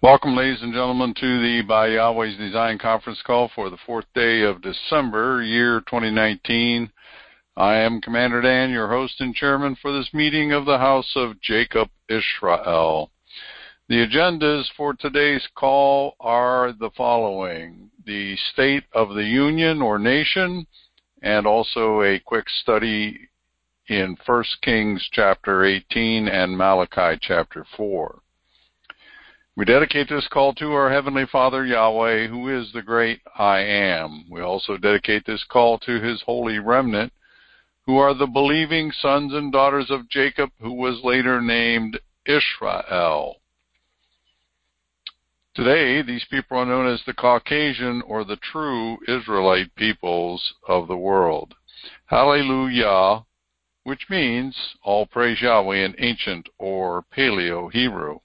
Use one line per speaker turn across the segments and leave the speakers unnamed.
Welcome, ladies and gentlemen, to the By Yahweh's Design conference call for the 4th day of December, year 2019. I am Commander Dan, your host and chairman for this meeting of the House of Jacob Israel. The agendas for today's call are the following: the State of the Union or Nation, and also a quick study in 1 Kings chapter 18 and Malachi chapter 4. We dedicate this call to our Heavenly Father, Yahweh, who is the great I Am. We also dedicate this call to His holy remnant, who are the believing sons and daughters of Jacob, who was later named Israel. Today, these people are known as the Caucasian or the true Israelite peoples of the world. Hallelujah, which means all praise Yahweh in ancient or Paleo-Hebrew.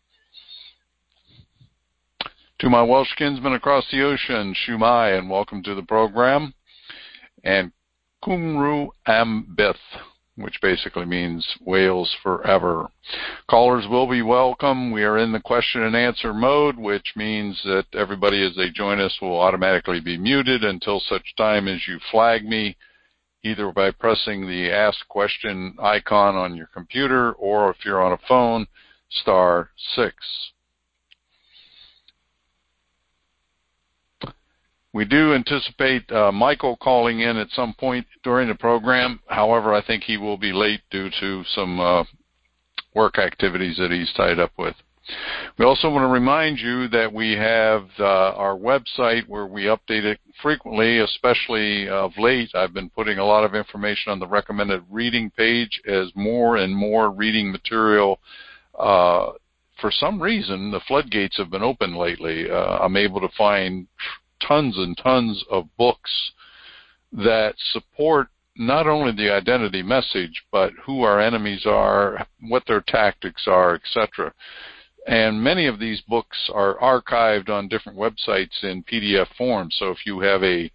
To my Welsh kinsmen across the ocean, Shumai, and welcome to the program. And Cymru am Byth, which basically means Wales forever. Callers will be welcome. We are in the question and answer mode, which means that everybody as they join us will automatically be muted until such time as you flag me, either by pressing the Ask Question icon on your computer, or if you're on a phone, *6. We do anticipate Michael calling in at some point during the program. However, I think he will be late due to some work activities that he's tied up with. We also want to remind you that we have our website where we update it frequently, especially of late. I've been putting a lot of information on the recommended reading page as more and more reading material. For some reason, the floodgates have been open lately. I'm able to find tons and tons of books that support not only the identity message, but who our enemies are, what their tactics are, etc. And many of these books are archived on different websites in PDF form. So if you have a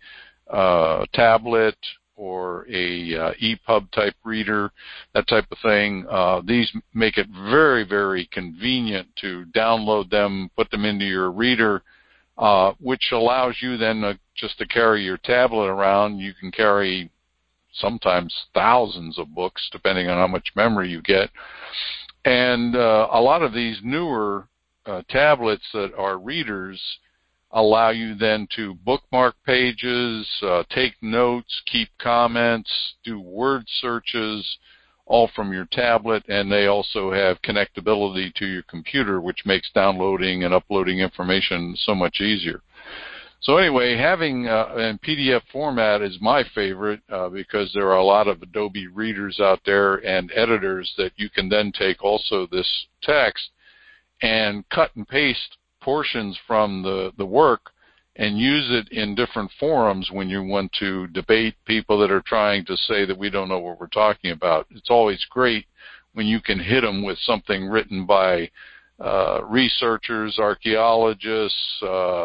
tablet or a EPUB type reader, that type of thing, these make it very, very convenient to download them, put them into your reader, which allows you then just to carry your tablet around. You can carry sometimes thousands of books, depending on how much memory you get. And a lot of these newer tablets that are readers allow you then to bookmark pages, take notes, keep comments, do word searches, all from your tablet, and they also have connectability to your computer, which makes downloading and uploading information so much easier. So anyway, having in PDF format is my favorite because there are a lot of Adobe readers out there and editors that you can then take also this text and cut and paste portions from the work and use it in different forums when you want to debate people that are trying to say that we don't know what we're talking about. It's always great when you can hit them with something written by researchers, archaeologists,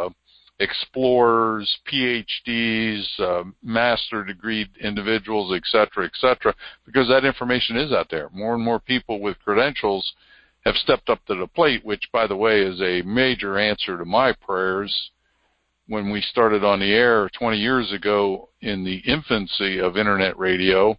explorers, PhDs, master degree individuals, etc., because that information is out there. More and more people with credentials have stepped up to the plate, which, by the way, is a major answer to my prayers. When we started on the air 20 years ago in the infancy of Internet radio,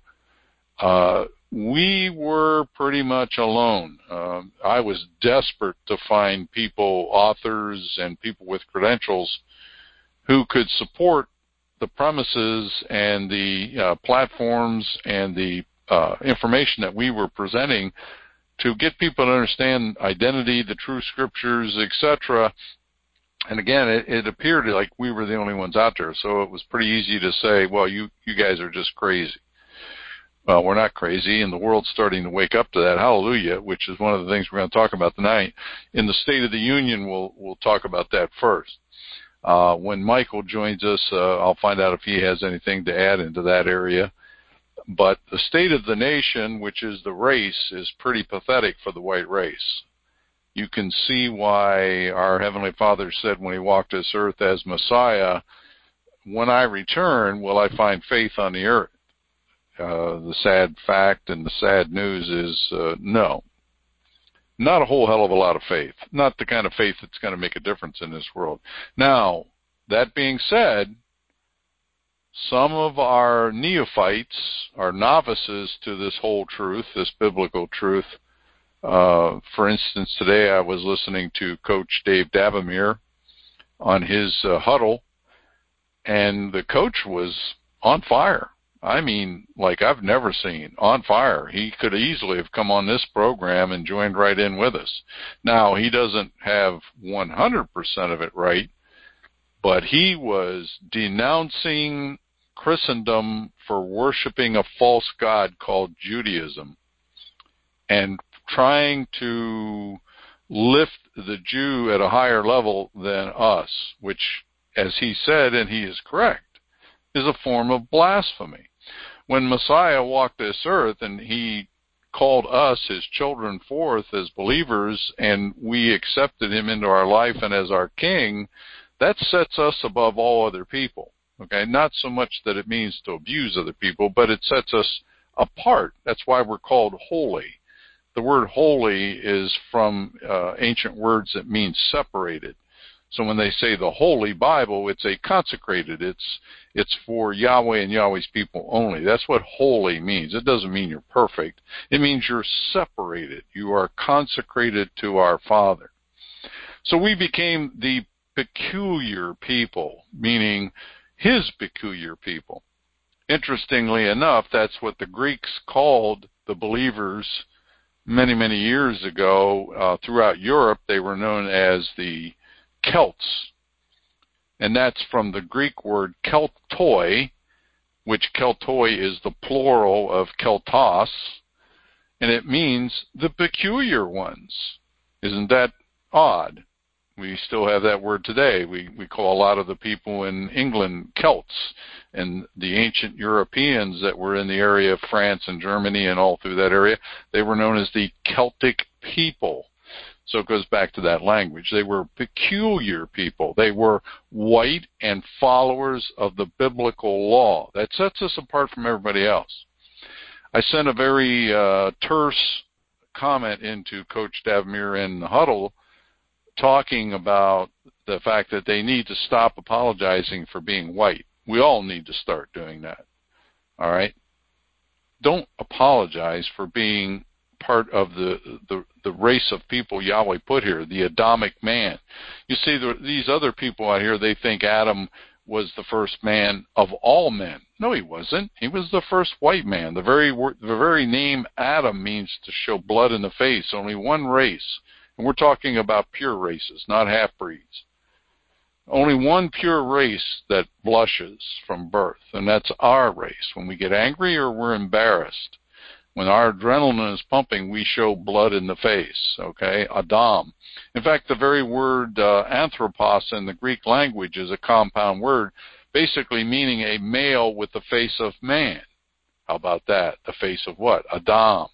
we were pretty much alone. I was desperate to find people, authors, and people with credentials who could support the premises and the platforms and the information that we were presenting to get people to understand identity, the true scriptures, etc. And again, it appeared like we were the only ones out there, so it was pretty easy to say, well, you guys are just crazy. Well, we're not crazy, and the world's starting to wake up to that. Hallelujah, which is one of the things we're going to talk about tonight. In the State of the Union, we'll talk about that first. When Michael joins us, I'll find out if he has anything to add into that area. But the State of the Nation, which is the race, is pretty pathetic for the white race. You can see why our Heavenly Father said when He walked this earth as Messiah, when I return, will I find faith on the earth? The sad fact and the sad news is no. not a whole hell of a lot of faith. Not the kind of faith that's going to make a difference in this world. Now, that being said, some of our neophytes, our novices to this whole truth, this biblical truth, for instance, today I was listening to Coach Dave Davamere on his huddle, and the coach was on fire. I mean, like I've never seen, on fire. He could easily have come on this program and joined right in with us. Now, he doesn't have 100% of it right, but he was denouncing Christendom for worshiping a false god called Judaism and trying to lift the Jew at a higher level than us, which, as he said, and he is correct, is a form of blasphemy. When Messiah walked this earth and he called us, his children, forth as believers, and we accepted him into our life and as our king, that sets us above all other people. Okay, not so much that it means to abuse other people, but it sets us apart. That's why we're called holy. The word holy is from ancient words that mean separated. So when they say the Holy Bible, it's a consecrated. It's for Yahweh and Yahweh's people only. That's what holy means. It doesn't mean you're perfect. It means you're separated. You are consecrated to our Father. So we became the peculiar people, meaning his peculiar people. Interestingly enough, that's what the Greeks called the believers many, many years ago. Throughout Europe, they were known as the Celts, and that's from the Greek word keltoi, which keltoi is the plural of keltos, and it means the peculiar ones. Isn't that odd? We still have that word today. We call a lot of the people in England Celts, and the ancient Europeans that were in the area of France and Germany and all through that area, they were known as the Celtic people. So it goes back to that language. They were peculiar people. They were white and followers of the biblical law. That sets us apart from everybody else. I sent a very terse comment into Coach Davamere in the huddle talking about the fact that they need to stop apologizing for being white. We all need to start doing that. All right? Don't apologize for being part of the race of people Yahweh put here, the Adamic man. You see, these other people out here, they think Adam was the first man of all men. No, he wasn't. He was the first white man. The very name Adam means to show blood in the face. Only one race. And we're talking about pure races, not half-breeds. Only one pure race that blushes from birth, and that's our race. When we get angry or we're embarrassed, when our adrenaline is pumping, we show blood in the face, okay? Adam. In fact, the very word anthropos in the Greek language is a compound word, basically meaning a male with the face of man. How about that? The face of what? Adam.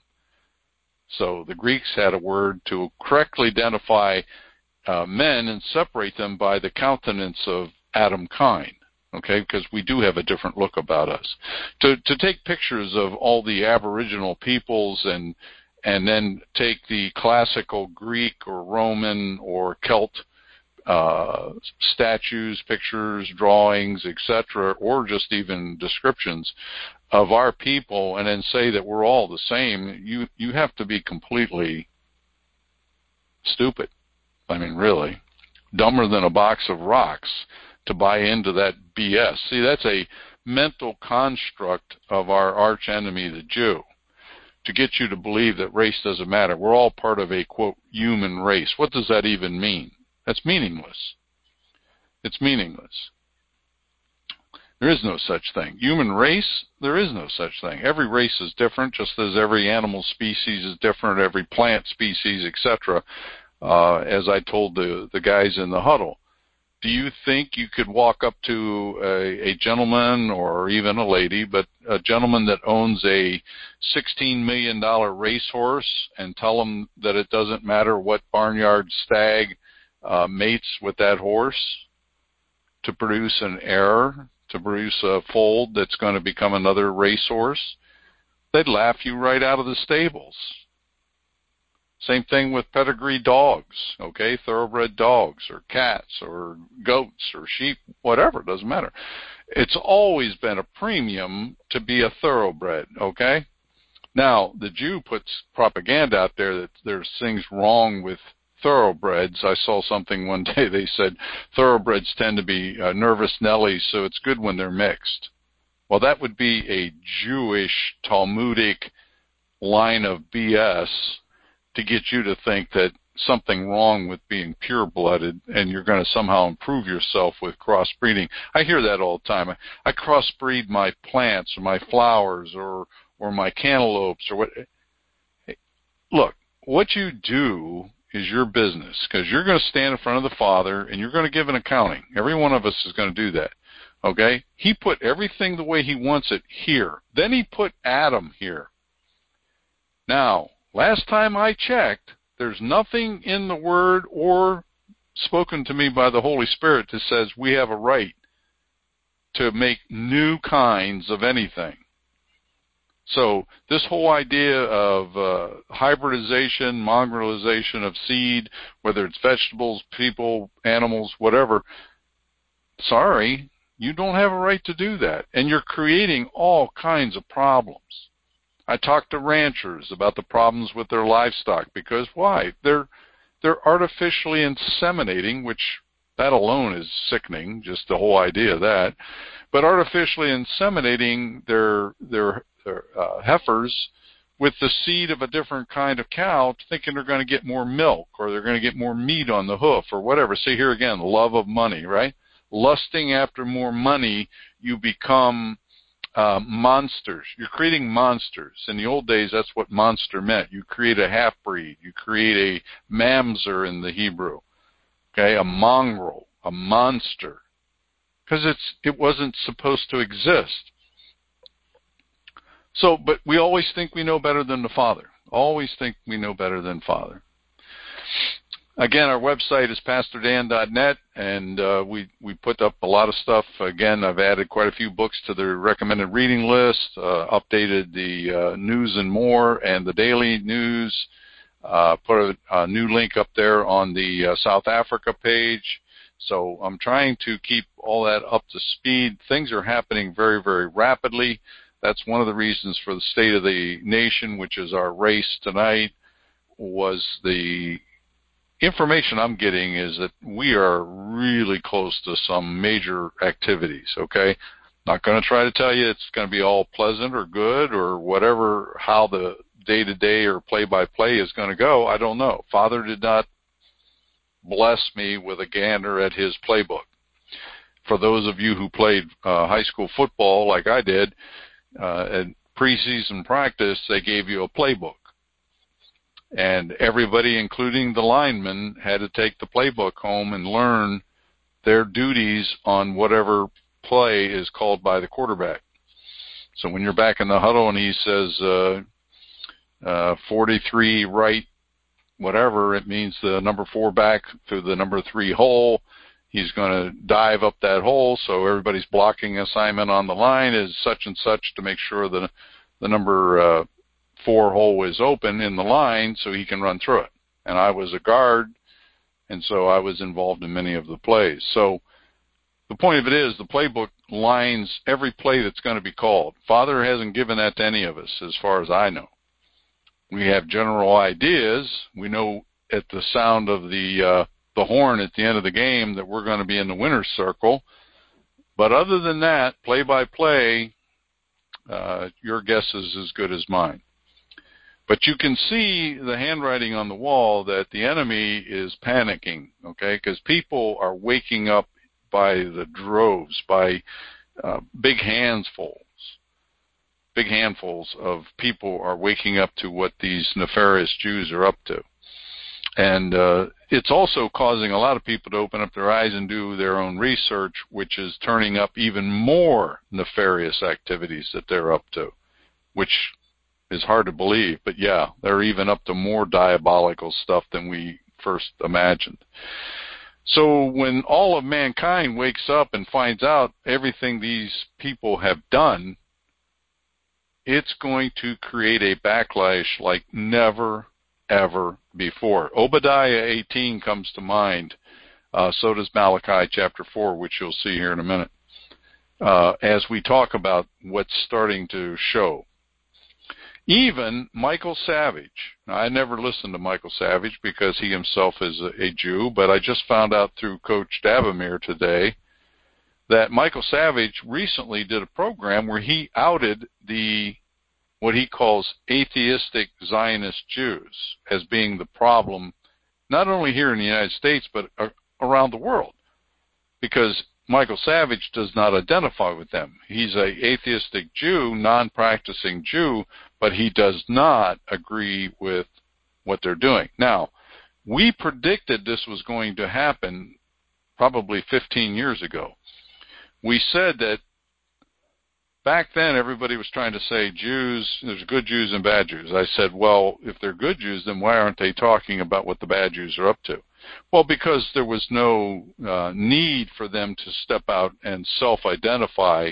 So the Greeks had a word to correctly identify men and separate them by the countenance of Adam kind. Okay, because we do have a different look about us. To take pictures of all the Aboriginal peoples and then take the classical Greek or Roman or Celt statues, pictures, drawings, etc., or just even descriptions of our people and then say that we're all the same, you have to be completely stupid. I mean, really. Dumber than a box of rocks to buy into that BS. See, that's a mental construct of our arch enemy, the Jew, to get you to believe that race doesn't matter. We're all part of a, quote, human race. What does that even mean? That's meaningless. It's meaningless. There is no such thing. Human race, there is no such thing. Every race is different, just as every animal species is different, every plant species, etc., as I told the guys in the huddle. Do you think you could walk up to a gentleman or even a lady, but a gentleman that owns a $16 million racehorse and tell him that it doesn't matter what barnyard stag mates with that horse to produce an heir, to produce a foal that's going to become another racehorse? They'd laugh you right out of the stables. Same thing with pedigree dogs, okay? Thoroughbred dogs or cats or goats or sheep, whatever, doesn't matter. It's always been a premium to be a thoroughbred, okay? Now, the Jew puts propaganda out there that there's things wrong with thoroughbreds. I saw something one day, they said thoroughbreds tend to be nervous Nellies, so it's good when they're mixed. Well, that would be a Jewish Talmudic line of BS to get you to think that something wrong with being pure-blooded and you're going to somehow improve yourself with crossbreeding. I hear that all the time. I crossbreed my plants or my flowers or my cantaloupes or what. Hey, look, what you do is your business, because you're going to stand in front of the Father and you're going to give an accounting. Every one of us is going to do that. Okay? He put everything the way he wants it here. Then he put Adam here. Now, last time I checked, there's nothing in the Word or spoken to me by the Holy Spirit that says we have a right to make new kinds of anything. So this whole idea of hybridization, mongrelization of seed, whether it's vegetables, people, animals, whatever, sorry, you don't have a right to do that. And you're creating all kinds of problems. I talked to ranchers about the problems with their livestock because why? They're artificially inseminating, which that alone is sickening, just the whole idea of that. But artificially inseminating their heifers with the seed of a different kind of cow, thinking they're going to get more milk or they're going to get more meat on the hoof or whatever. See here again, love of money, right? Lusting after more money, you become monsters. You're creating monsters. In the old days, that's what monster meant. You create a half-breed. You create a mamzer in the Hebrew, okay, a mongrel, a monster, because it wasn't supposed to exist. So, but we always think we know better than the Father. Always think we know better than Father. Again, our website is pastordan.net, and we put up a lot of stuff. Again, I've added quite a few books to the recommended reading list, updated the news and more and the daily news, put a new link up there on the South Africa page. So I'm trying to keep all that up to speed. Things are happening very, very rapidly. That's one of the reasons for the State of the Nation, which is our race tonight, was the information I'm getting is that we are really close to some major activities, okay? Not going to try to tell you it's going to be all pleasant or good or whatever, how the day-to-day or play-by-play is going to go. I don't know. Father did not bless me with a gander at his playbook. For those of you who played high school football like I did, at preseason practice, they gave you a playbook. And everybody, including the linemen, had to take the playbook home and learn their duties on whatever play is called by the quarterback. So when you're back in the huddle and he says 43 right, whatever, it means the number 4 back through the number 3 hole. He's going to dive up that hole, so everybody's blocking assignment on the line is such and such to make sure that the number 4 hole is open in the line so he can run through it. And I was a guard, and so I was involved in many of the plays. So the point of it is the playbook lines every play that's going to be called. Father hasn't given that to any of us as far as I know. We have general ideas. We know at the sound of the horn at the end of the game that we're going to be in the winner's circle. But other than that, play-by-play, your guess is as good as mine. But you can see the handwriting on the wall that the enemy is panicking, okay, because people are waking up by the droves, by big handfuls. Big handfuls of people are waking up to what these nefarious Jews are up to. And it's also causing a lot of people to open up their eyes and do their own research, which is turning up even more nefarious activities that they're up to, which is hard to believe. But yeah, they're even up to more diabolical stuff than we first imagined. So when all of mankind wakes up and finds out everything these people have done, it's going to create a backlash like never ever before. Obadiah 18 comes to mind. So does Malachi chapter 4, which you'll see here in a minute, as we talk about what's starting to show. Even Michael Savage. Now, I never listened to Michael Savage because he himself is a Jew, but I just found out through Coach Davamere today that Michael Savage recently did a program where he outed what he calls atheistic Zionist Jews as being the problem, not only here in the United States, but around the world, because Michael Savage does not identify with them. He's an atheistic Jew, non-practicing Jew, but he does not agree with what they're doing. Now, we predicted this was going to happen probably 15 years ago. We said that back then everybody was trying to say Jews, there's good Jews and bad Jews. I said, well, if they're good Jews, then why aren't they talking about what the bad Jews are up to? Well, because there was no need for them to step out and self-identify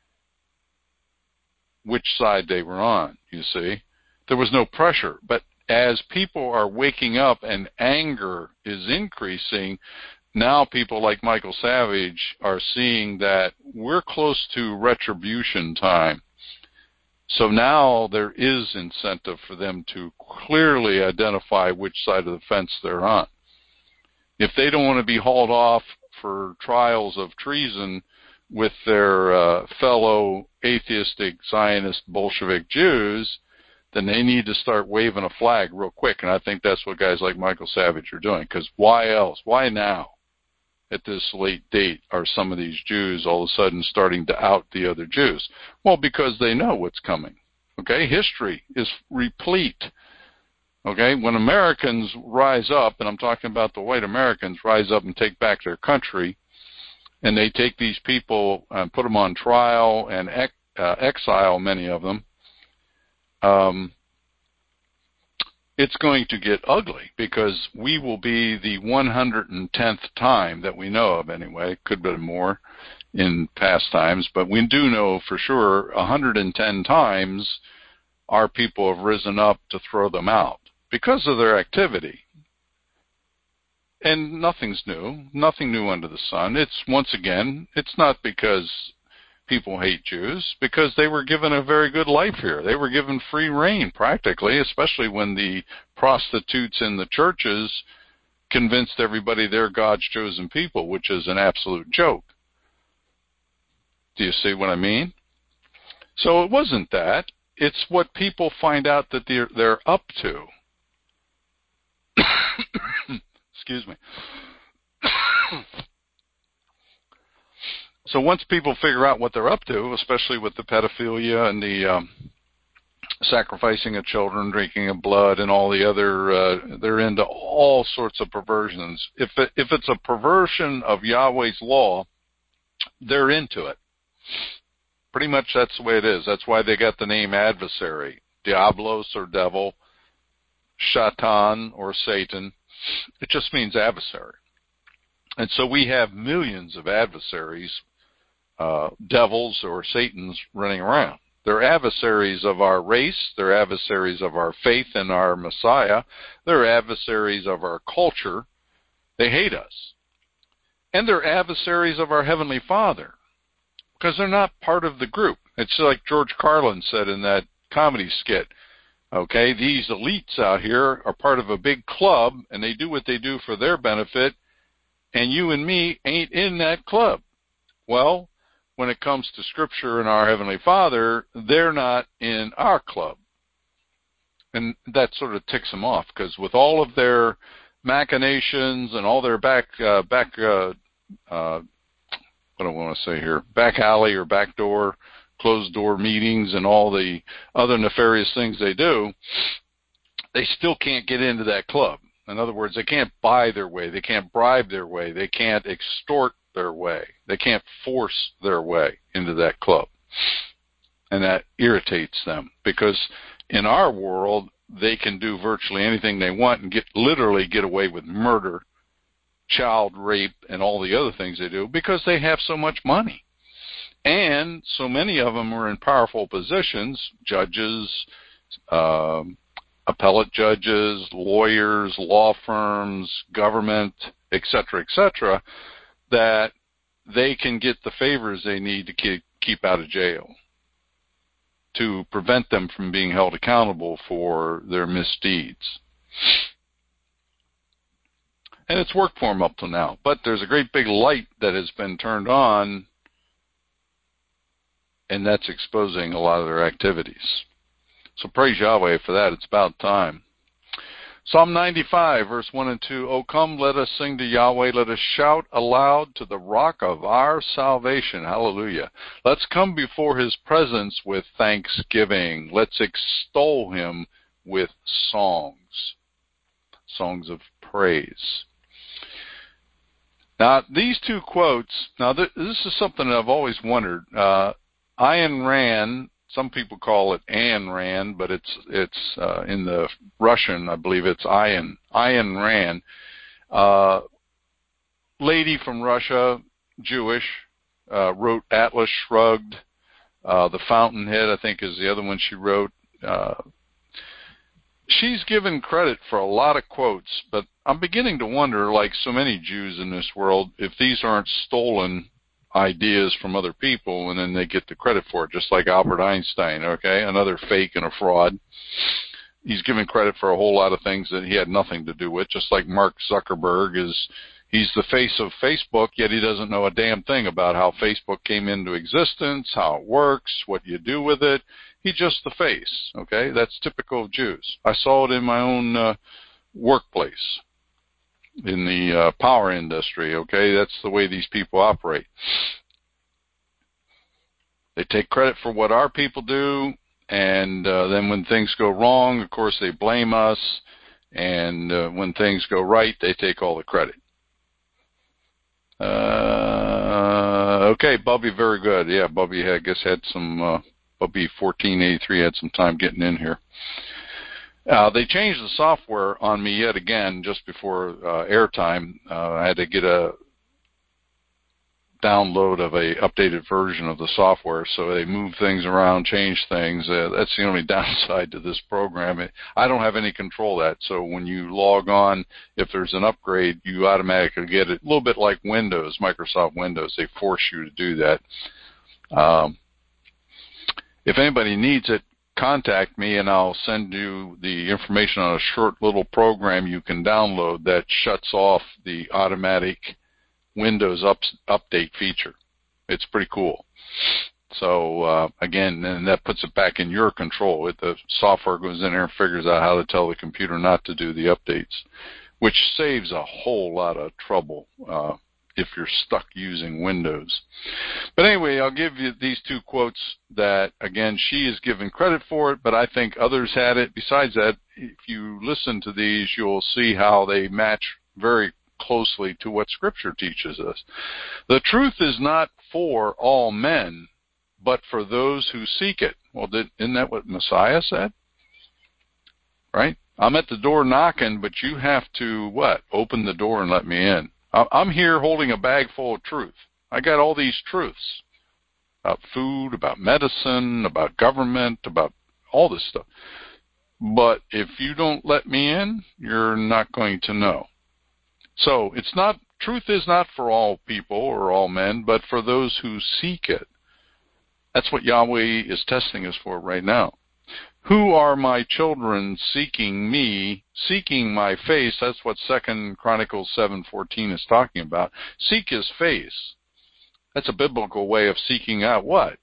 which side they were on, you see. There was no pressure. But as people are waking up and anger is increasing, now people like Michael Savage are seeing that we're close to retribution time. So now there is incentive for them to clearly identify which side of the fence they're on. If they don't want to be hauled off for trials of treason with their fellow atheistic Zionist Bolshevik Jews, then they need to start waving a flag real quick. And I think that's what guys like Michael Savage are doing. Because why else? Why now, at this late date, are some of these Jews all of a sudden starting to out the other Jews? Well, because they know what's coming. Okay? History is replete. Okay? When Americans rise up, and I'm talking about the white Americans, rise up and take back their country, and they take these people and put them on trial and exile many of them, it's going to get ugly, because we will be the 110th time that we know of anyway. Could be more in past times, but we do know for sure 110 times our people have risen up to throw them out because of their activity. And nothing's new, nothing new under the sun. It's, once again, it's not because people hate Jews, because they were given a very good life here. They were given free reign, practically, especially when the prostitutes in the churches convinced everybody they're God's chosen people, which is an absolute joke. Do you see what I mean? So it wasn't that. It's what people find out that they're up to. Excuse me. So once people figure out what they're up to, especially with the pedophilia and the sacrificing of children, drinking of blood, and all the other, they're into all sorts of perversions. If it's a perversion of Yahweh's law, they're into it. Pretty much that's the way it is. That's why they got the name adversary. Diablos or devil, Shatan or Satan. It just means adversary. And so we have millions of adversaries, devils or Satans running around. They're adversaries of our race. They're adversaries of our faith in our Messiah. They're adversaries of our culture. They hate us. And they're adversaries of our Heavenly Father, because they're not part of the group. It's like George Carlin said in that comedy skit. Okay, these elites out here are part of a big club, and they do what they do for their benefit, and you and me ain't in that club. Well, when it comes to Scripture and our Heavenly Father, they're not in our club. And that sort of ticks them off, because with all of their machinations and all their back alley or backdoor, closed door meetings and all the other nefarious things they do, they still can't get into that club. In other words, they can't buy their way, they can't bribe their way, they can't extort their way, they can't force their way into that club. And that irritates them, because in our world, they can do virtually anything they want and literally get away with murder, child rape, and all the other things they do, because they have so much money. And so many of them are in powerful positions, judges, appellate judges, lawyers, law firms, government, etc., that they can get the favors they need to keep out of jail, to prevent them from being held accountable for their misdeeds. And it's worked for them up till now. But there's a great big light that has been turned on, and that's exposing a lot of their activities. So praise Yahweh for that. It's about time. Psalm 95, verse 1 and 2. O come, let us sing to Yahweh. Let us shout aloud to the rock of our salvation. Hallelujah. Let's come before his presence with thanksgiving. Let's extol him with songs of praise. Now, these two quotes, this is something that I've always wondered. Ayn Rand, some people call it Ayn Rand, but it's in the Russian, I believe it's Ayn Rand. Lady from Russia, Jewish, wrote Atlas Shrugged. The Fountainhead, I think, is the other one she wrote. She's given credit for a lot of quotes, but I'm beginning to wonder, like so many Jews in this world, if these aren't stolen ideas from other people and then they get the credit for it, just like Albert Einstein, okay? Another fake and a fraud. He's given credit for a whole lot of things that he had nothing to do with, just like Mark Zuckerberg he's the face of Facebook, yet he doesn't know a damn thing about how Facebook came into existence, how it works, what you do with it. He's just the face, okay? That's typical of Jews. I saw it in my own workplace, in the power industry, okay? That's the way these people operate. They take credit for what our people do, and then when things go wrong, of course, they blame us, and when things go right, they take all the credit. Okay, Bubby, very good. Yeah, Bubby, I guess, had some... Bubby 1483 had some time getting in here. They changed the software on me yet again just before airtime. I had to get a download of a updated version of the software, so they moved things around, changed things. That's the only downside to this program. I don't have any control of that, so when you log on, if there's an upgrade, you automatically get it. A little bit like Windows, Microsoft Windows. They force you to do that. If anybody needs it, contact me and I'll send you the information on a short little program you can download that shuts off the automatic Windows update feature. It's pretty cool. So, again, and that puts it back in your control. The software goes in there and figures out how to tell the computer not to do the updates, which saves a whole lot of trouble if you're stuck using Windows. But anyway, I'll give you these two quotes that, again, she is given credit for it, but I think others had it. Besides that, if you listen to these, you'll see how they match very closely to what Scripture teaches us. The truth is not for all men, but for those who seek it. Well, isn't that what Messiah said? Right? I'm at the door knocking, but you have to, what? Open the door and let me in. I'm here holding a bag full of truth. I got all these truths about food, about medicine, about government, about all this stuff. But if you don't let me in, you're not going to know. So truth is not for all people or all men, but for those who seek it. That's what Yahweh is testing us for right now. Who are my children seeking me, seeking my face? That's what 2 Chronicles 7:14 is talking about. Seek his face. That's a biblical way of seeking out what?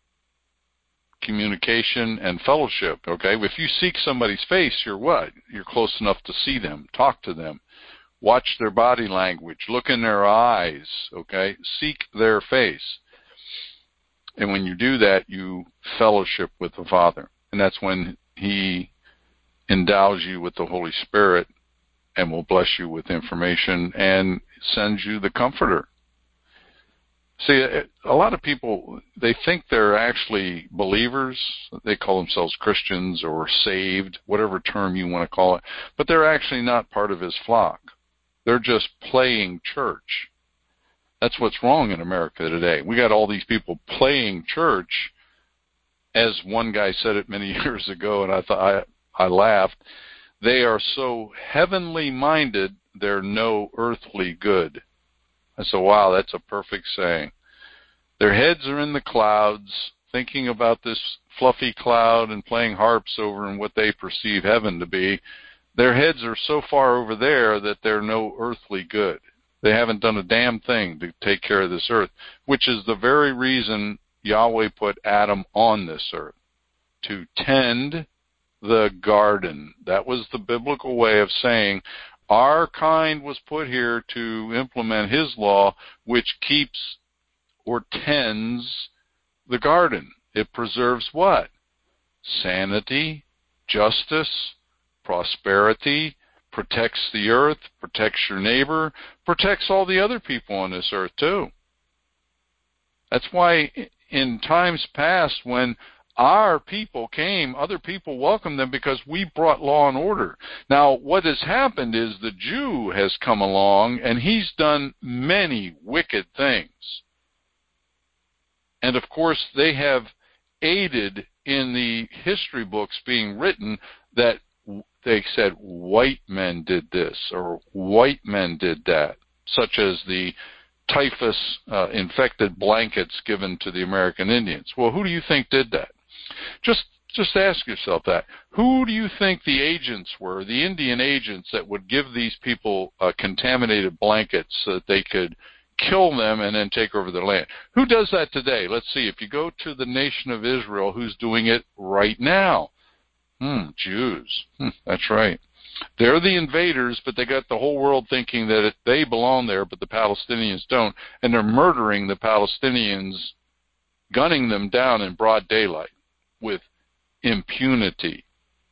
Communication and fellowship, okay? If you seek somebody's face, you're what? You're close enough to see them, talk to them, watch their body language, look in their eyes, okay? Seek their face. And when you do that, you fellowship with the Father. And that's when he endows you with the Holy Spirit and will bless you with information and sends you the Comforter. See, a lot of people, they think they're actually believers. They call themselves Christians or saved, whatever term you want to call it. But they're actually not part of his flock. They're just playing church. That's what's wrong in America today. We got all these people playing church. As one guy said it many years ago, and I thought, I laughed. They are so heavenly minded, they're no earthly good. I said, wow, that's a perfect saying. Their heads are in the clouds, thinking about this fluffy cloud and playing harps over in what they perceive heaven to be. Their heads are so far over there that they're no earthly good. They haven't done a damn thing to take care of this earth, which is the very reason Yahweh put Adam on this earth, to tend the garden. That was the biblical way of saying our kind was put here to implement his law, which keeps or tends the garden. It preserves what? Sanity, justice, prosperity, protects the earth, protects your neighbor, protects all the other people on this earth too. That's why in times past when our people came, other people welcomed them because we brought law and order. Now, what has happened is the Jew has come along and he's done many wicked things. And of course, they have aided in the history books being written that they said white men did this or white men did that, such as the typhus infected blankets given to the American Indians. Well, who do you think did that? Just ask yourself that. Who do you think the agents were, the Indian agents that would give these people contaminated blankets so that they could kill them and then take over their land? Who does that today? Let's see. If you go to the nation of Israel, who's doing it right now? Jews. That's right. They're the invaders, but they got the whole world thinking that they belong there, but the Palestinians don't, and they're murdering the Palestinians, gunning them down in broad daylight with impunity.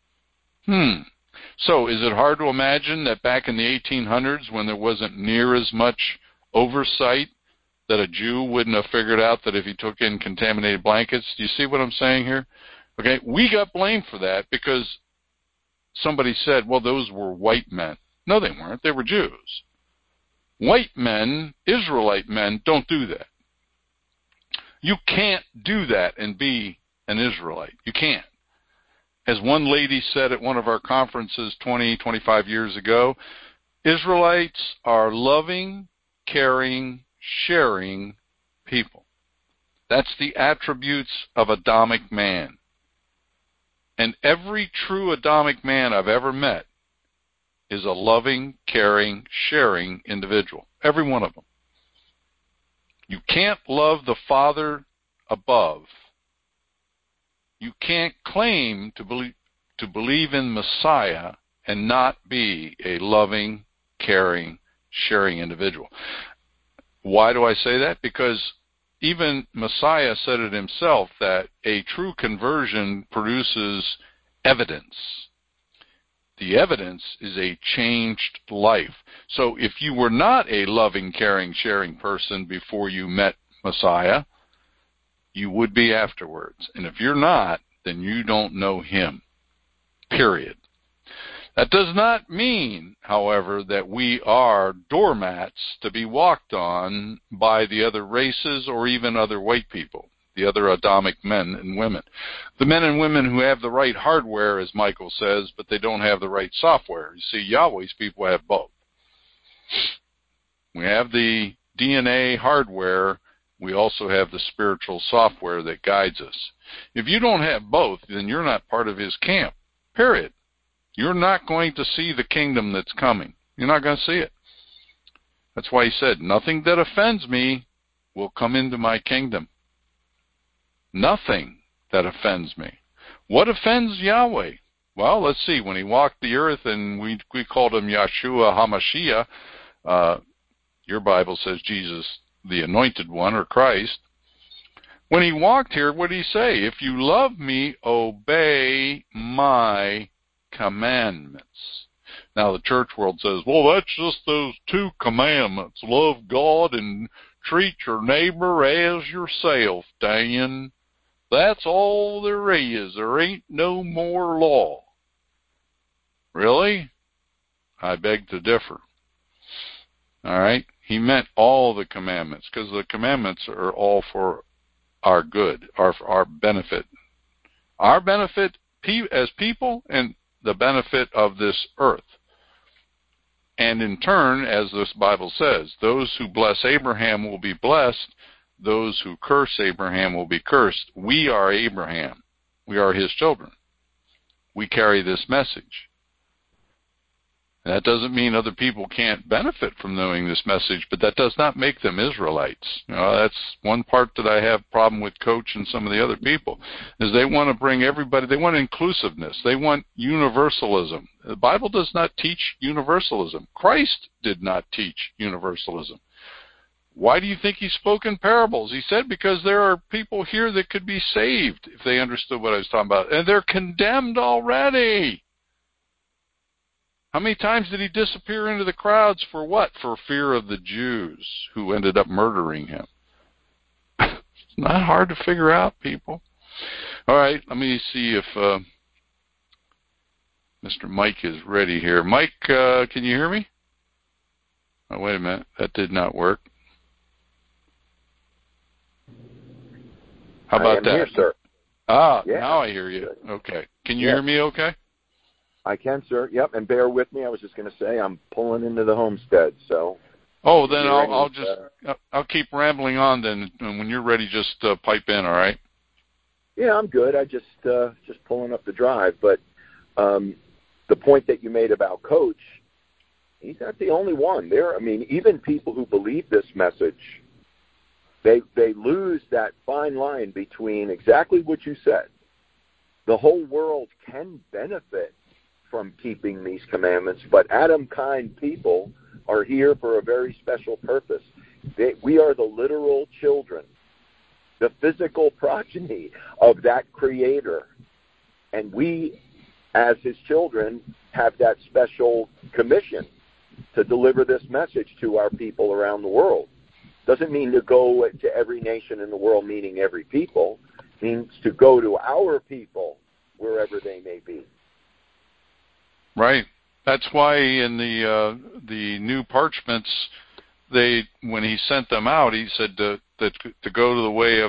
So is it hard to imagine that back in the 1800s, when there wasn't near as much oversight, that a Jew wouldn't have figured out that if he took in contaminated blankets? Do you see what I'm saying here? Okay, we got blamed for that because somebody said, well, those were white men. No, they weren't. They were Jews. White men, Israelite men, don't do that. You can't do that and be an Israelite. You can't. As one lady said at one of our conferences 20, 25 years ago, Israelites are loving, caring, sharing people. That's the attributes of Adamic man. And every true Adamic man I've ever met is a loving, caring, sharing individual. Every one of them. You can't love the Father above. You can't claim to believe in Messiah and not be a loving, caring, sharing individual. Why do I say that? Because even Messiah said it himself, that a true conversion produces evidence. The evidence is a changed life. So if you were not a loving, caring, sharing person before you met Messiah, you would be afterwards. And if you're not, then you don't know him. Period. That does not mean, however, that we are doormats to be walked on by the other races or even other white people, the other Adamic men and women. The men and women who have the right hardware, as Michael says, but they don't have the right software. You see, Yahweh's people have both. We have the DNA hardware. We also have the spiritual software that guides us. If you don't have both, then you're not part of his camp. Period. You're not going to see the kingdom that's coming. You're not going to see it. That's why he said, nothing that offends me will come into my kingdom. Nothing that offends me. What offends Yahweh? Well, let's see. When he walked the earth, and we called him Yeshua HaMashiach, your Bible says Jesus, the Anointed One, or Christ. When he walked here, what did he say? If you love me, obey my commandments. Now the church world says, well, that's just those two commandments. Love God and treat your neighbor as yourself, Dan. That's all there is. There ain't no more law. Really? I beg to differ. All right? He meant all the commandments, because the commandments are all for our good, our benefit. Our benefit as people, and the benefit of this earth. And in turn, as this Bible says, those who bless Abraham will be blessed. Those who curse Abraham will be cursed. We are Abraham. We are his children. We carry this message. That doesn't mean other people can't benefit from knowing this message, but that does not make them Israelites. That's one part that I have problem with Coach and some of the other people, is they want to bring everybody, they want inclusiveness, they want universalism. The Bible does not teach universalism. Christ did not teach universalism. Why do you think he spoke in parables? He said because there are people here that could be saved if they understood what I was talking about, and they're condemned already. How many times did he disappear into the crowds for what? For fear of the Jews who ended up murdering him. It's not hard to figure out, people. All right, let me see if Mr. Mike is ready here. Mike, can you hear me? Oh, wait a minute. That did not work. How about that?
Here, sir.
Yeah. Now I hear you. Okay. Can you hear me okay?
I can, sir. Yep, and bear with me. I was just going to say I'm pulling into the homestead, so.
Oh, then I'll keep rambling on. Then, and when you're ready, just pipe in. All right.
Yeah, I'm good. I just pulling up the drive, but the point that you made about Coach, he's not the only one. Even people who believe this message, they lose that fine line between exactly what you said. The whole world can benefit from keeping these commandments, but Adam kind people are here for a very special purpose. We are the literal children, the physical progeny of that Creator, and we, as his children, have that special commission to deliver this message to our people around the world. Doesn't mean to go to every nation in the world, meaning every people. It means to go to our people wherever they may be.
Right. That's why in the new parchments, when he sent them out, he said to go to the way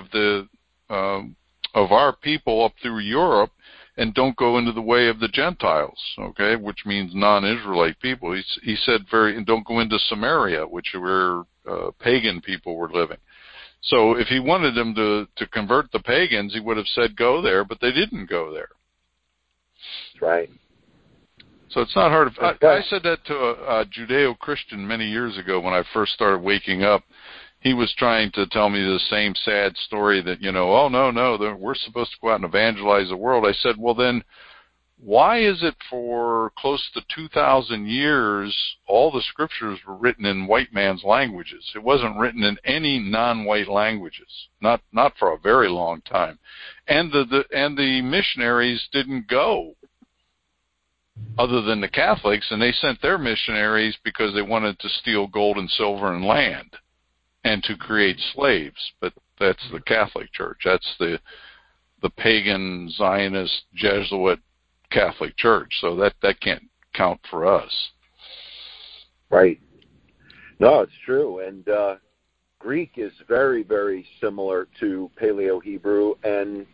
of our people up through Europe, and don't go into the way of the Gentiles. Okay, which means non-Israelite people. He said and don't go into Samaria, which where pagan people were living. So if he wanted them to convert the pagans, he would have said go there, but they didn't go there.
That's right.
So it's not hard. I said that to a Judeo-Christian many years ago when I first started waking up. He was trying to tell me the same sad story that, oh, no, we're supposed to go out and evangelize the world. I said, well, then why is it for close to 2,000 years all the scriptures were written in white man's languages? It wasn't written in any non-white languages, not for a very long time. And the missionaries didn't go, other than the Catholics, and they sent their missionaries because they wanted to steal gold and silver and land and to create slaves. But that's the Catholic Church. That's the pagan, Zionist, Jesuit Catholic Church. So that can't count for us.
Right. No, it's true. And Greek is very, very similar to Paleo-Hebrew, and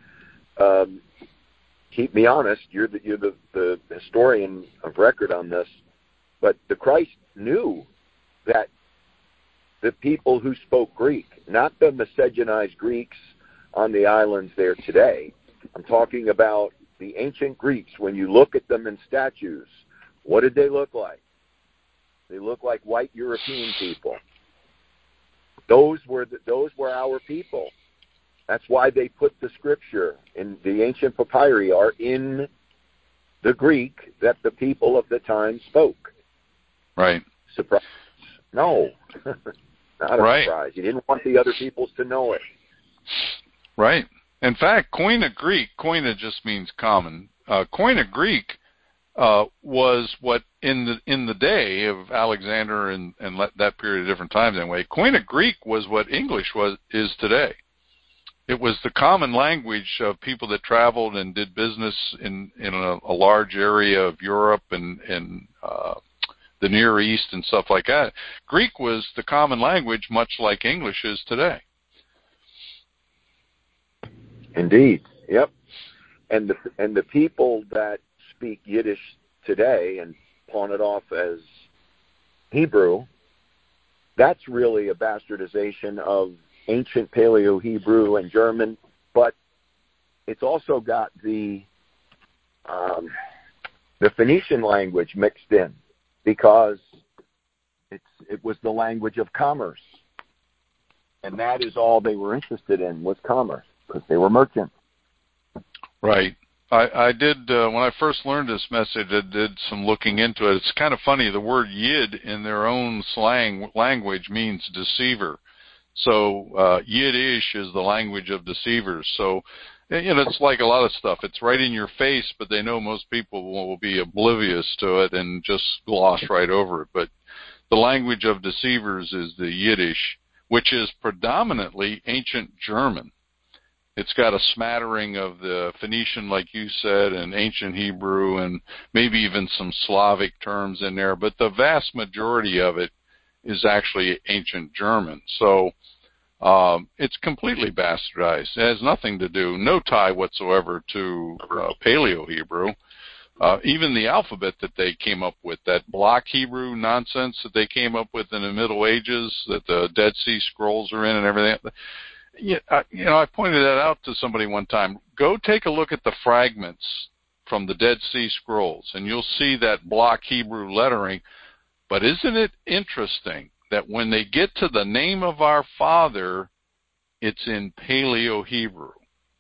keep me honest, you're the historian of record on this, but the Christ knew that the people who spoke Greek, not the miscegenized Greeks on the islands there today. I'm talking about the ancient Greeks. When you look at them in statues, what did they look like? They look like white European people. Those were our people. That's why they put the scripture in the ancient papyri are in the Greek that the people of the time spoke.
Right.
Surprise? No. Not a surprise. You didn't want the other peoples to know it.
Right. In fact, Koine Greek, koine just means common. Koine Greek was what in the day of Alexander and that period of different times anyway, Koine Greek was what English is today. It was the common language of people that traveled and did business in a large area of Europe and the Near East and stuff like that. Greek was the common language, much like English is today.
Indeed. Yep. And the people that speak Yiddish today and pawn it off as Hebrew, that's really a bastardization of ancient Paleo-Hebrew and German, but it's also got the Phoenician language mixed in because it was the language of commerce. And that is all they were interested in was commerce because they were merchants.
Right. I did, when I first learned this message, I did some looking into it. It's kind of funny. The word Yid in their own slang language means deceiver. So Yiddish is the language of deceivers. So, it's like a lot of stuff. It's right in your face, but they know most people will be oblivious to it and just gloss right over it. But the language of deceivers is the Yiddish, which is predominantly ancient German. It's got a smattering of the Phoenician, like you said, and ancient Hebrew, and maybe even some Slavic terms in there, but the vast majority of it is actually ancient German. So it's completely bastardized. It has nothing to do, no tie whatsoever to Paleo-Hebrew. Even the alphabet that they came up with, that block Hebrew nonsense that they came up with in the Middle Ages, that the Dead Sea Scrolls are in and everything. Yeah, I pointed that out to somebody one time. Go take a look at the fragments from the Dead Sea Scrolls, and you'll see that block Hebrew lettering. But isn't it interesting that when they get to the name of our Father, it's in Paleo-Hebrew?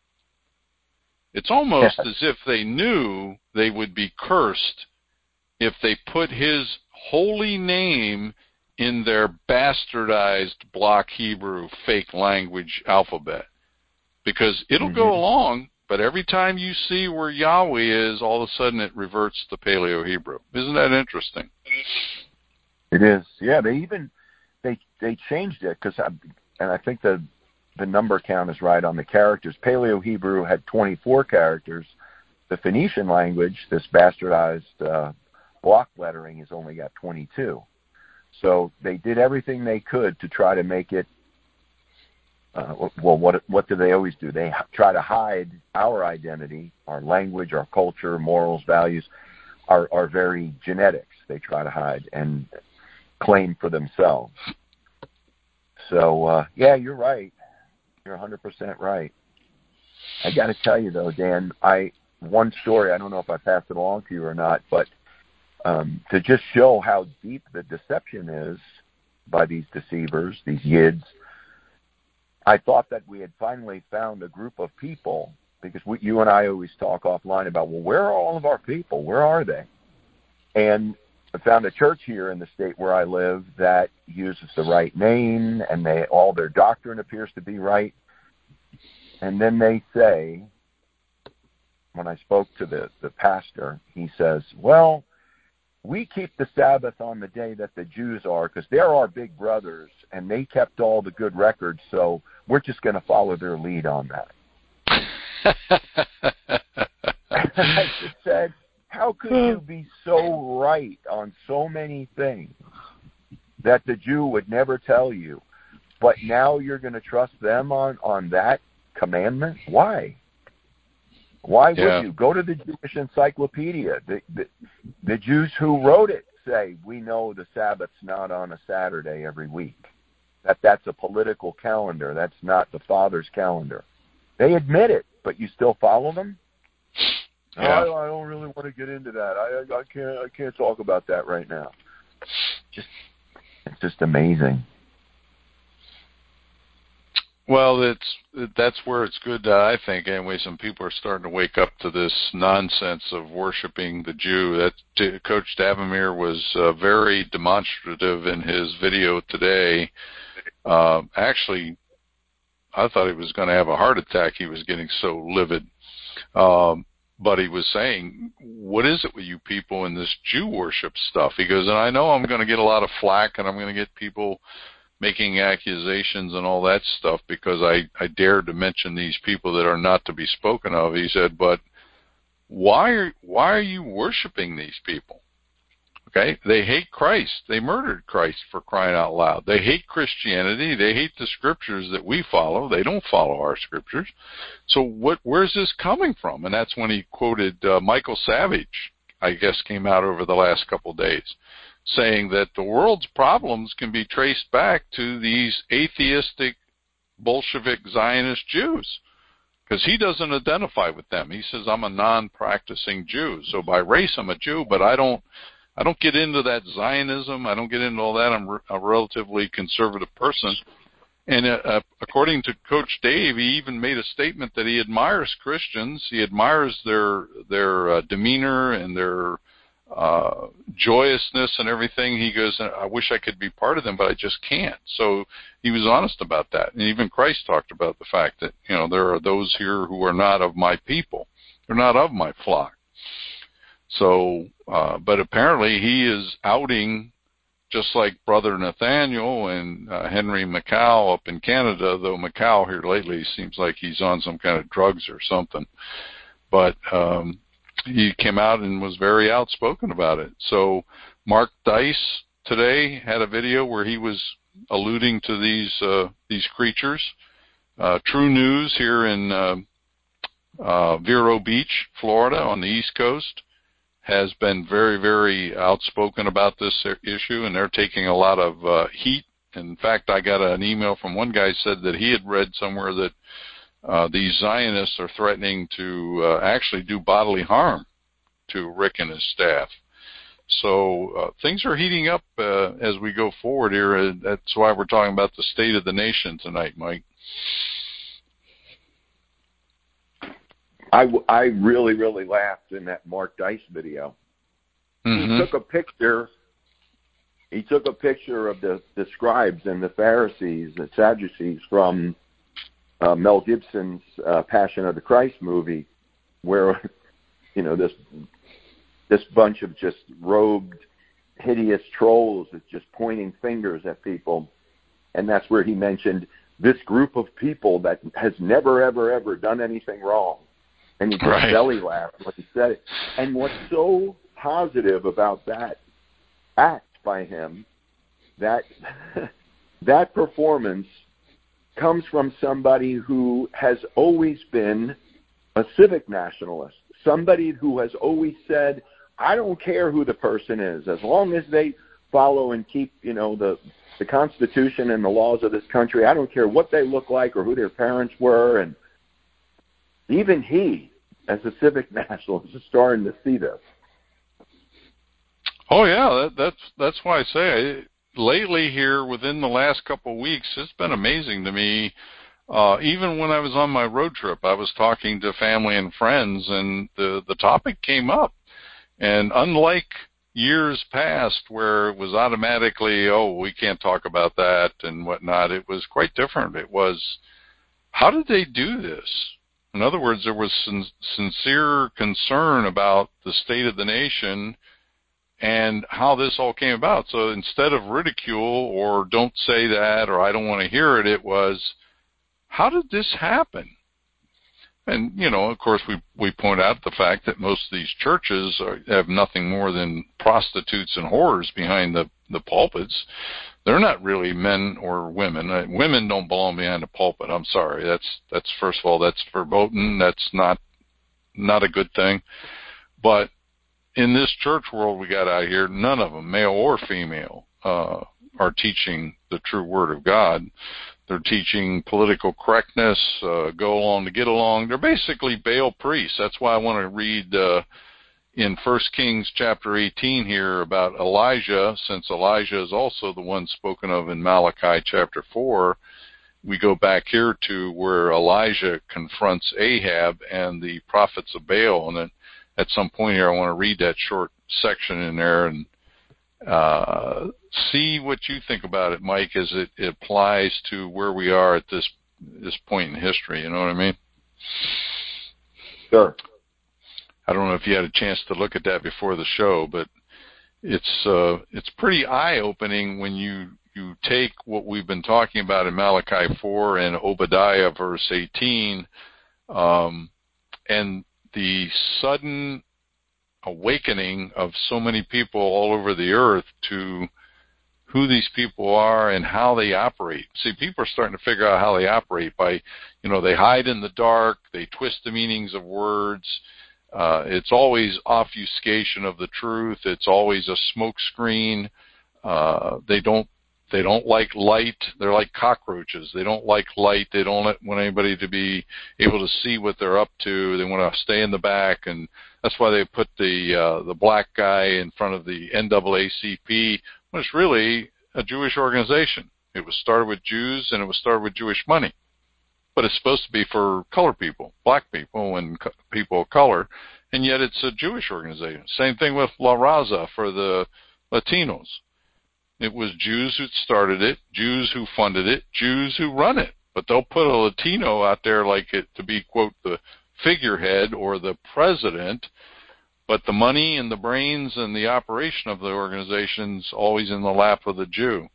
It's almost as if they knew they would be cursed if they put his holy name in their bastardized block Hebrew fake language alphabet. Because it'll go along, but every time you see where Yahweh is, all of a sudden it reverts to Paleo-Hebrew. Isn't that interesting?
It is. Yeah, they changed it because, and I think the number count is right on the characters. Paleo-Hebrew had 24 characters. The Phoenician language, this bastardized block lettering, has only got 22. So they did everything they could to try to make it, what do they always do? They try to hide our identity, our language, our culture, morals, values, our very genetics. They try to hide and claim for themselves. So, yeah, you're right. You're 100% right. I got to tell you, though, Dan, one story, I don't know if I passed it along to you or not, but to just show how deep the deception is by these deceivers, these Yids, I thought that we had finally found a group of people, because you and I always talk offline about, well, where are all of our people? Where are they? And I found a church here in the state where I live that uses the right name, and all their doctrine appears to be right. And then they say, when I spoke to the pastor, he says, well, we keep the Sabbath on the day that the Jews are because they're our big brothers, and they kept all the good records, so we're just going to follow their lead on that. I just said, how could you be so right on so many things that the Jew would never tell you, but now you're going to trust them on that commandment? Why? Why would you? Go to the Jewish Encyclopedia. The Jews who wrote it say, we know the Sabbath's not on a Saturday every week. That's a political calendar. That's not the Father's calendar. They admit it, but you still follow them?
Yeah.
I don't really want to get into that. I can't talk about that right now. It's just amazing.
Well, that's where it's good, I think, anyway. Some people are starting to wake up to this nonsense of worshiping the Jew. Coach Davamere was very demonstrative in his video today. Actually, I thought he was going to have a heart attack. He was getting so livid. But he was saying, what is it with you people in this Jew worship stuff? He goes, and I know I'm going to get a lot of flack, and I'm going to get people making accusations and all that stuff because I dared to mention these people that are not to be spoken of. He said, but why are you worshiping these people? Okay? They hate Christ. They murdered Christ, for crying out loud. They hate Christianity. They hate the scriptures that we follow. They don't follow our scriptures. So where's this coming from? And that's when he quoted Michael Savage, I guess, came out over the last couple of days, saying that the world's problems can be traced back to these atheistic Bolshevik Zionist Jews, because he doesn't identify with them. He says, I'm a non-practicing Jew. So by race, I'm a Jew, but I don't get into that Zionism. I don't get into all that. I'm a relatively conservative person. And according to Coach Dave, he even made a statement that he admires Christians. He admires their demeanor and their joyousness and everything. He goes, I wish I could be part of them, but I just can't. So he was honest about that. And even Christ talked about the fact that, there are those here who are not of my people. They're not of my flock. So, but apparently he is outing, just like Brother Nathaniel and Henry Macau up in Canada, though Macau here lately seems like he's on some kind of drugs or something. But he came out and was very outspoken about it. So Mark Dice today had a video where he was alluding to these creatures. True News here in Vero Beach, Florida, on the East Coast, has been very, very outspoken about this issue, and they're taking a lot of heat. In fact, I got an email from one guy said that he had read somewhere that these Zionists are threatening to actually do bodily harm to Rick and his staff. So things are heating up as we go forward here. That's why we're talking about the state of the nation tonight, Mike.
I really, really laughed in that Mark Dice video. Mm-hmm. He took a picture of the scribes and the Pharisees, the Sadducees, from Mel Gibson's Passion of the Christ movie, where this bunch of just robed, hideous trolls is just pointing fingers at people, and that's where he mentioned this group of people that has never, ever, ever done anything wrong. And he just belly laughed when he said it. And what's so positive about that act by him, that performance comes from somebody who has always been a civic nationalist, somebody who has always said, I don't care who the person is, as long as they follow and keep, the Constitution and the laws of this country. I don't care what they look like or who their parents were. And even he, as a civic nationalist, is starting to see this.
Oh yeah, that's why I say lately here, within the last couple of weeks, it's been amazing to me. Even when I was on my road trip, I was talking to family and friends, and the topic came up. And unlike years past where it was automatically, we can't talk about that and whatnot, it was quite different. It was, how did they do this? In other words, there was sincere concern about the state of the nation and how this all came about. So instead of ridicule or don't say that or I don't want to hear it, it was, how did this happen? And, of course, we point out the fact that most of these churches have nothing more than prostitutes and whores behind the pulpits. They're not really men or women. Women don't belong behind a pulpit. I'm sorry. That's first of all, that's verboten. That's not a good thing. But in this church world we got out here, none of them, male or female, are teaching the true Word of God. They're teaching political correctness, go along to get along. They're basically Baal priests. That's why I want to read in 1 Kings chapter 18 here about Elijah, since Elijah is also the one spoken of in Malachi chapter 4. We go back here to where Elijah confronts Ahab and the prophets of Baal. And then at some point here, I want to read that short section in there and see what you think about it, Mike, as it applies to where we are at this point in history. You know what I mean?
Sure.
I don't know if you had a chance to look at that before the show, but it's pretty eye-opening when you take what we've been talking about in Malachi 4 and Obadiah verse 18, and the sudden awakening of so many people all over the earth to who these people are and how they operate. See, people are starting to figure out how they operate by, they hide in the dark, they twist the meanings of words. It's always obfuscation of the truth. It's always a smoke screen. They don't like light. They're like cockroaches. They don't like light. They don't want anybody to be able to see what they're up to. They want to stay in the back, and that's why they put the black guy in front of the NAACP. Well, it's really a Jewish organization. It was started with Jews, and it was started with Jewish money. But it's supposed to be for colored people, black people, and people of color, and yet it's a Jewish organization. Same thing with La Raza for the Latinos. It was Jews who started it, Jews who funded it, Jews who run it. But they'll put a Latino out there like it to be, quote, the figurehead or the president, but the money and the brains and the operation of the organization's always in the lap of the Jew.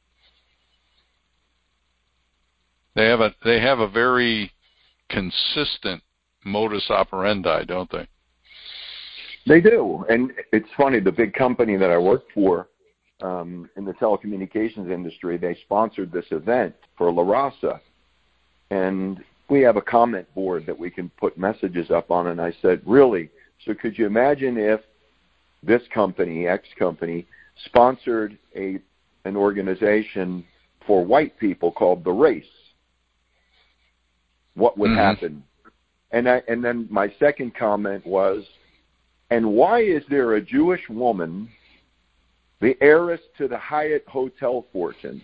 They have a very consistent modus operandi, don't they?
They do. And it's funny, the big company that I worked for in the telecommunications industry, they sponsored this event for La Raza. And we have a comment board that we can put messages up on. And I said, really? So could you imagine if this company, X company, sponsored an organization for white people called The Race? What would happen? And then my second comment was, and why is there a Jewish woman, the heiress to the Hyatt Hotel fortune,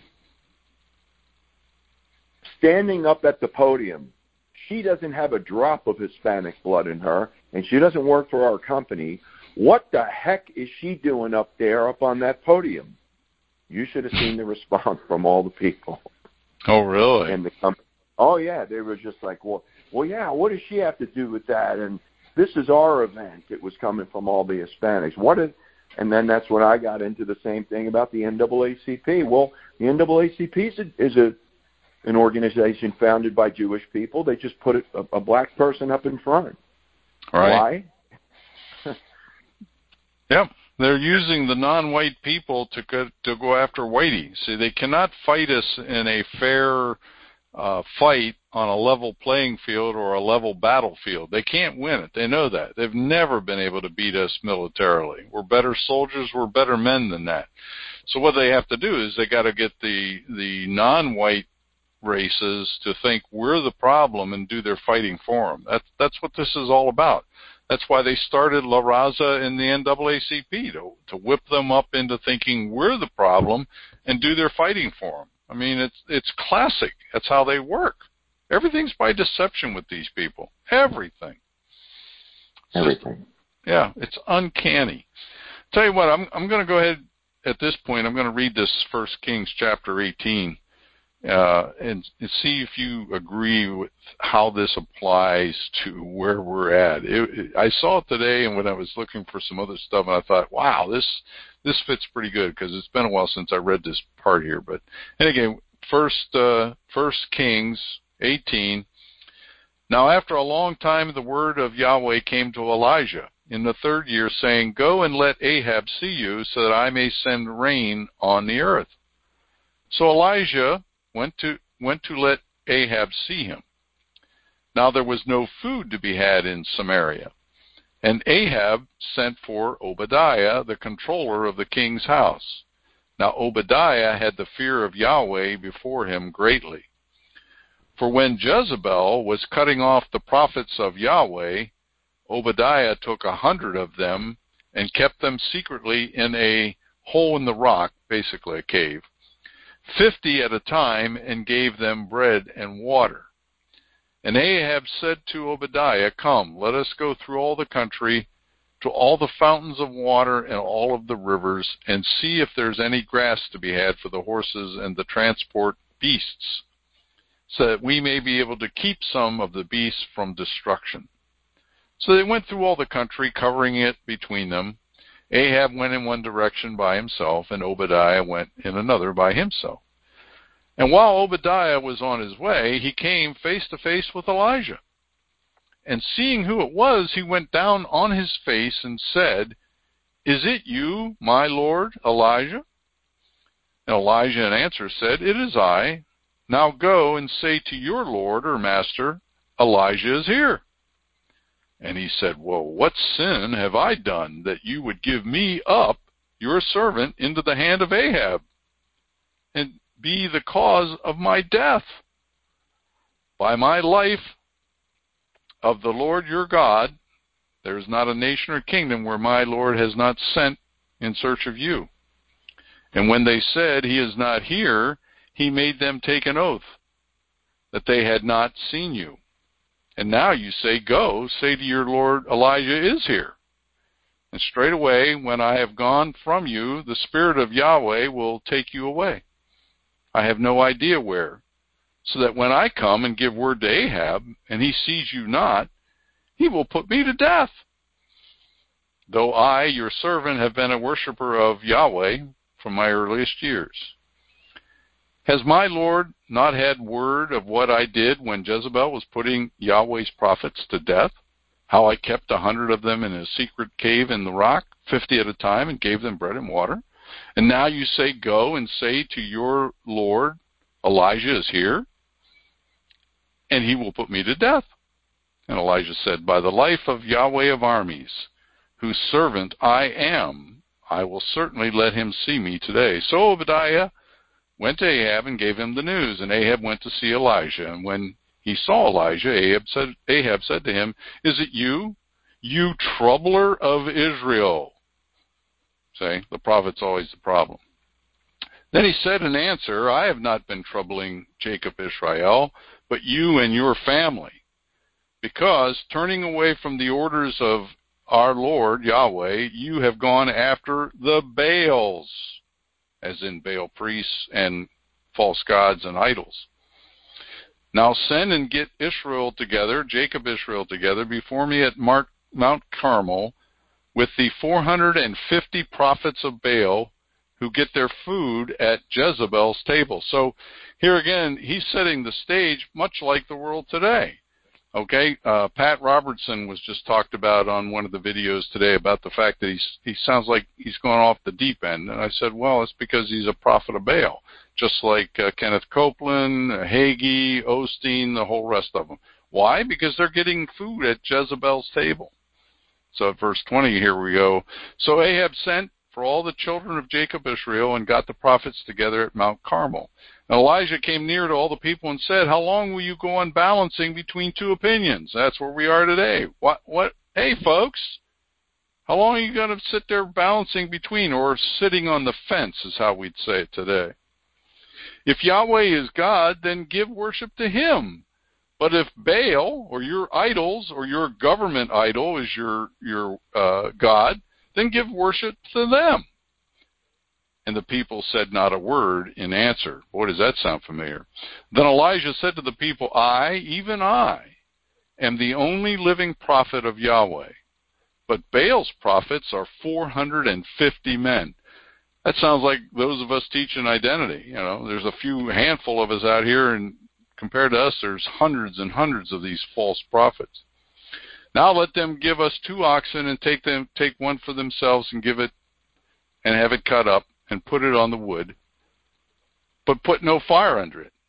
standing up at the podium? She doesn't have a drop of Hispanic blood in her, and she doesn't work for our company. What the heck is she doing up there, up on that podium? You should have seen the response from all the people.
Oh, really?
And the company. Oh, yeah. They were just like, well, yeah, what does she have to do with that? And this is our event. It was coming from all the Hispanics. And then that's when I got into the same thing about the NAACP. Well, the NAACP is an organization founded by Jewish people. They just put a black person up in front.
Right.
Why?
Yep. They're using the non-white people to go after whitey. See, they cannot fight us in a fair fight on a level playing field or a level battlefield. They can't win it. They know that. They've never been able to beat us militarily. We're better soldiers. We're better men than that. So what they have to do is they got to get the non-white races to think we're the problem and do their fighting for them. That's what this is all about. That's why they started La Raza in the NAACP, to whip them up into thinking we're the problem and do their fighting for them. I mean, it's classic. That's how they work. Everything's by deception with these people. Everything. It's uncanny. Tell you what, I'm going to go ahead at this point. I'm going to read this 1 Kings chapter 18 and see if you agree with how this applies to where we're at. I saw it today, and when I was looking for some other stuff, and I thought, wow, this fits pretty good, because it's been a while since I read this part here. But, and again, First Kings 18. Now after a long time, the word of Yahweh came to Elijah in the 3rd year, saying, go and let Ahab see you, so that I may send rain on the earth. So Elijah went to let Ahab see him. Now there was no food to be had in Samaria. And Ahab sent for Obadiah, the controller of the king's house. Now Obadiah had the fear of Yahweh before him greatly. For when Jezebel was cutting off the prophets of Yahweh, Obadiah took 100 of them and kept them secretly in a hole in the rock, basically a cave, 50 at a time, and gave them bread and water. And Ahab said to Obadiah, come, let us go through all the country, to all the fountains of water and all of the rivers, and see if there's any grass to be had for the horses and the transport beasts, so that we may be able to keep some of the beasts from destruction. So they went through all the country, covering it between them. Ahab went in one direction by himself, and Obadiah went in another by himself. And while Obadiah was on his way, he came face to face with Elijah. And seeing who it was, he went down on his face and said, Is it you, my lord, Elijah? And Elijah in answer said, It is I. Now go and say to your lord or master, Elijah is here. And he said, Well, what sin have I done that you would give me up, your servant, into the hand of Ahab, and be the cause of my death? By my life of the Lord your God, there is not a nation or kingdom where my Lord has not sent in search of you. And when they said, He is not here, he made them take an oath that they had not seen you. And now you say, Go, say to your Lord, Elijah is here. And straightway, when I have gone from you, the Spirit of Yahweh will take you away. I have no idea where, so that when I come and give word to Ahab, and he sees you not, he will put me to death. Though I, your servant, have been a worshiper of Yahweh from my earliest years. Has my Lord not had word of what I did when Jezebel was putting Yahweh's prophets to death? How I kept 100 of them in a secret cave in the rock, 50 at a time, and gave them bread and water? And now you say, Go and say to your Lord, Elijah is here, and he will put me to death. And Elijah said, By the life of Yahweh of armies, whose servant I am, I will certainly let him see me today. So Obadiah went to Ahab and gave him the news, and Ahab went to see Elijah. And when he saw Elijah, Ahab said to him, Is it you, you troubler of Israel? Say, the prophet's always the problem. Then he said in answer, I have not been troubling Jacob Israel, but you and your family, because turning away from the orders of our Lord Yahweh, you have gone after the Baals, as in Baal priests and false gods and idols. Now send and get Israel together, Jacob Israel together, before me at Mount Carmel, with the 450 prophets of Baal who get their food at Jezebel's table. So here again, he's setting the stage much like the world today. Okay, Pat Robertson was just talked about on one of the videos today about the fact that he sounds like he's gone off the deep end. And I said, well, it's because he's a prophet of Baal, just like Kenneth Copeland, Hagee, Osteen, the whole rest of them. Why? Because they're getting food at Jezebel's table. So at verse 20, here we go. So Ahab sent for all the children of Jacob Israel and got the prophets together at Mount Carmel. And Elijah came near to all the people and said, How long will you go on balancing between two opinions? That's where we are today. What? Hey, folks, how long are you going to sit there balancing between, or sitting on the fence is how we'd say it today? If Yahweh is God, then give worship to him. But if Baal, or your idols, or your government idol is your God, then give worship to them. And the people said not a word in answer. Boy, does that sound familiar. Then Elijah said to the people, I, even I, am the only living prophet of Yahweh. But Baal's prophets are 450 men. That sounds like those of us teaching identity. You know, there's a handful of us out here, and compared to us, there's hundreds and hundreds of these false prophets. Now let them give us 2 oxen and take one for themselves and give it and have it cut up and put it on the wood, but put no fire under it.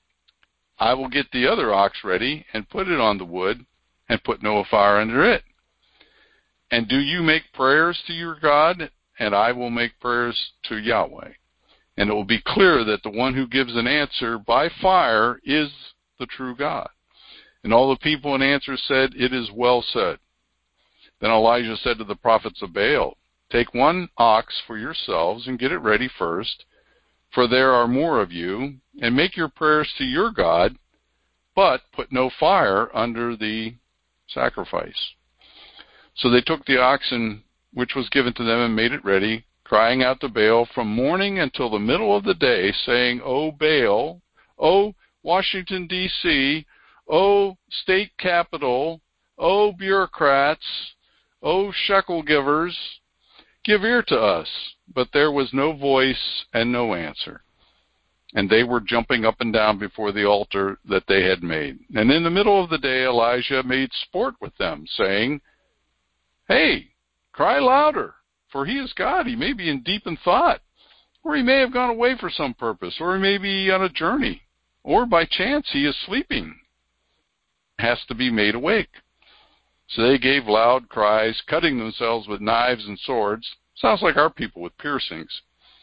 I will get the other ox ready and put it on the wood and put no fire under it. And do you make prayers to your God, and I will make prayers to Yahweh. And it will be clear that the one who gives an answer by fire is the true God. And all the people in answer said, It is well said. Then Elijah said to the prophets of Baal, Take 1 ox for yourselves and get it ready first, for there are more of you, and make your prayers to your God, but put no fire under the sacrifice. So they took the oxen which was given to them and made it ready, crying out to Baal from morning until the middle of the day, saying, O Baal, O Washington, D.C., O state capital, O bureaucrats, O shekel givers, give ear to us. But there was no voice and no answer. And they were jumping up and down before the altar that they had made. And in the middle of the day, Elijah made sport with them, saying, Hey, cry louder, for he is God. He may be in deep in thought, or he may have gone away for some purpose, or he may be on a journey, or by chance he is sleeping, has to be made awake. So they gave loud cries, cutting themselves with knives and swords. Sounds like our people with piercings.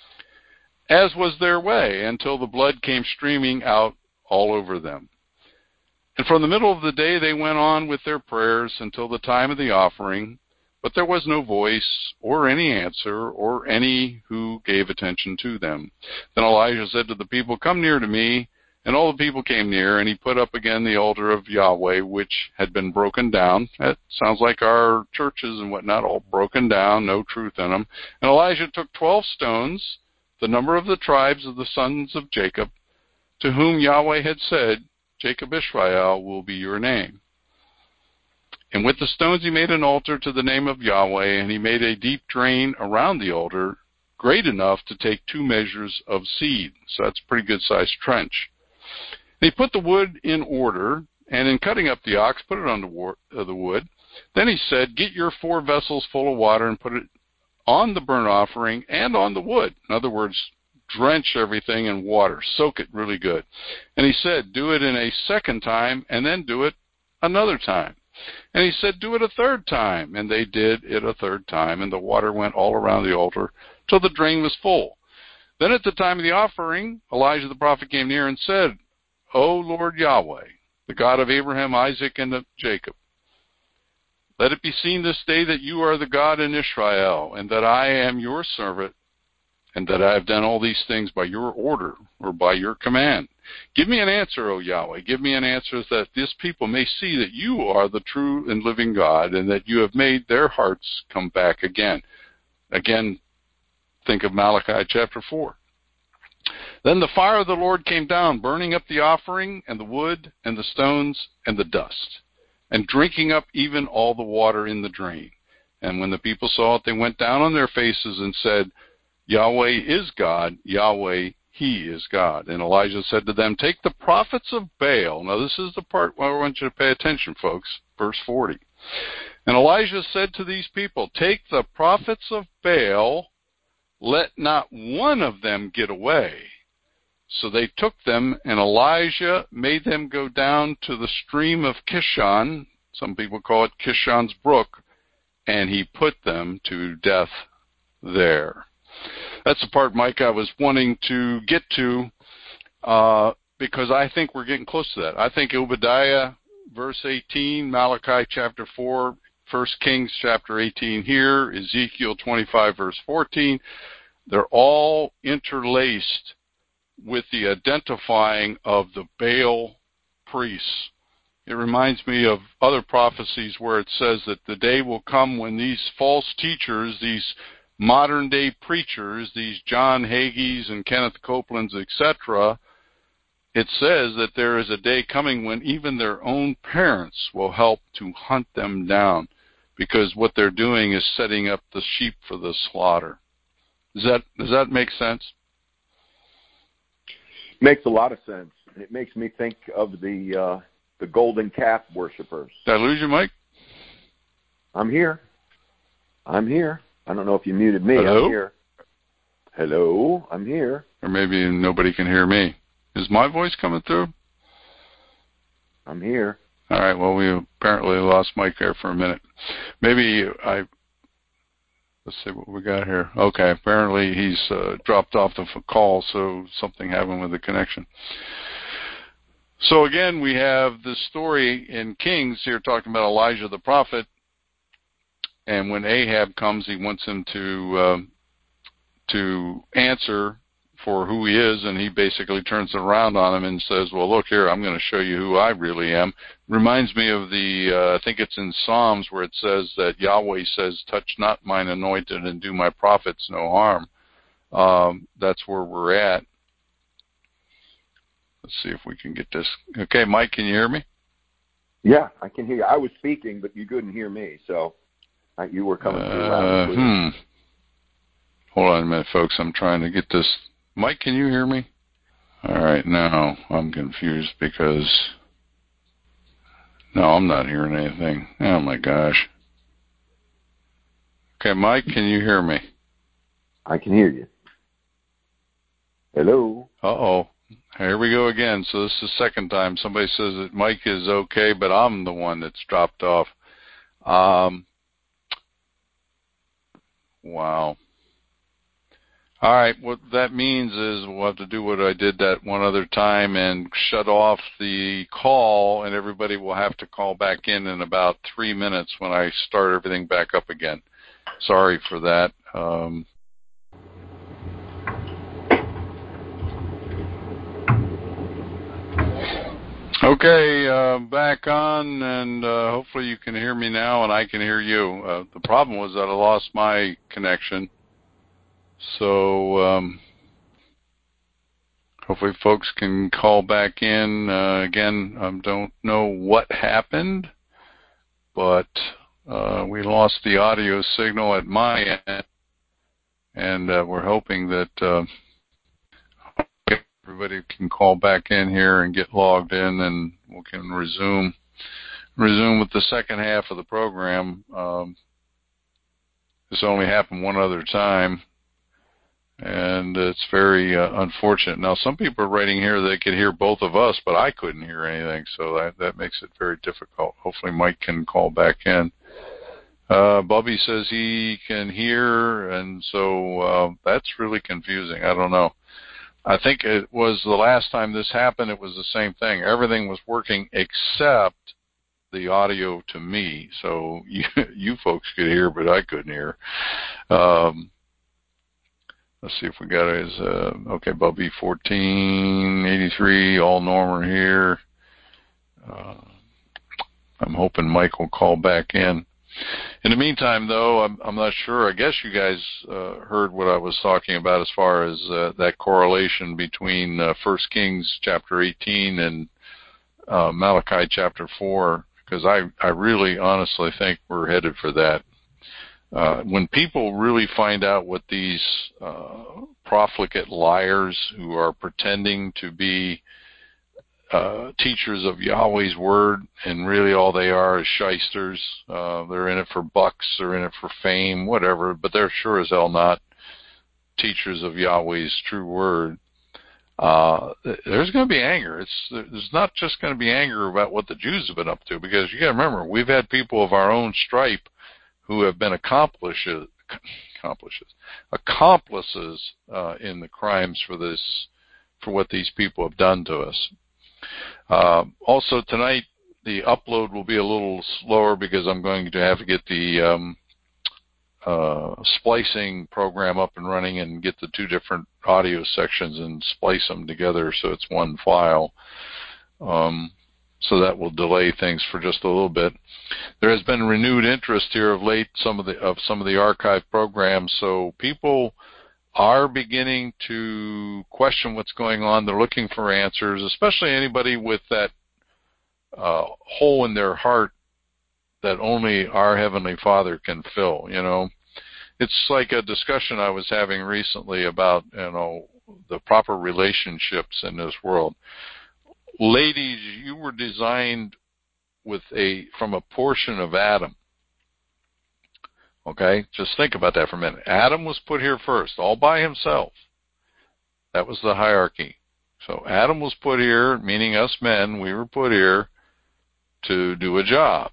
As was their way, until the blood came streaming out all over them. And from the middle of the day they went on with their prayers until the time of the offering, but there was no voice or any answer or any who gave attention to them. Then Elijah said to the people, "Come near to me." And all the people came near, and he put up again the altar of Yahweh, which had been broken down. That sounds like our churches and whatnot, all broken down, no truth in them. And Elijah took 12 stones, the number of the tribes of the sons of Jacob, to whom Yahweh had said, "Jacob Israel will be your name." And with the stones he made an altar to the name of Yahweh, and he made a deep drain around the altar, great enough to take 2 measures of seed. So that's a pretty good-sized trench. He put the wood in order, and in cutting up the ox, put it on the wood. Then he said, "Get your 4 vessels full of water and put it on the burnt offering and on the wood." In other words, drench everything in water. Soak it really good. And he said, "Do it in a second time, and then do it another time." And he said, "Do it a third time." And they did it a third time, and the water went all around the altar till the drain was full. Then at the time of the offering, Elijah the prophet came near and said, "O Lord Yahweh, the God of Abraham, Isaac, and of Jacob, let it be seen this day that you are the God in Israel, and that I am your servant, and that I have done all these things by your order or by your command. Give me an answer, O Yahweh. Give me an answer that this people may see that you are the true and living God, and that you have made their hearts come back again." Again, think of Malachi chapter 4. Then the fire of the Lord came down, burning up the offering and the wood and the stones and the dust, and drinking up even all the water in the drain. And when the people saw it, they went down on their faces and said, "Yahweh is God, Yahweh, He is God." And Elijah said to them, "Take the prophets of Baal." Now this is the part where I want you to pay attention, folks. Verse 40. And Elijah said to these people, "Take the prophets of Baal, let not one of them get away." So they took them, and Elijah made them go down to the stream of Kishon, some people call it Kishon's brook, and he put them to death there. That's the part, Mike, I was wanting to get to, because I think we're getting close to that. I think Obadiah, verse 18, Malachi chapter 4, 1 Kings chapter 18 here, Ezekiel 25, verse 14, they're all interlaced with the identifying of the Baal priests. It reminds me of other prophecies where it says that the day will come when these false teachers, these modern-day preachers, these John Hagees and Kenneth Copelands, etc., it says that there is a day coming when even their own parents will help to hunt them down, because what they're doing is setting up the sheep for the slaughter. Does that make sense?
Makes a lot of sense. It makes me think of the golden calf worshipers.
Did I lose you, Mike?
I'm here. I don't know if you muted me.
Hello?
I'm here. Hello? I'm here.
Or maybe nobody can hear me. Is my voice coming through?
I'm here.
All right, well, we apparently lost Mike there for a minute. Let's see what we got here. Okay, apparently he's dropped off the call, so something happened with the connection. So again, we have this story in Kings here talking about Elijah the prophet, and when Ahab comes, he wants him to answer for who he is, and he basically turns it around on him and says, "Well, look here, I'm going to show you who I really am." Reminds me of I think it's in Psalms where it says that Yahweh says, "Touch not mine anointed and do my prophets no harm." That's where we're at. Let's see if we can get this. Okay, Mike, can you hear me?
Yeah, I can hear you. I was speaking, but you couldn't hear me, so you were coming through loud and clear.
Hold on a minute, folks. I'm trying to get this. Mike, can you hear me? All right, now I'm confused because no, I'm not hearing anything. Oh my gosh. Okay, Mike, can you hear me?
I can hear you. Hello?
Uh-oh. Here we go again. So this is the second time somebody says that Mike is okay, but I'm the one that's dropped off. Wow. All right, what that means is we'll have to do what I did that one other time and shut off the call, and everybody will have to call back in about 3 minutes when I start everything back up again. Sorry for that. Okay, back on, and hopefully you can hear me now, and I can hear you. The problem was that I lost my connection. So hopefully folks can call back in. Again, I don't know what happened, but we lost the audio signal at my end, and we're hoping that everybody can call back in here and get logged in, and we can resume with the second half of the program. This only happened one other time, and it's very unfortunate. Now, some people are writing here they could hear both of us, but I couldn't hear anything, so that makes it very difficult. Hopefully Mike can call back in. Bubby says he can hear, and so that's really confusing. I don't know. I think it was the last time this happened, it was the same thing. Everything was working except the audio to me, so you folks could hear, but I couldn't hear. Let's see if we got his, okay, Bubby 1483, all normal here. I'm hoping Mike will call back in. In the meantime, though, I'm not sure. I guess you guys heard what I was talking about as far as that correlation between 1 Kings chapter 18 and Malachi chapter 4, because I really honestly think we're headed for that. When people really find out what these profligate liars who are pretending to be teachers of Yahweh's word, and really all they are is shysters. They're in it for bucks, they're in it for fame, whatever, but they're sure as hell not teachers of Yahweh's true word. There's going to be anger. There's not just going to be anger about what the Jews have been up to, because you got to remember, we've had people of our own stripe who have been accomplices in the crimes for what these people have done to us. Also tonight, the upload will be a little slower because I'm going to have to get the splicing program up and running and get the two different audio sections and splice them together so it's one file. So that will delay things for just a little bit. There has been renewed interest here of late some of the archive programs, so people are beginning to question what's going on. They're looking for answers, especially anybody with that hole in their heart that only our Heavenly Father can fill. You know, it's like a discussion I was having recently about, the proper relationships in this world. Ladies, you were designed from a portion of Adam. Okay, just think about that for a minute. Adam was put here first, all by himself. That was the hierarchy. So Adam was put here, meaning us men, we were put here to do a job.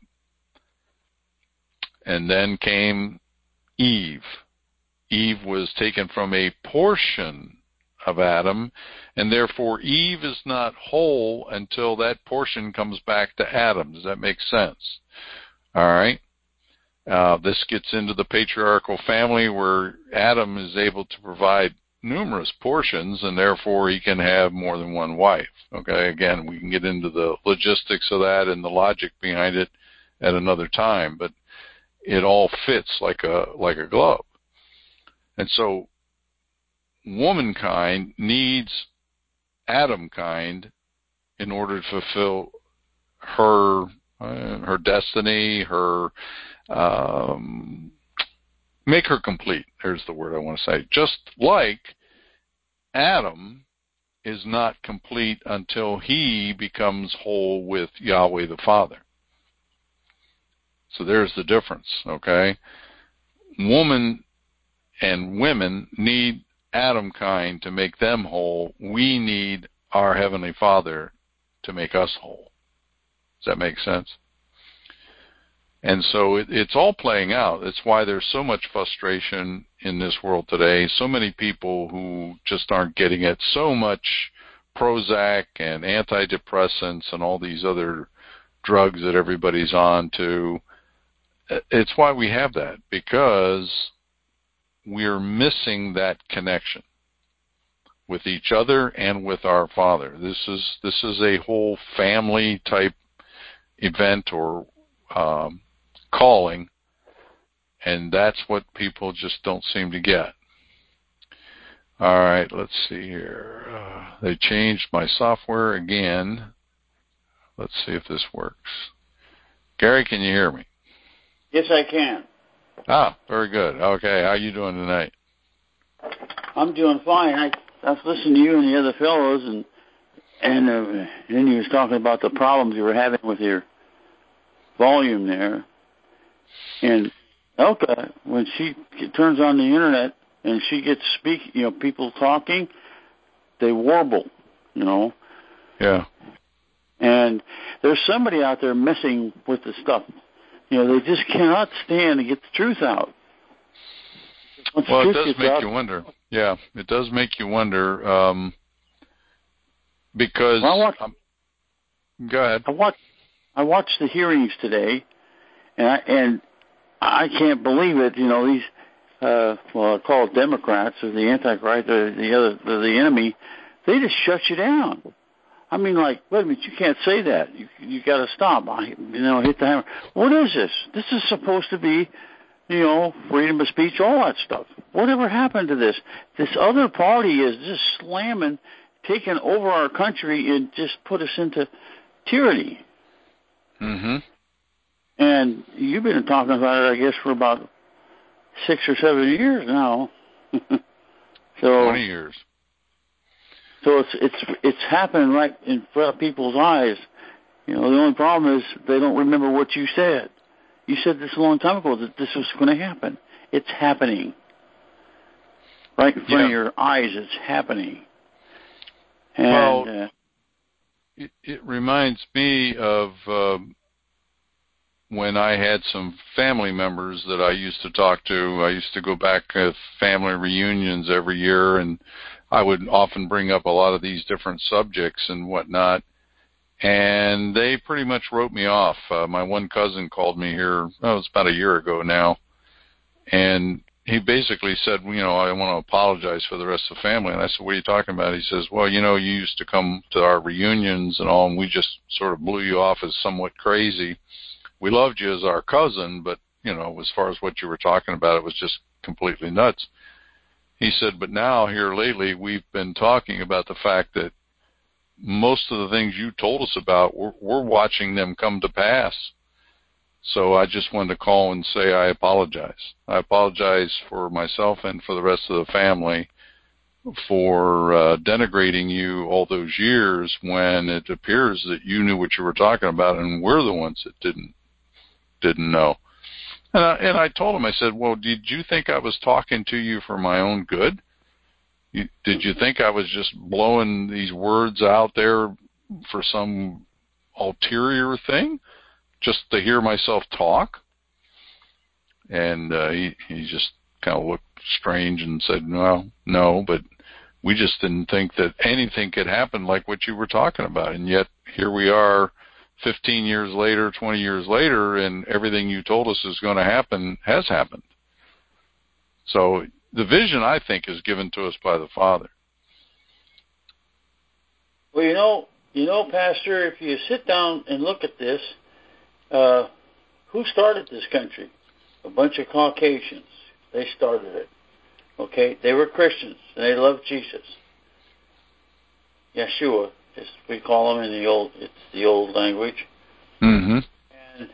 And then came Eve. Eve was taken from a portion of Adam, and therefore Eve is not whole until that portion comes back to Adam. Does that make sense? All right. This gets into the patriarchal family where Adam is able to provide numerous portions, and therefore he can have more than one wife. Okay, again, we can get into the logistics of that and the logic behind it at another time, but it all fits like a glove. And so womankind needs Adamkind in order to fulfill her destiny, make her complete. There's the word I want to say. Just like Adam is not complete until he becomes whole with Yahweh the Father. So there's the difference, okay? woman and women need Adam kind to make them whole. We need our Heavenly Father to make us whole. Does that make sense? And so it's all playing out. It's why there's so much frustration in this world today. So many people who just aren't getting it. So much Prozac and antidepressants and all these other drugs that everybody's on to. It's why we have that, because we're missing that connection with each other and with our Father. This is a whole family type event or calling, and that's what people just don't seem to get. All right, let's see here. They changed my software again. Let's see if this works. Gary, can you hear me?
Yes, I can.
Ah, very good. Okay, how you doing tonight?
I'm doing fine. I was listening to you and the other fellows, and then you was talking about the problems you were having with your volume there. And Elka, when she turns on the internet and she gets people talking, they warble,
Yeah.
And there's somebody out there messing with the stuff. They just cannot stand to get the truth out.
Well, it does make you wonder. Yeah, it does make you wonder because. Go ahead.
I watched the hearings today, and I can't believe it. These I call it Democrats or the Antichrist, the enemy. They just shut you down. I mean, like, wait a minute, you can't say that. You got to stop. Hit the hammer. What is this? This is supposed to be, freedom of speech, all that stuff. Whatever happened to this? This other party is just slamming, taking over our country and just put us into tyranny.
Mm-hmm.
And you've been talking about it, I guess, for about 6 or 7 years now.
20 years.
So it's happening right in front of people's eyes. The only problem is they don't remember what you said. You said this a long time ago that this was going to happen. It's happening. Right in front of your eyes, it's happening. And,
it reminds me of when I had some family members that I used to talk to. I used to go back to family reunions every year, and I would often bring up a lot of these different subjects and whatnot, and they pretty much wrote me off. My one cousin called me here, it was about a year ago now, and he basically said, I want to apologize for the rest of the family. And I said, what are you talking about? He says, well, you used to come to our reunions and all, and we just sort of blew you off as somewhat crazy. We loved you as our cousin, but, as far as what you were talking about, it was just completely nuts. He said, but now, here lately, we've been talking about the fact that most of the things you told us about, we're watching them come to pass. So I just wanted to call and say I apologize. I apologize for myself and for the rest of the family for denigrating you all those years when it appears that you knew what you were talking about and we're the ones that didn't know. And I told him, I said, well, did you think I was talking to you for my own good? Did you think I was just blowing these words out there for some ulterior thing, just to hear myself talk? And he just kind of looked strange and said, no, but we just didn't think that anything could happen like what you were talking about. And yet here we are 15 years later, 20 years later, and everything you told us is going to happen has happened. So the vision, I think, is given to us by the Father.
Well, Pastor, if you sit down and look at this, who started this country? A bunch of Caucasians. They started it. Okay? They were Christians, and they loved Jesus. Yeshua, as we call him it's the old language.
Mm-hmm.
And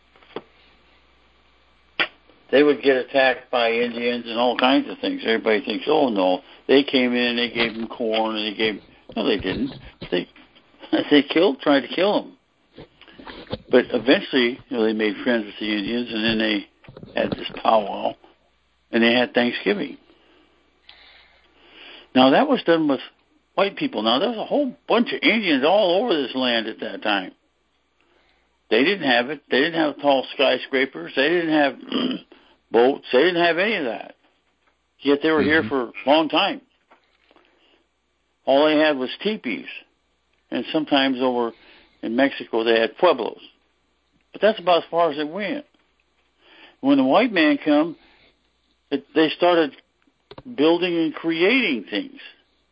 they would get attacked by Indians and all kinds of things. Everybody thinks, oh, no, they came in, they gave them corn, and no, they didn't. They tried to kill them. But eventually, they made friends with the Indians, and then they had this powwow, and they had Thanksgiving. Now, that was done with white people. Now, there was a whole bunch of Indians all over this land at that time. They didn't have it. They didn't have tall skyscrapers. They didn't have boats. They didn't have any of that. Yet they were here for a long time. All they had was teepees. And sometimes over in Mexico they had pueblos. But that's about as far as it went. When the white man come, they started building and creating things.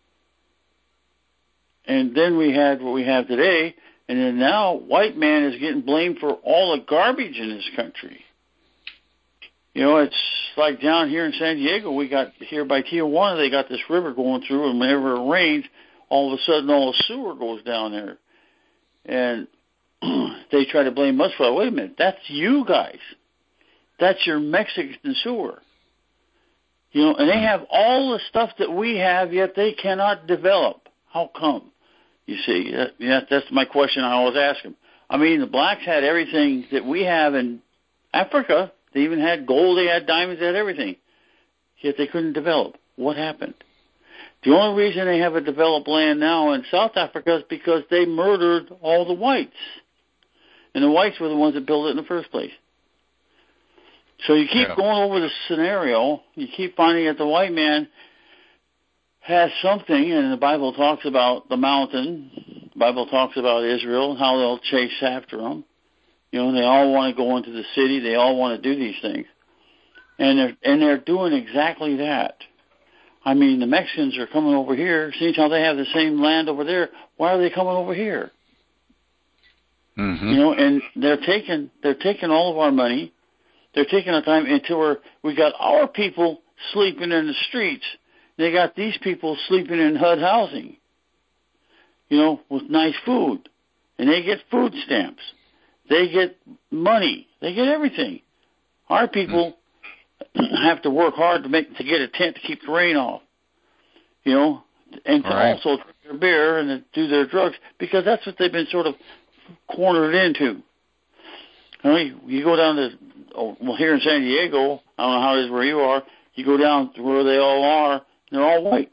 And then we had what we have today, and then now white man is getting blamed for all the garbage in this country. You know, it's like down here in San Diego, we got here by Tijuana, they got this river going through, and whenever it rains, all of a sudden all the sewer goes down there. And they try to blame us for it. Wait a minute, that's you guys. That's your Mexican sewer. You know, and they have all the stuff that we have, yet they cannot develop. How come? You see, that's my question I always ask them. I mean, the blacks had everything that we have in Africa. They even had gold, they had diamonds, they had everything. Yet they couldn't develop. What happened? The only reason they have a developed land now in South Africa is because they murdered all the whites. And the whites were the ones that built it in the first place. So you keep going over the scenario, you keep finding that the white man has something, and the Bible talks about the mountain. The Bible talks about Israel and how they'll chase after them. You know, they all want to go into the city. They all want to do these things. And they're doing exactly that. I mean, the Mexicans are coming over here. Seeing how they have the same land over there, why are they coming over here?
Mm-hmm.
You know, and they're taking all of our money. They're taking our time until we got our people sleeping in the streets. They got these people sleeping in HUD housing, you know, with nice food. And they get food stamps. They get money. They get everything. Our people have to work hard to get a tent to keep the rain off, you know, and to also drink their beer and to do their drugs, because that's what they've been sort of cornered into. I mean, you go down to, here in San Diego, I don't know how it is where you are, you go down to where they all are, they're all whites.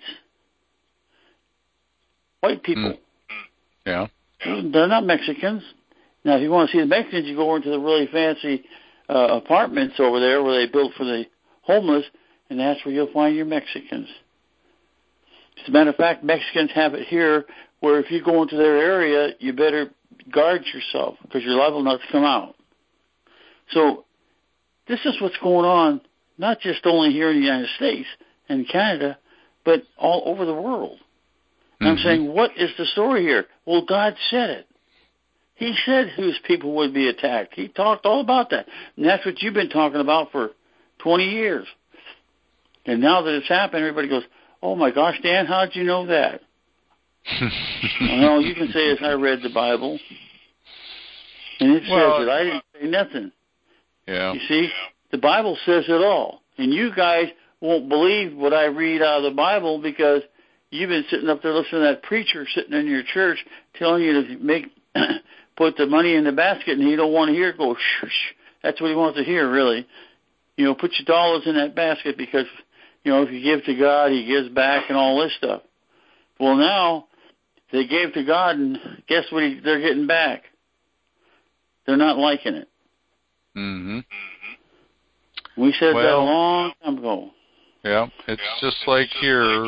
White people.
Yeah.
They're not Mexicans. Now, if you want to see the Mexicans, you go over to the really fancy apartments over there where they built for the homeless, and that's where you'll find your Mexicans. As a matter of fact, Mexicans have it here where if you go into their area, you better guard yourself because you're liable not to come out. So this is what's going on, not just only here in the United States and Canada, but all over the world. And I'm saying, what is the story here? Well, God said it. He said whose people would be attacked. He talked all about that. And that's what you've been talking about for 20 years. And now that it's happened, everybody goes, oh, my gosh, Dan, how did you know that? Well, you can say, as I read the Bible. And it says that I didn't say nothing.
Yeah.
You see, the Bible says it all. And you guys won't believe what I read out of the Bible because you've been sitting up there listening to that preacher sitting in your church telling you to put the money in the basket, and you don't want to hear it go, shh, shh. That's what he wants to hear, really. You know, put your dollars in that basket because, you know, if you give to God, he gives back and all this stuff. Well, now they gave to God, and guess what they're getting back? They're not liking it.
Mm-hmm.
We said that a long time ago.
Yeah, it's just like here.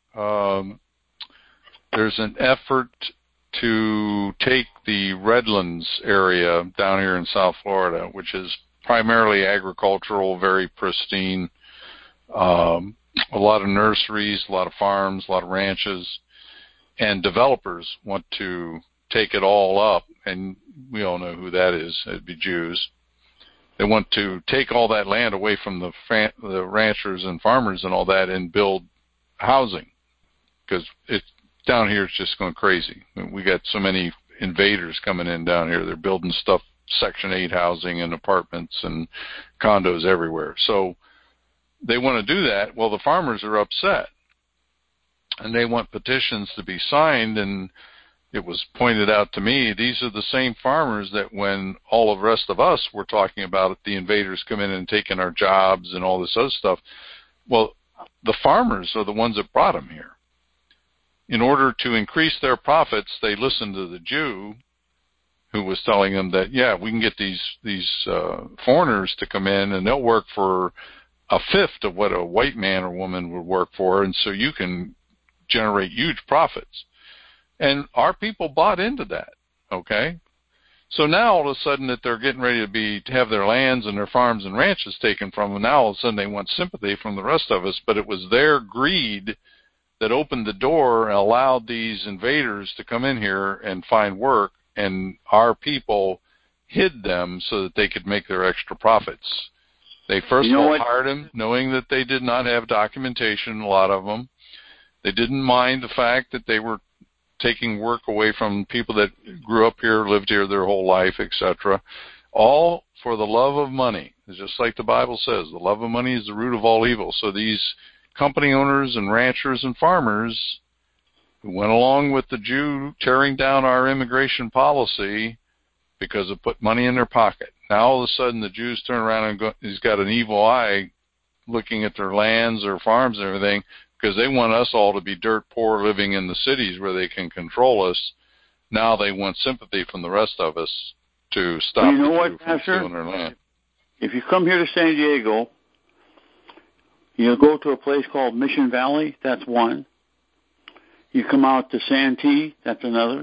There's an effort to take the Redlands area down here in South Florida, which is primarily agricultural, very pristine, a lot of nurseries, a lot of farms, a lot of ranches, and developers want to take it all up, and we all know who that is. It'd be Jews. They want to take all that land away from the ranchers and farmers and all that and build housing, because it's down here it's just going crazy. We got so many invaders coming in down here. They're building stuff, Section 8 housing and apartments and condos everywhere. So they want to do that. Well, the farmers are upset, and they want petitions to be signed, and it was pointed out to me, these are the same farmers that when all of the rest of us were talking about it, the invaders come in and taking our jobs and all this other stuff. Well, the farmers are the ones that brought them here. In order to increase their profits, they listened to the Jew who was telling them that, yeah, we can get these foreigners to come in and they'll work for a fifth of what a white man or woman would work for, and so you can generate huge profits. And our people bought into that, okay? So now all of a sudden that they're getting ready to have their lands and their farms and ranches taken from them, now all of a sudden they want sympathy from the rest of us, but it was their greed that opened the door and allowed these invaders to come in here and find work, and our people hid them so that they could make their extra profits. They first of all hired them knowing that they did not have documentation, a lot of them. They didn't mind the fact that they were taking work away from people that grew up here, lived here their whole life, etc. All for the love of money. It's just like the Bible says, the love of money is the root of all evil. So these company owners and ranchers and farmers who went along with the Jew tearing down our immigration policy because it put money in their pocket. Now all of a sudden the Jews turn around and he's got an evil eye looking at their lands, their farms and everything, because they want us all to be dirt poor living in the cities where they can control us. Now they want sympathy from the rest of us to stop the Jew from stealing their land.
If you come here to San Diego, you go to a place called Mission Valley, that's one. You come out to Santee, that's another.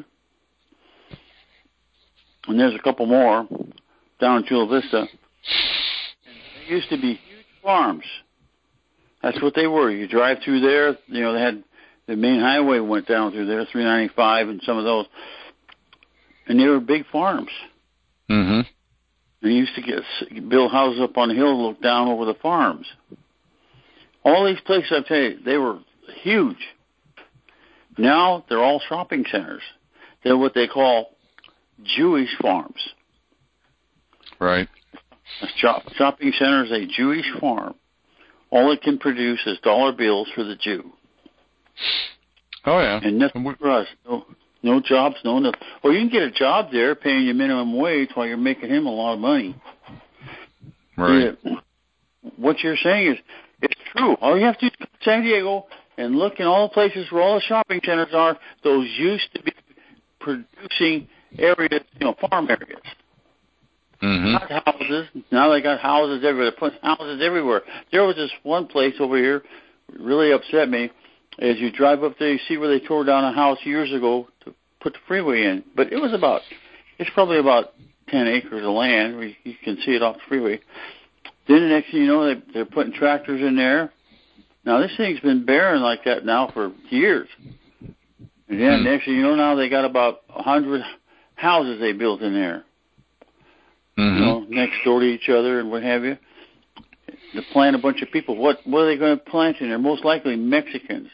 And there's a couple more down in Chula Vista. And they used to be huge farms. That's what they were. You drive through there, they had the main highway went down through there, 395 and some of those. And they were big farms.
Mm-hmm.
And you used to build houses up on the hill and look down over the farms. All these places, I tell you, they were huge. Now they're all shopping centers. They're what they call Jewish farms.
Right.
A shopping center is a Jewish farm. All it can produce is dollar bills for the Jew.
Oh, yeah.
And nothing for us. No jobs, no. Well, you can get a job there paying you minimum wage while you're making him a lot of money.
Right.
Yeah. What you're saying is it's true. All you have to do is go to San Diego and look in all the places where all the shopping centers are. Those used to be producing areas, farm areas.
Mm-hmm.
Not houses. Now they got houses everywhere. They're putting houses everywhere. There was this one place over here, really upset me. As you drive up there, you see where they tore down a house years ago to put the freeway in. But it's probably about 10 acres of land where you can see it off the freeway. Then the next thing you know, they're putting tractors in there. Now this thing's been barren like that now for years. And then next thing you know, now they got about 100 houses they built in there.
Mm-hmm.
Next door to each other and what have you. To plant a bunch of people. What are they going to plant in there? Most likely Mexicans.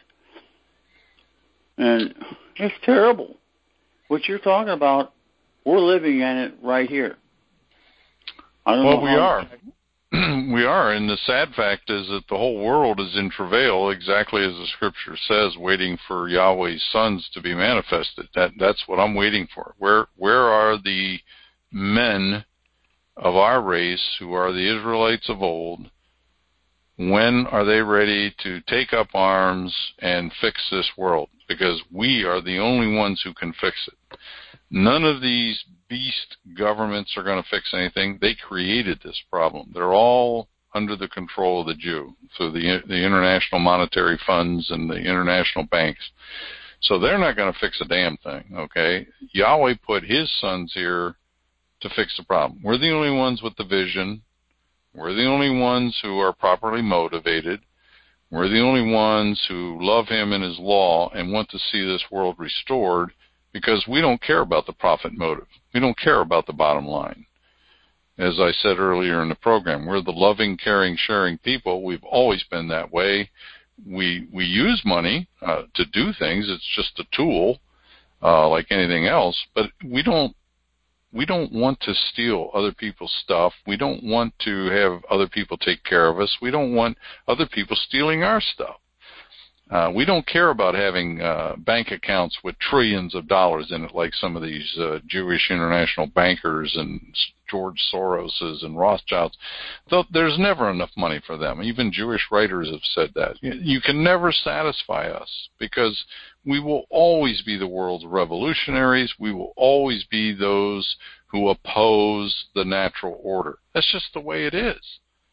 And it's terrible. What you're talking about, we're living in it right here.
We are. We are, and the sad fact is that the whole world is in travail, exactly as the Scripture says, waiting for Yahweh's sons to be manifested. That's what I'm waiting for. Where are the men of our race, who are the Israelites of old? When are they ready to take up arms and fix this world? Because we are the only ones who can fix it. None of these beast governments are going to fix anything. They created this problem. They're all under the control of the Jew, through the international monetary funds and the international banks. So they're not going to fix a damn thing, okay? Yahweh put his sons here to fix the problem. We're the only ones with the vision. We're the only ones who are properly motivated. We're the only ones who love him and his law and want to see this world restored, because we don't care about the profit motive. We don't care about the bottom line. As I said earlier in the program, we're the loving, caring, sharing people. We've always been that way. We use money to do things. It's just a tool like anything else, but we don't want to steal other people's stuff. We don't want to have other people take care of us. We don't want other people stealing our stuff. We don't care about having bank accounts with trillions of dollars in it like some of these Jewish international bankers and George Soroses and Rothschilds. There's never enough money for them. Even Jewish writers have said that. You can never satisfy us because we will always be the world's revolutionaries. We will always be those who oppose the natural order. That's just the way it is.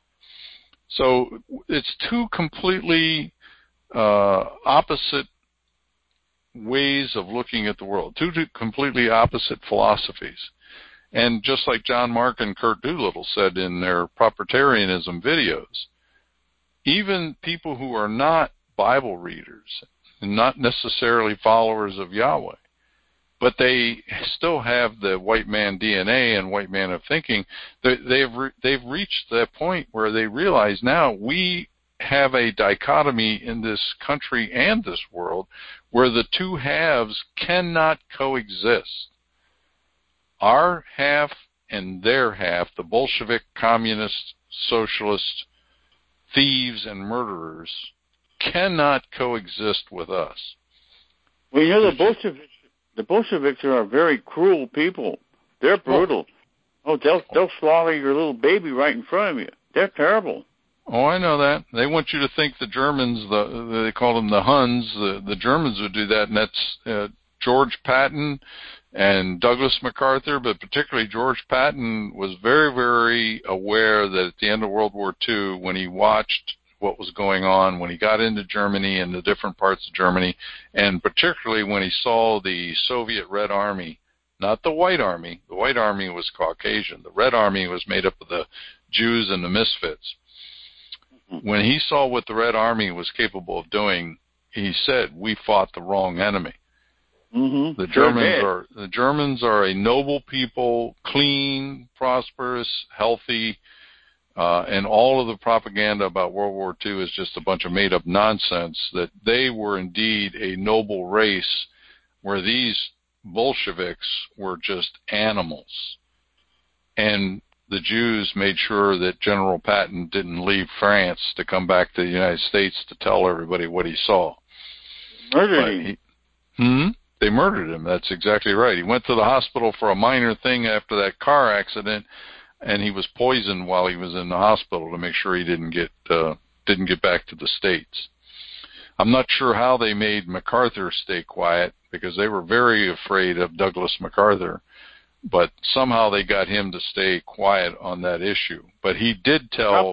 So it's two completely opposite ways of looking at the world, two completely opposite philosophies. And just like John Mark and Kurt Doolittle said in their Propertarianism videos, even people who are not Bible readers and not necessarily followers of Yahweh, but they still have the white man DNA and white man of thinking, they've reached that point where they realize now we have a dichotomy in this country and this world where the two halves cannot coexist. Our half and their half, the Bolshevik, communist, socialist, thieves, and murderers, cannot coexist with us.
Well, you know, the Bolsheviks are very cruel people. They're brutal. They'll slaughter your little baby right in front of you. They're terrible.
Oh, I know that. They want you to think the Germans, they call them the Huns, the Germans would do that, and that's George Patton and Douglas MacArthur, but particularly George Patton was very, very aware that at the end of World War II, when he watched what was going on, when he got into Germany and the different parts of Germany, and particularly when he saw the Soviet Red Army, not the White Army. The White Army was Caucasian. The Red Army was made up of the Jews and the misfits. When he saw what the Red Army was capable of doing, he said, "We fought the wrong enemy."
Mm-hmm.
The Germans are a noble people, clean, prosperous, healthy, and all of the propaganda about World War II is just a bunch of made-up nonsense. That they were indeed a noble race, where these Bolsheviks were just animals, and the Jews made sure that General Patton didn't leave France to come back to the United States to tell everybody what he saw.
Murdered him.
They murdered him. That's exactly right. He went to the hospital for a minor thing after that car accident, and he was poisoned while he was in the hospital to make sure he didn't get back to the States. I'm not sure how they made MacArthur stay quiet, because they were very afraid of Douglas MacArthur. But somehow they got him to stay quiet on that issue. But he did tell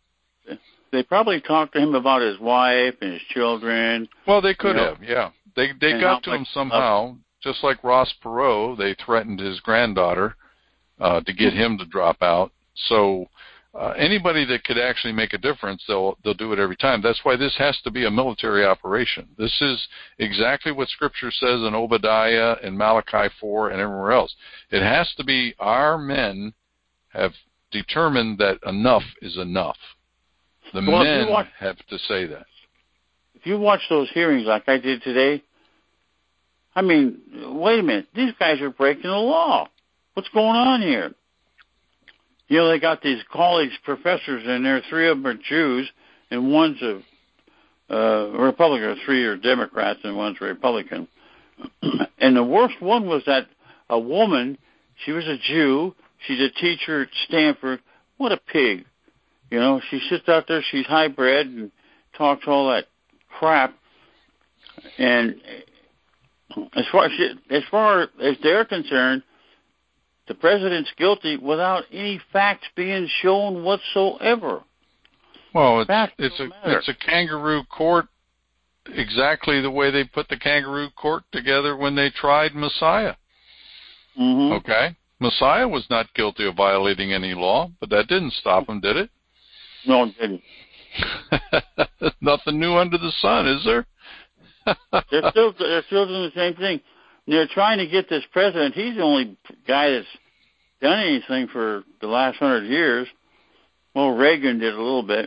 They probably talked to him about his wife and his children.
Well, they could have, yeah. They got to him somehow. Just like Ross Perot, they threatened his granddaughter to get him to drop out. So anybody that could actually make a difference, they'll do it every time. That's why this has to be a military operation. This is exactly what Scripture says in Obadiah and Malachi 4 and everywhere else. It has to be our men have determined that enough is enough. The men have to say that.
If you watch those hearings like I did today, I mean, wait a minute. These guys are breaking the law. What's going on here? You know, they got these college professors in there. 3 of them are Jews, and one's a Republican. 3 are Democrats, and one's a Republican. And the worst one was that a woman, she was a Jew. She's a teacher at Stanford. What a pig. You know, she sits out there, she's high-bred and talks all that crap. And as far as they're concerned, the president's guilty without any facts being shown whatsoever.
Well, it's a kangaroo court, exactly the way they put the kangaroo court together when they tried Messiah.
Mm-hmm.
Okay? Messiah was not guilty of violating any law, but that didn't stop him, did it?
No, it didn't.
Nothing new under the sun, is there?
They're still doing the same thing. They're trying to get this president. He's the only guy that's done anything for the last 100 years. Well, Reagan did a little bit.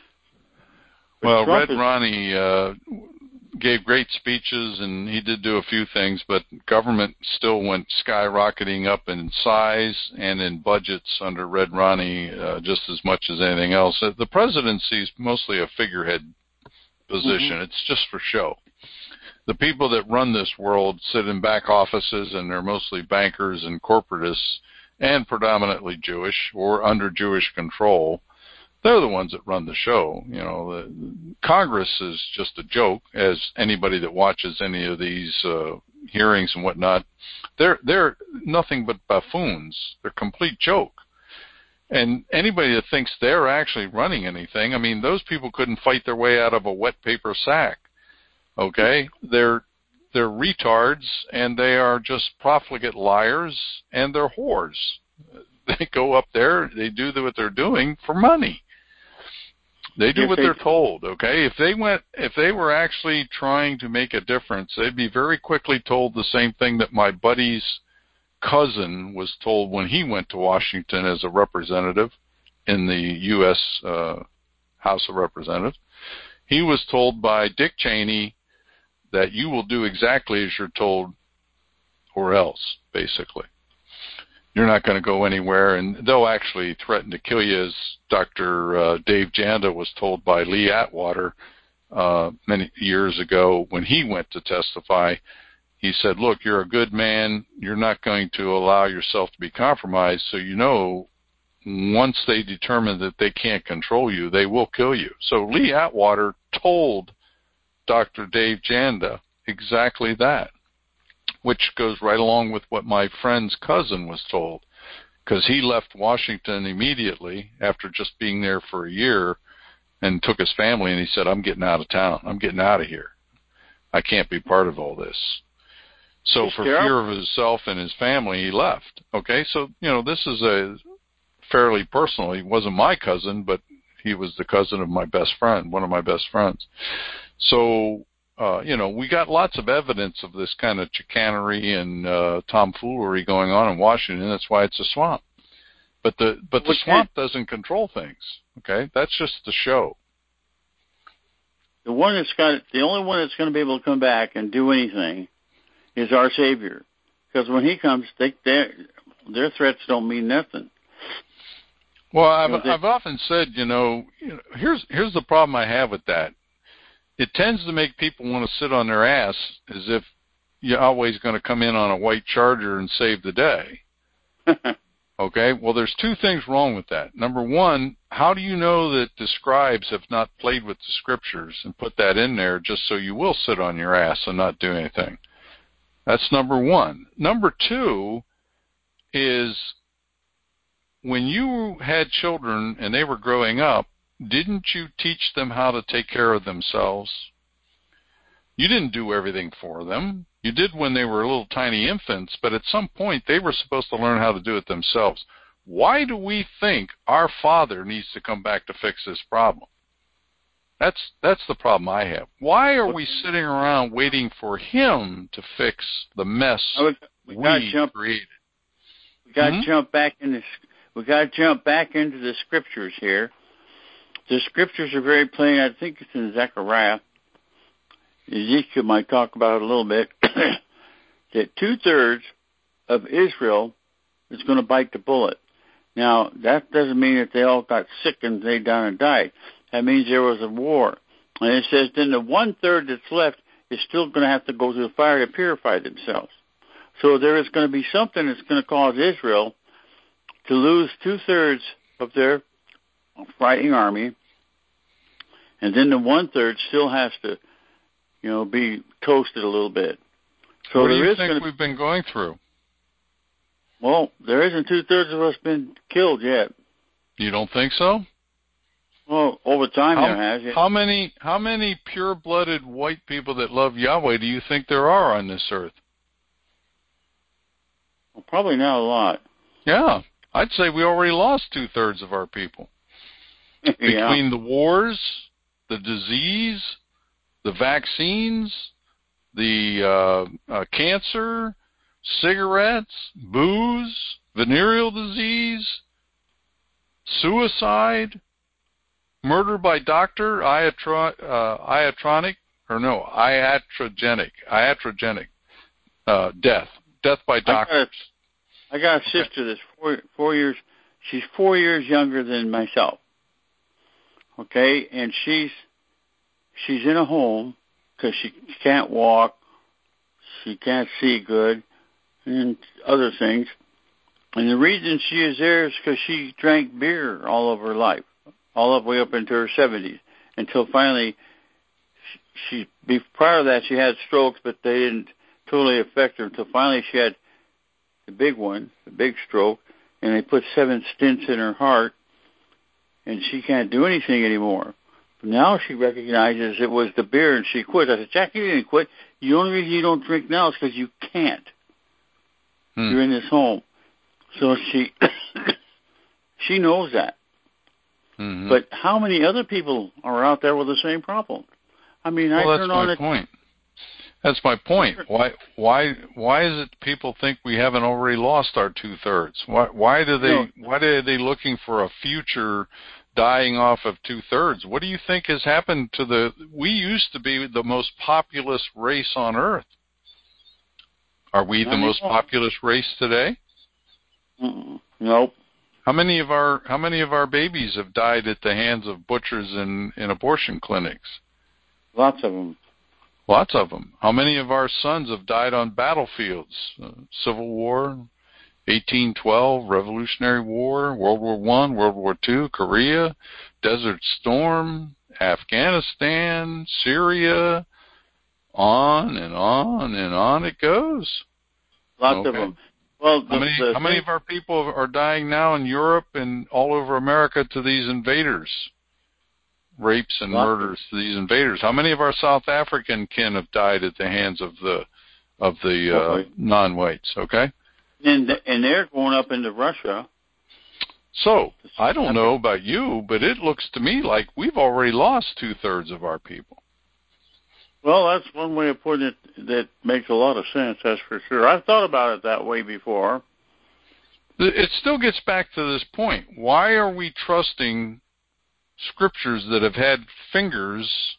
Well, Ronnie gave great speeches, and he did do a few things, but government still went skyrocketing up in size and in budgets under Red Ronnie just as much as anything else. The presidency is mostly a figurehead position. It's just for show. The people that run this world sit in back offices, and they're mostly bankers and corporatists and predominantly Jewish or under Jewish control. They're the ones that run the show. You know, the Congress is just a joke, as anybody that watches any of these hearings and whatnot. They're nothing but buffoons. They're a complete joke. And anybody that thinks they're actually running anything, I mean, those people couldn't fight their way out of a wet paper sack. Okay? They're retards, and they are just profligate liars, and they're whores. They go up there, they do what they're doing for money. They do what they're told, okay? If they were actually trying to make a difference, they'd be very quickly told the same thing that my buddy's cousin was told when he went to Washington as a representative in the U.S. House of Representatives. He was told by Dick Cheney that you will do exactly as you're told or else, basically. You're not going to go anywhere, and they'll actually threaten to kill you, as Dr. Dave Janda was told by Lee Atwater many years ago when he went to testify. He said, look, you're a good man. You're not going to allow yourself to be compromised, so you know once they determine that they can't control you, they will kill you. So Lee Atwater told Dr. Dave Janda exactly that, which goes right along with what my friend's cousin was told, because he left Washington immediately after just being there for a year and took his family, and he said, I'm getting out of town. I'm getting out of here. I can't be part of all this. So for fear of himself and his family, he left. Okay, so, you know, this is a fairly personal. He wasn't my cousin, but he was the cousin of my best friend, one of my best friends. So, you know, we got lots of evidence of this kind of chicanery and tomfoolery going on in Washington. That's why it's a swamp. But the swamp doesn't control things. Okay, that's just the show.
The only one that's going to be able to come back and do anything is our Savior, because when He comes, their threats don't mean nothing.
Well, I've often said, you know, here's the problem I have with that. It tends to make people want to sit on their ass as if Yahweh's going to come in on a white charger and save the day. Okay? Well, there's two things wrong with that. Number one, how do you know that the scribes have not played with the scriptures and put that in there just so you will sit on your ass and not do anything? That's number one. Number two is when you had children and they were growing up, didn't you teach them how to take care of themselves? You didn't do everything for them. You did when they were little tiny infants, but at some point they were supposed to learn how to do it themselves. Why do we think our Father needs to come back to fix this problem? That's the problem I have. Why are we sitting around waiting for Him to fix the mess we created?
We got to jump back in this. We got to jump back into the scriptures here. The scriptures are very plain. I think it's in Zechariah. Ezekiel might talk about it a little bit. That 2/3 of Israel is going to bite the bullet. Now, that doesn't mean that they all got sick and lay down and died. That means there was a war. And it says then the 1/3 that's left is still going to have to go through the fire to purify themselves. So there is going to be something that's going to cause Israel to lose 2/3 of their fighting army, and then the 1/3 still has to, you know, be toasted a little bit. So
what do you think we've been going through?
Well, there isn't 2/3 of us been killed yet.
You don't think so?
Well, over time there has. Yeah.
How many pure-blooded white people that love Yahweh do you think there are on this earth?
Well, probably not a lot.
Yeah, I'd say we already lost 2/3 of our people.
Yeah.
Between the wars, the disease, the vaccines, the cancer, cigarettes, booze, venereal disease, suicide, murder by doctor, iatrogenic death by doctors.
I got a sister that's 4 years. She's 4 years younger than myself. Okay, and she's she's in a home because she can't walk, she can't see good, and other things. And the reason she is there is because she drank beer all of her life, all the way up into her 70s, until finally, prior to that, she had strokes, but they didn't totally affect her until finally she had the big one, the big stroke, and they put 7 stents in her heart, and she can't do anything anymore. But now she recognizes it was the beer, and she quit. I said, Jack, you didn't quit. The only reason you don't drink now is because you can't. You're in this home. So she knows that.
Mm-hmm.
But how many other people are out there with the same problem? I mean, I turn on it.
That's my point. Why is it people think we haven't already lost our 2/3? Why are they looking for a future dying off of 2/3? What do you think has happened to we used to be the most populous race on Earth. Are we the most populous race today?
Nope.
How many of our babies have died at the hands of butchers in abortion clinics?
Lots of them.
Lots of them. How many of our sons have died on battlefields? Civil War, 1812, Revolutionary War, World War I, World War II, Korea, Desert Storm, Afghanistan, Syria, on and on and on it goes.
Lots of them. Well,
how many of our people are dying now in Europe and all over America to these invaders? Rapes and murders to these invaders. How many of our South African kin have died at the hands of the non-whites? Okay,
and they're going up into Russia.
So I don't know about you, but it looks to me like we've already lost 2/3 of our people.
Well, that's one way of putting it that makes a lot of sense. That's for sure. I've thought about it that way before.
It still gets back to this point. Why are we trusting scriptures that have had fingers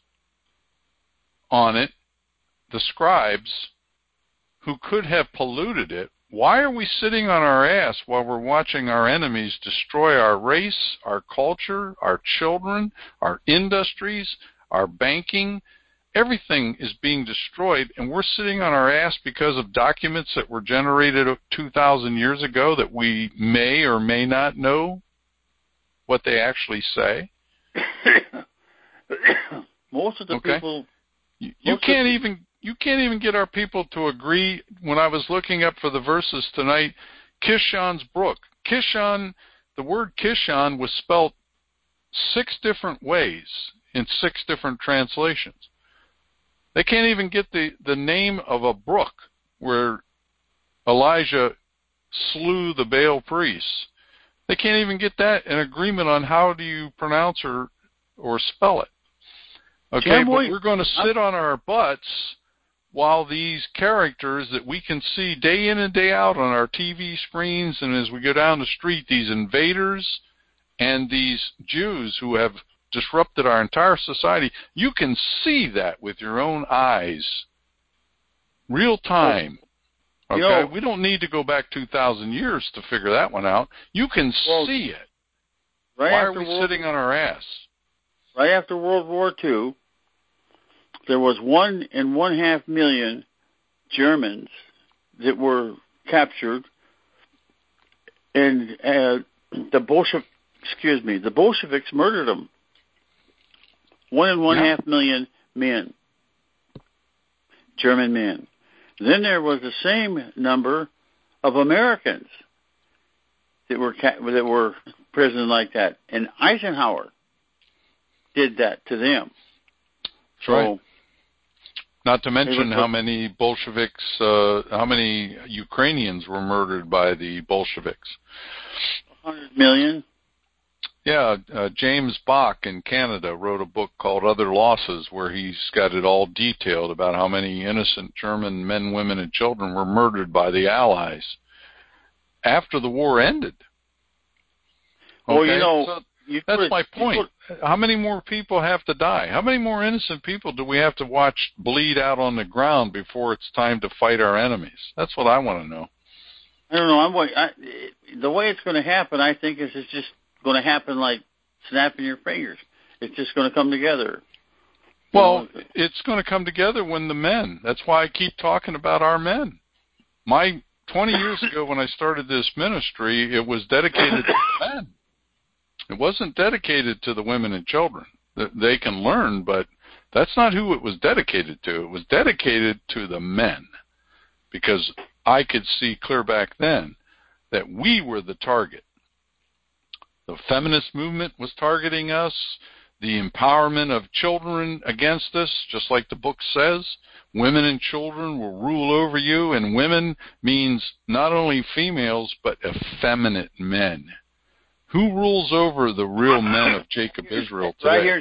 on it, the scribes, who could have polluted it? Why are we sitting on our ass while we're watching our enemies destroy our race, our culture, our children, our industries, our banking? Everything is being destroyed, and we're sitting on our ass because of documents that were generated 2,000 years ago that we may or may not know what they actually say.
Most of the people
you can't even get our people to agree. When I was looking up for the verses tonight, Kishon's brook. Kishon, the word Kishon was spelt 6 different ways in 6 different translations. They can't even get the name of a brook where Elijah slew the Baal priests. They can't even get that in agreement on how do you pronounce or spell it. Okay, but we're going to sit on our butts while these characters that we can see day in and day out on our TV screens and as we go down the street, these invaders and these Jews who have disrupted our entire society, you can see that with your own eyes. Real time. Okay? We don't need to go back 2,000 years to figure that one out. You can see it. Why are we sitting on our ass?
Right after World War II, there was 1.5 million Germans that were captured, and the Bolsheviks murdered them. 1.5 million men, German men. Then there was the same number of Americans that were imprisoned like that, and Eisenhower did that to them.
That's right. Not to mention how many Bolsheviks, how many Ukrainians were murdered by the Bolsheviks.
100 million.
Yeah, James Bach in Canada wrote a book called Other Losses, where he's got it all detailed about how many innocent German men, women, and children were murdered by the Allies after the war ended.
Okay? Well,
so that's my point. How many more people have to die? How many more innocent people do we have to watch bleed out on the ground before it's time to fight our enemies? That's what I want to know.
I don't know. The way it's going to happen, I think, is it's just going to happen like snapping your fingers. It's just going to come together.
Well, it's going to come together when the men. That's why I keep talking about our men. 20 years ago when I started this ministry, it was dedicated to the men. It wasn't dedicated to the women and children. They can learn, but that's not who it was dedicated to. It was dedicated to the men, because I could see clear back then that we were the target. The feminist movement was targeting us. The empowerment of children against us, just like the book says. Women and children will rule over you, and women means not only females, but effeminate men. Who rules over the real men of Jacob Israel today?
Right here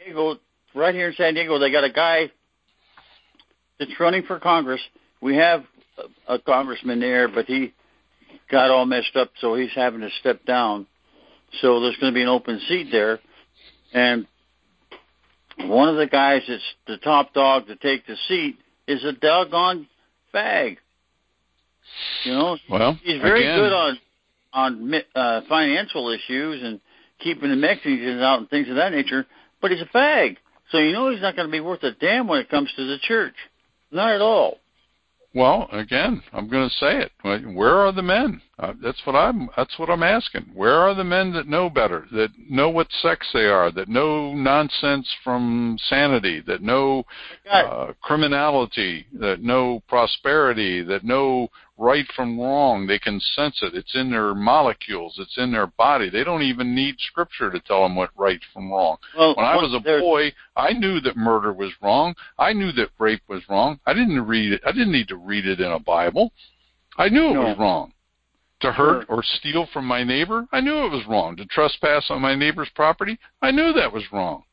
in San Diego, they got a guy that's running for Congress. We have a congressman there, but he got all messed up, so he's having to step down. So there's going to be an open seat there. And one of the guys that's the top dog to take the seat is a doggone fag.
Well,
he's very good on financial issues and keeping the Mexicans out and things of that nature, but he's a fag. So he's not going to be worth a damn when it comes to the church. Not at all.
Well, again, I'm going to say it. Where are the men? That's what I'm asking. Where are the men that know better, that know what sex they are, that know nonsense from sanity, that know criminality, that know prosperity, that know right from wrong? They can sense it. It's in their molecules. It's in their body. They don't even need scripture to tell them what right from wrong. Well, when I was a boy, I knew that murder was wrong. I knew that rape was wrong. I didn't read it. I didn't need to read it in a Bible. I knew it was wrong. To hurt or steal from my neighbor, I knew it was wrong. To trespass on my neighbor's property, I knew that was wrong.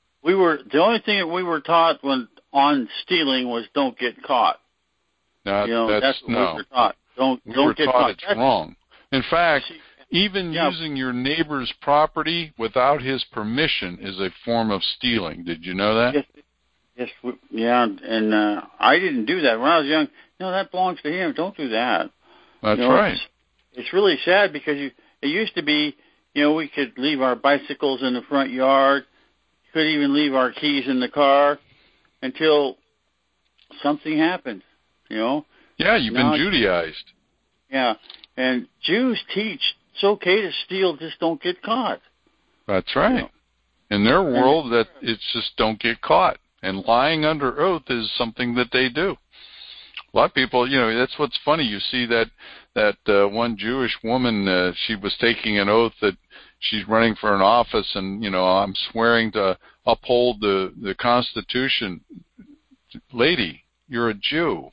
The only thing that we were taught on stealing was don't get caught.
That's
what we were taught. Don't get
taught
caught.
It's wrong. In fact, even using your neighbor's property without his permission is a form of stealing. Did you know that?
Yes. And I didn't do that when I was young. No, that belongs to him. Don't do that.
That's right.
It's really sad because it used to be, we could leave our bicycles in the front yard, could even leave our keys in the car until something happened, Yeah,
you've been Judaized.
Yeah, and Jews teach it's okay to steal, just don't get caught.
That's right. In their world, that it's just don't get caught. And lying under oath is something that they do. A lot of people, that's what's funny. You see that one Jewish woman, she was taking an oath that she's running for an office, and I'm swearing to uphold the Constitution. Lady, you're a Jew.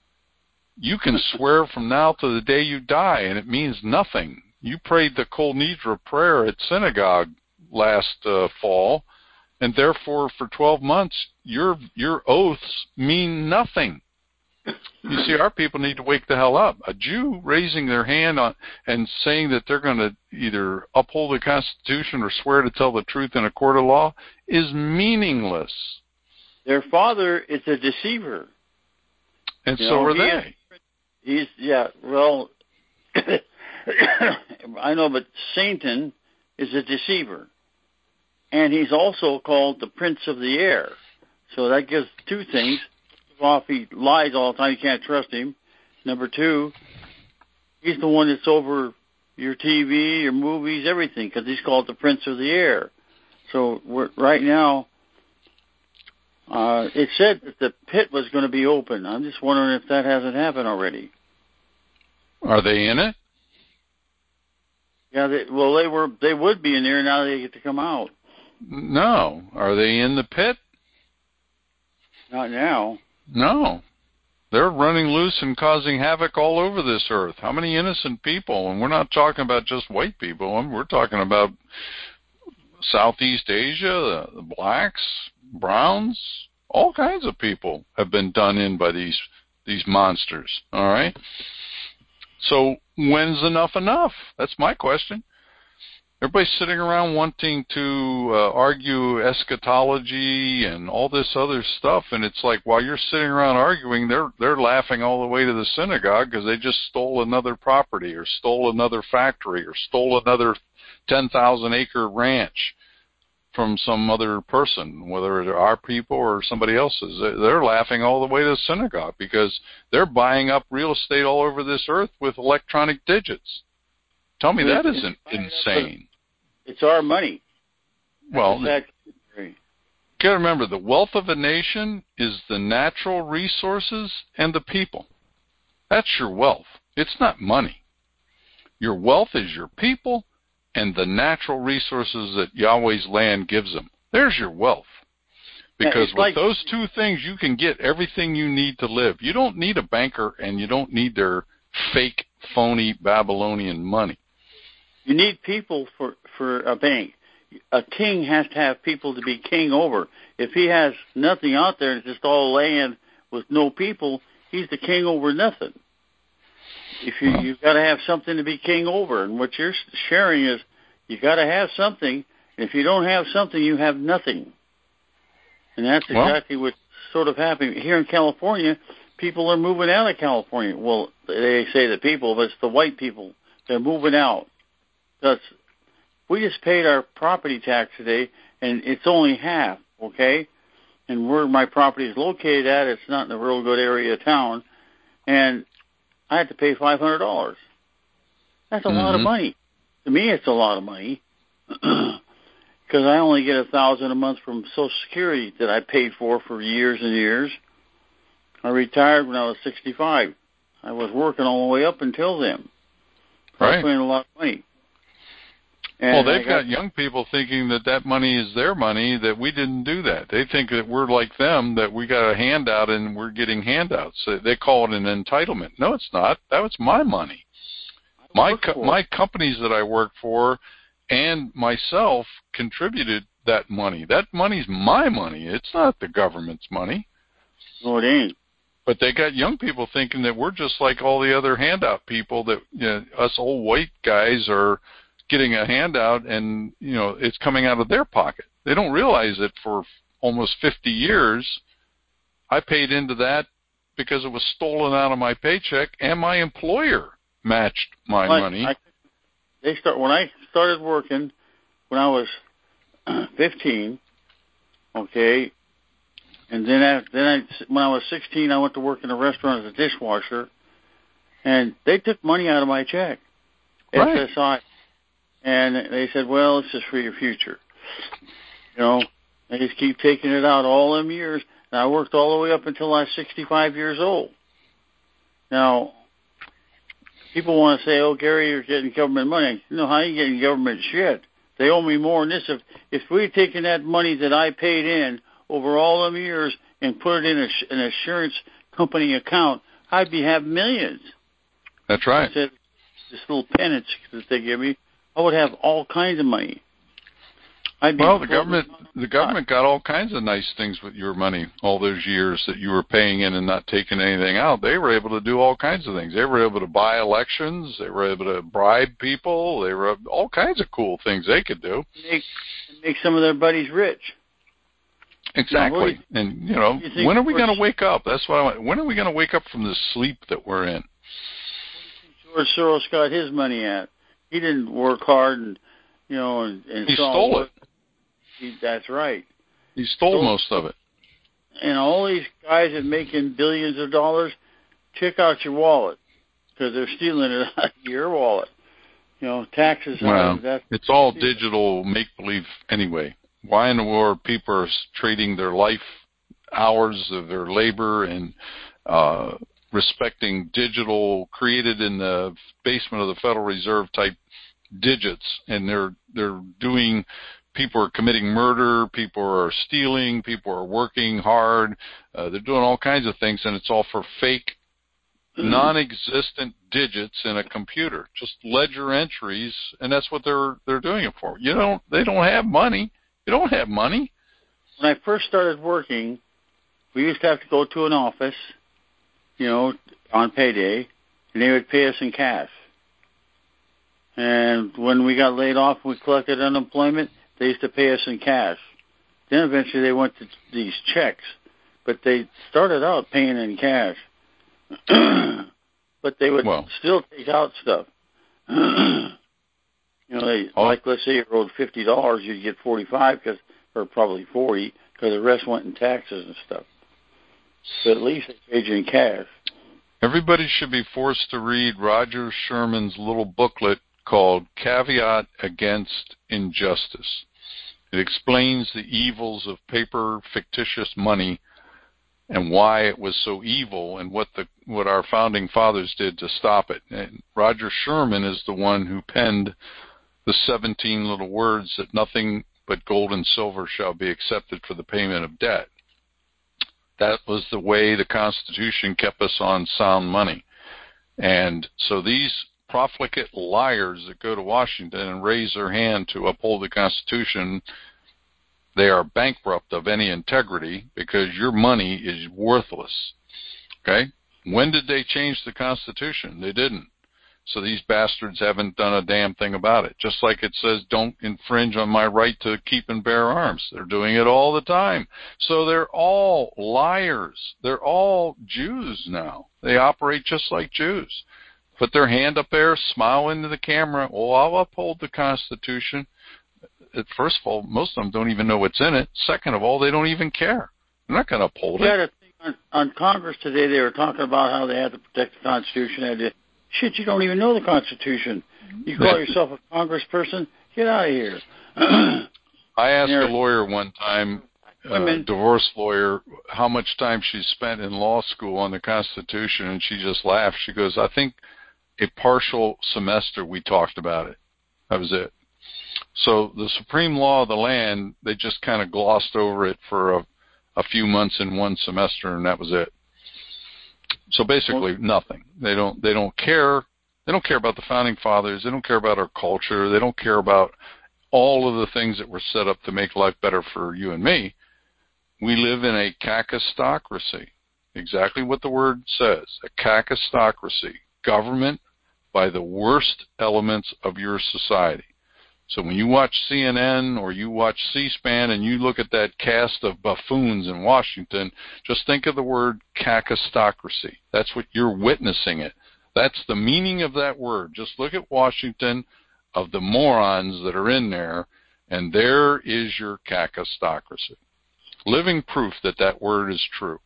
You can swear from now to the day you die, and it means nothing. You prayed the Kol Nidre prayer at synagogue last fall, and therefore for 12 months your oaths mean nothing. You see, our people need to wake the hell up. A Jew raising their hand and saying that they're going to either uphold the Constitution or swear to tell the truth in a court of law is meaningless.
Their father is a deceiver.
And so are they.
Well, I know, but Satan is a deceiver. And he's also called the Prince of the Air. So that gives two things. Off, he lies all the time. You can't trust him. Number two, he's the one that's over your TV, your movies, everything, because he's called the Prince of the Air. So right now, it said that the pit was going to be open. I'm just wondering if that hasn't happened already.
Are they in it?
Yeah, they would be in there. Now they get to come out.
No. Are they in the pit?
Not now.
No. They're running loose and causing havoc all over this earth. How many innocent people? And we're not talking about just white people. We're talking about Southeast Asia, the blacks, browns, all kinds of people have been done in by these monsters. All right? So when's enough? That's my question. Everybody's sitting around wanting to argue eschatology and all this other stuff, and it's like while you're sitting around arguing, they're laughing all the way to the synagogue because they just stole another property or stole another factory or stole another 10,000-acre ranch from some other person, whether it's our people or somebody else's. They're laughing all the way to the synagogue because they're buying up real estate all over this earth with electronic digits. Tell me that isn't insane.
It's our money.
Well, you got to remember, the wealth of a nation is the natural resources and the people. That's your wealth. It's not money. Your wealth is your people and the natural resources that Yahweh's land gives them. There's your wealth. Because with those two things, you can get everything you need to live. You don't need a banker, and you don't need their fake, phony Babylonian money.
You need people for a bank. A king has to have people to be king over. If he has nothing out there, it's just all land with no people, he's the king over nothing. If you've got to have something to be king over, and what you're sharing is you got to have something. If you don't have something, you have nothing, and that's exactly what's sort of happening here in California. People are moving out of California. Well, they say the people, but it's the white people. They're moving out. We just paid our property tax today, and it's only half. Okay, and where my property is located at, it's not in a real good area of town, and I had to pay $500. That's a lot of money. To me, it's a lot of money because I only get $1,000 a month from Social Security that I paid for years and years. I retired when I was 65. I was working all the way up until then. I was paying a lot of money. And
they've got young people thinking that money is their money, that we didn't do that. They think that we're like them, that we got a handout and we're getting handouts. They call it an entitlement. No, it's not. That was my money. My companies that I work for and myself contributed that money. That money's my money. It's not the government's money.
No, it ain't.
But they got young people thinking that we're just like all the other handout people, that us old white guys are getting a handout and, it's coming out of their pocket. They don't realize that for almost 50 years, I paid into that because it was stolen out of my paycheck, and my employer matched my money.
When I started working when I was 15, okay, and then when I was 16, I went to work in a restaurant as a dishwasher, and they took money out of my check, SSI. And they said, well, it's just for your future. They just keep taking it out all them years. And I worked all the way up until I was 65 years old. Now, people want to say, oh, Gary, you're getting government money. How are you getting government shit? They owe me more than this. If we had taken that money that I paid in over all them years and put it in an insurance company account, I'd have millions.
That's right.
Instead of this little penance that they give me, I would have all kinds of money.
The government got all kinds of nice things with your money all those years that you were paying in and not taking anything out. They were able to do all kinds of things. They were able to buy elections. They were able to bribe people. They were all kinds of cool things they could do.
Make some of their buddies rich.
Exactly. And, when are we going to wake up? That's what I want. When are we going to wake up from the sleep that we're in?
George Soros got his money at. He didn't work hard, and
he stole it.
That's right.
He stole most of it.
And all these guys that making billions of dollars, check out your wallet because they're stealing it out of your wallet. Taxes.
Well, it's all digital make-believe anyway. Why in the world people are trading their life hours of their labor and respecting digital created in the basement of the Federal Reserve type digits, and they're doing, people are committing murder, people are stealing, people are working hard, they're doing all kinds of things, and it's all for fake non-existent digits in a computer, just ledger entries, and that's what they're doing it for. They don't have money. You don't have money.
When I first started working, we used to have to go to an office, on payday, and they would pay us in cash. And when we got laid off, we collected unemployment, they used to pay us in cash. Then eventually they went to these checks, but they started out paying in cash. But they would still take out stuff. Like let's say you owed $50, you'd get 45 or probably 40 because the rest went in taxes and stuff. But at least they paid you in cash.
Everybody should be forced to read Roger Sherman's little booklet called Caveat Against Injustice. It explains the evils of paper fictitious money and why it was so evil and what our founding fathers did to stop it. And Roger Sherman is the one who penned the 17 little words that nothing but gold and silver shall be accepted for the payment of debt. That was the way the Constitution kept us on sound money. And so these profligate liars that go to Washington and raise their hand to uphold the Constitution, they are bankrupt of any integrity because your money is worthless. Okay? When did they change the Constitution? They didn't. So these bastards haven't done a damn thing about it. Just like it says, don't infringe on my right to keep and bear arms. They're doing it all the time. So they're all liars. They're all Jews now. They operate just like Jews. Put their hand up there, smile into the camera. Oh, I'll uphold the Constitution. First of all, most of them don't even know what's in it. Second of all, they don't even care. They're not going to uphold it.
On Congress today, they were talking about how they had to protect the Constitution. Shit, you don't even know the Constitution. You call yourself a congressperson? Get out of here.
I asked a lawyer one time, a divorce lawyer, how much time she spent in law school on the Constitution, and she just laughed. She goes, I think a partial semester we talked about it. That was it. So the supreme law of the land, they just kind of glossed over it for a few months in one semester, and that was it. So basically, nothing. They don't care. They don't care about the founding fathers. They don't care about our culture. They don't care about all of the things that were set up to make life better for you and me. We live in a kakistocracy. Exactly what the word says. A kakistocracy. Government by the worst elements of your society. So when you watch CNN or you watch C-SPAN and you look at that cast of buffoons in Washington, just think of the word kakistocracy. That's what you're witnessing it. That's the meaning of that word. Just look at Washington, of the morons that are in there, and there is your kakistocracy. Living proof that that word is true.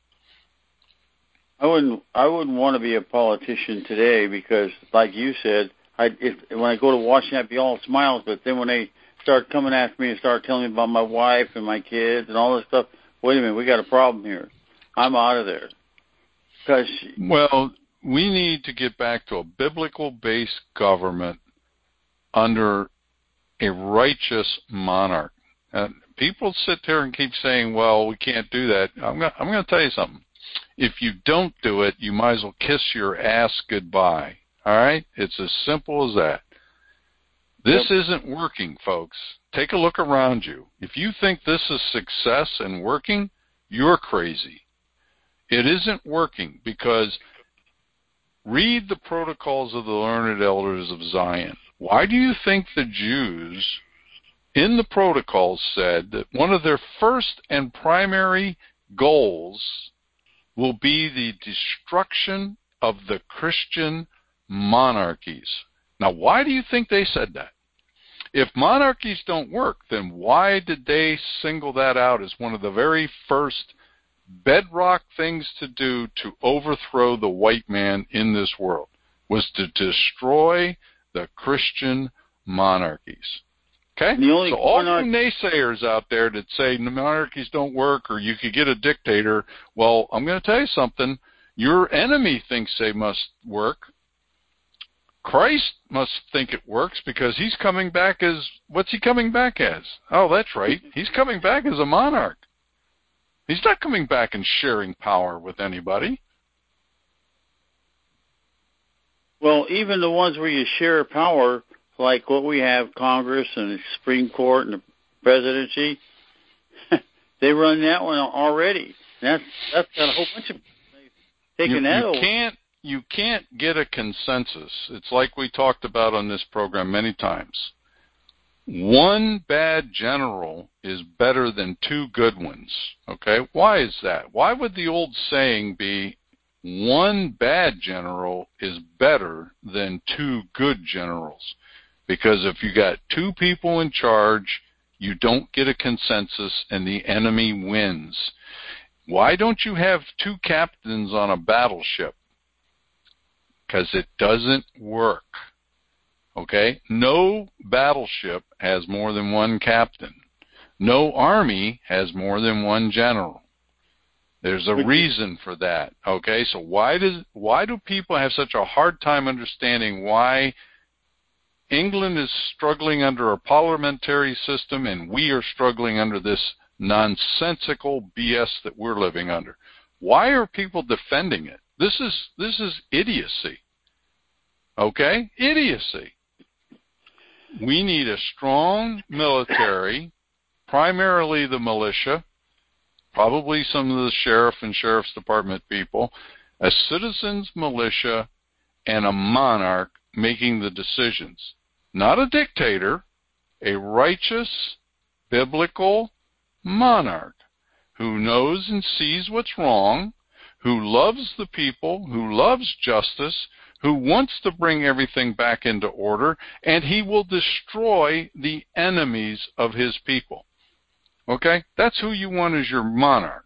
I wouldn't want to be a politician today because, like you said, when I go to Washington, I'd be all smiles, but then when they start coming after me and start telling me about my wife and my kids and all this stuff, wait a minute, we got a problem here. I'm out of there.
Well, we need to get back to a biblical-based government under a righteous monarch. People sit there and keep saying, well, we can't do that. I'm going to tell you something. If you don't do it, you might as well kiss your ass goodbye. All right? It's as simple as that. This isn't working, folks. Take a look around you. If you think this is success and working, you're crazy. It isn't working because read the protocols of the learned elders of Zion. Why do you think the Jews in the protocols said that one of their first and primary goals will be the destruction of the Christian monarchies? Now, why do you think they said that? If monarchies don't work, then why did they single that out as one of the very first bedrock things to do to overthrow the white man in this world? Was to destroy the Christian monarchies. Okay? So all you naysayers out there that say monarchies don't work or you could get a dictator, well, I'm going to tell you something. Your enemy thinks they must work. Christ must think it works because he's coming back as, what's he coming back as? Oh, that's right. He's coming back as a monarch. He's not coming back and sharing power with anybody.
Well, even the ones where you share power, like what we have, Congress and the Supreme Court and the presidency, they run that one already. That's got a whole bunch of taking that over.
You can't get a consensus. It's like we talked about on this program many times. One bad general is better than two good ones. Okay? Why is that? Why would the old saying be one bad general is better than two good generals? Because if you got two people in charge, you don't get a consensus and the enemy wins. Why don't you have two captains on a battleship? Because it doesn't work. Okay? No battleship has more than one captain. No army has more than one general. There's a reason for that. Okay? So why do people have such a hard time understanding why England is struggling under a parliamentary system and we are struggling under this nonsensical BS that we're living under? Why are people defending it? This is idiocy. Okay? Idiocy. We need a strong military, primarily the militia, probably some of the sheriff and sheriff's department people, a citizens' militia, and a monarch making the decisions. Not a dictator, a righteous, biblical monarch who knows and sees what's wrong, who loves the people, who loves justice, who wants to bring everything back into order, and he will destroy the enemies of his people. Okay? That's who you want as your monarch.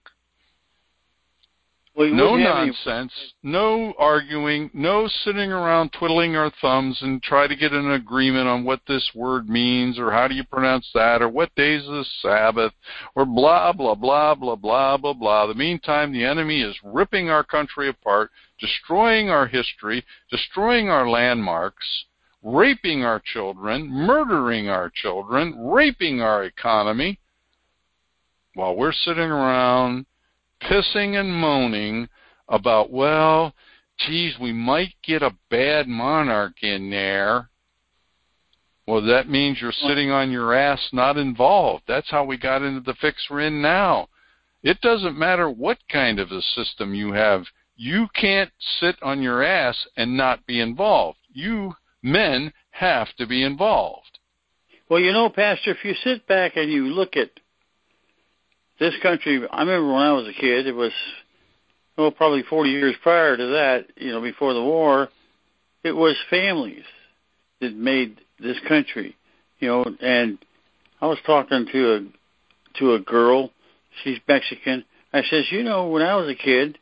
Well,
no nonsense, no arguing, no sitting around twiddling our thumbs and try to get an agreement on what this word means or how do you pronounce that or what day is the Sabbath or blah, blah, blah, blah, blah, blah, blah. In the meantime, the enemy is ripping our country apart, destroying our history, destroying our landmarks, raping our children, murdering our children, raping our economy, while we're sitting around pissing and moaning about, well, geez, we might get a bad monarch in there. Well, that means you're sitting on your ass, not involved. That's how we got into the fix we're in now. It doesn't matter what kind of a system you have. You can't sit on your ass and not be involved. You men have to be involved.
Well, you know, Pastor, if you sit back and you look at this country, I remember when I was a kid, it was, probably 40 years prior to that, before the war, it was families that made this country, and I was talking to a girl, she's Mexican. I says, when I was a kid,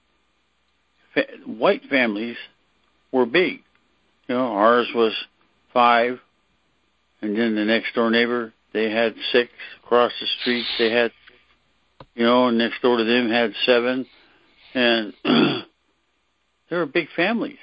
white families were big. Ours was 5, and then the next door neighbor, they had 6. Across the street, they had, and next door to them had 7, and they were big families.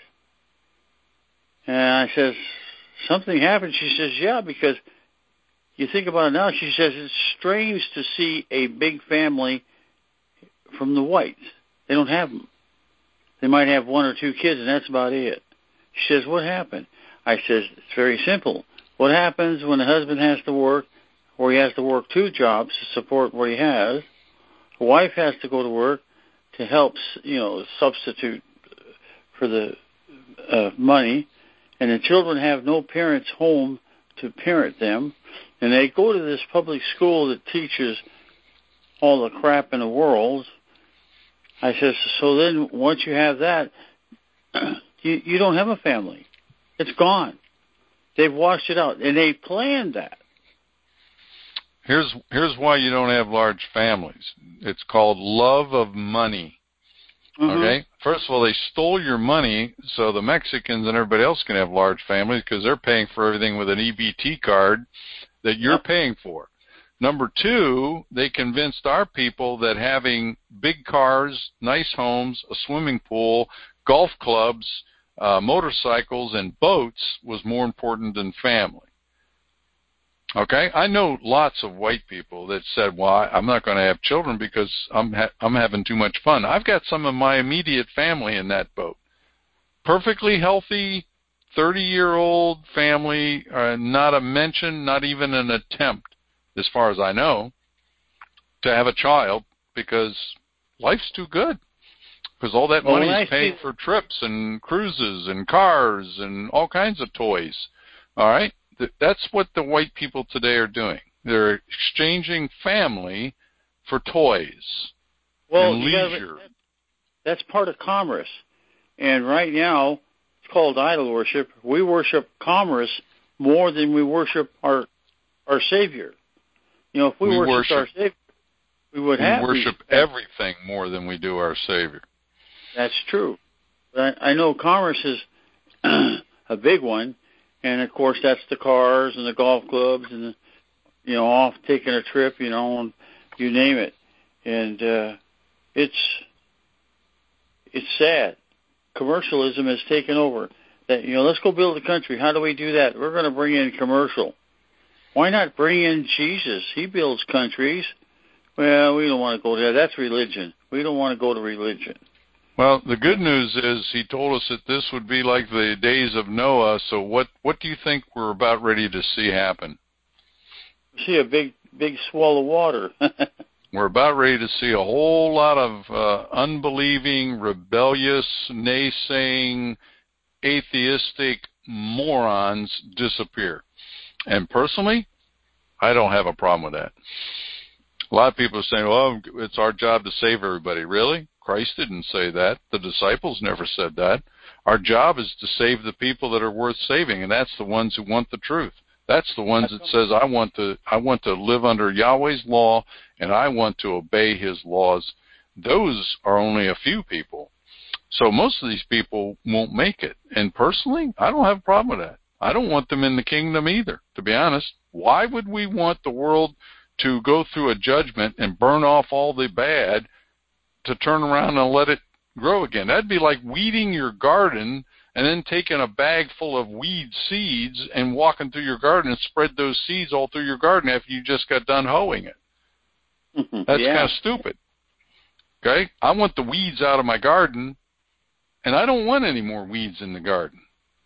And I says, something happened. She says, yeah, because you think about it now, she says, it's strange to see a big family from the whites. They don't have them. They might have 1 or 2 kids, and that's about it. She says, what happened? I says, it's very simple. What happens when the husband has to work, or he has to work 2 jobs to support what he has? The wife has to go to work to help, substitute for the money, and the children have no parents home to parent them, and they go to this public school that teaches all the crap in the world. I says, so then once you have that, you don't have a family. It's gone. They've washed it out, and they planned that.
Here's why you don't have large families. It's called love of money. Mm-hmm. Okay? First of all, they stole your money so the Mexicans and everybody else can have large families because they're paying for everything with an EBT card that you're paying for. Number 2, they convinced our people that having big cars, nice homes, a swimming pool, golf clubs, motorcycles, and boats was more important than family. Okay, I know lots of white people that said, well, I'm not going to have children because I'm having too much fun. I've got some of my immediate family in that boat. Perfectly healthy, 30-year-old family, not a mention, not even an attempt, as far as I know, to have a child because life's too good. Because all that money is paid for trips and cruises and cars and all kinds of toys. All right? That's what the white people today are doing. They're exchanging family for toys and leisure.
That's part of commerce. And right now, it's called idol worship. We worship commerce more than we worship our Savior. You know, if we worshiped our Savior, we would have.
We worship everything more than we do our Savior.
That's true. But I know commerce is a big one, and of course that's the cars and the golf clubs and the, off taking a trip, and you name it. And it's sad. Commercialism has taken over. That let's go build a country. How do we do that? We're going to bring in commercial. Why not bring in Jesus? He builds countries. Well, we don't want to go there. That's religion. We don't want to go to religion.
Well, the good news is he told us that this would be like the days of Noah. So what do you think we're about ready to see happen?
See a big swell of water.
We're about ready to see a whole lot of unbelieving, rebellious, naysaying, atheistic morons disappear. And personally, I don't have a problem with that. A lot of people are saying, well, it's our job to save everybody. Really? Christ didn't say that. The disciples never said that. Our job is to save the people that are worth saving, and that's the ones who want the truth. That's the ones that says, I want to live under Yahweh's law, and I want to obey his laws. Those are only a few people. So most of these people won't make it. And personally, I don't have a problem with that. I don't want them in the kingdom either, to be honest. Why would we want the world to go through a judgment and burn off all the bad to turn around and let it grow again? That'd be like weeding your garden and then taking a bag full of weed seeds and walking through your garden and spread those seeds all through your garden after you just got done hoeing it. That's kind of stupid. Okay? I want the weeds out of my garden, and I don't want any more weeds in the garden.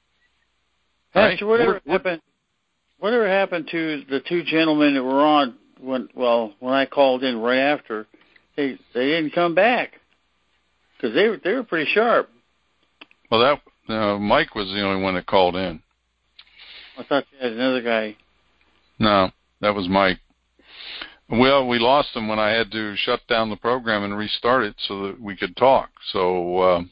Pastor, right? Whatever happened to the two gentlemen that were on when I called in right after? They didn't come back because they were pretty sharp.
Well, Mike was the only one that called in.
I thought you had another guy.
No, that was Mike. Well, we lost him when I had to shut down the program and restart it so that we could talk. So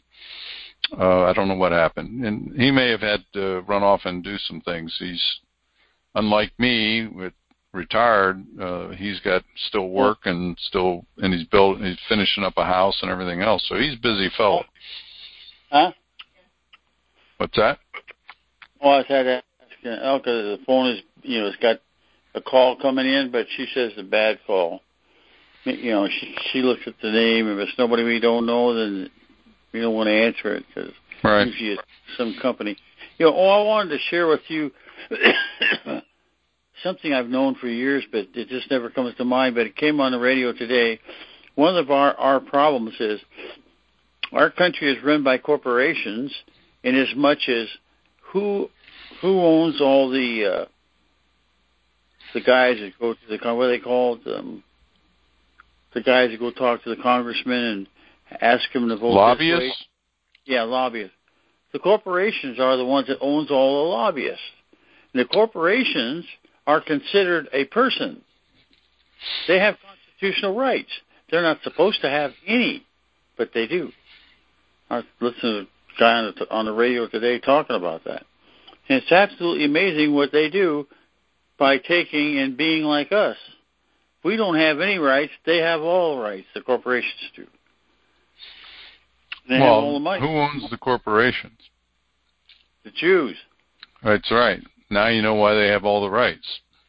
I don't know what happened. And he may have had to run off and do some things. He's, unlike me, retired. He's got still work and he's finishing up a house and everything else. So he's a busy fellow.
Huh?
What's that?
Well, I had to ask Elka. The phone is, it's got a call coming in, but she says it's a bad call. She looks at the name. If it's nobody we don't know, then we don't want to answer it because usually it's some company. I wanted to share with you something I've known for years, but it just never comes to mind. But it came on the radio today. One of our problems is our country is run by corporations, in as much as who owns all the guys that go to what are they called? The guys that go talk to the congressman and ask him to vote
lobbyists?
This way. Yeah, lobbyists. The corporations are the ones that owns all the lobbyists. And the corporations are considered a person. They have constitutional rights. They're not supposed to have any, but they do. I listened to a guy on the radio today talking about that. And it's absolutely amazing what they do by taking and being like us. We don't have any rights. They have all rights. The corporations do. They have all the money.
Who owns the corporations?
The Jews.
That's right. Now you know why they have all the rights.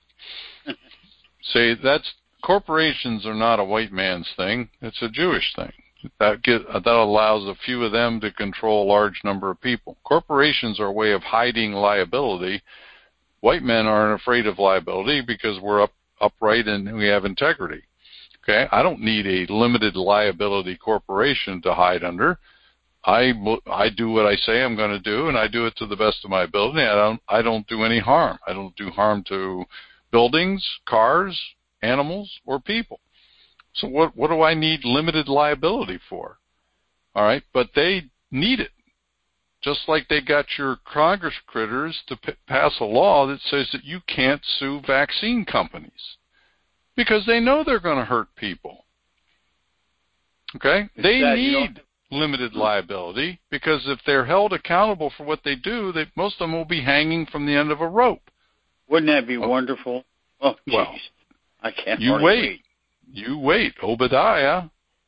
See, corporations are not a white man's thing. It's a Jewish thing. That allows a few of them to control a large number of people. Corporations are a way of hiding liability. White men aren't afraid of liability because we're upright and we have integrity. Okay, I don't need a limited liability corporation to hide under. I do what I say I'm going to do, and I do it to the best of my ability. I don't do any harm. I don't do harm to buildings, cars, animals, or people. So what do I need limited liability for? All right, but they need it. Just like they got your Congress critters to pass a law that says that you can't sue vaccine companies because they know they're going to hurt people. Okay? They need limited liability because if they're held accountable for what they do, most of them will be hanging from the end of a rope.
Wouldn't that be wonderful? Oh, jeez.
Well,
I can't
you
hardly wait.
You wait. Obadiah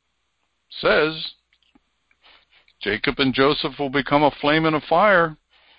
says Jacob and Joseph will become a flame and a fire.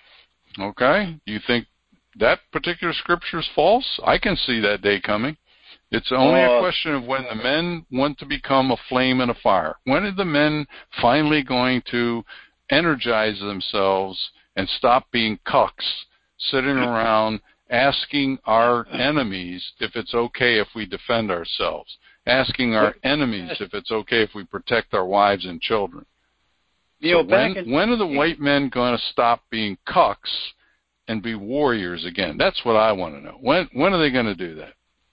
Okay? You think that particular scripture is false? I can see that day coming. It's only a question of when the men want to become a flame and a fire. When are the men finally going to energize themselves and stop being cucks, sitting around asking our enemies if it's okay if we defend ourselves, asking our enemies if it's okay if we protect our wives and children? So when are the white men going to stop being cucks and be warriors again? That's what I want to know. When are they going to do that?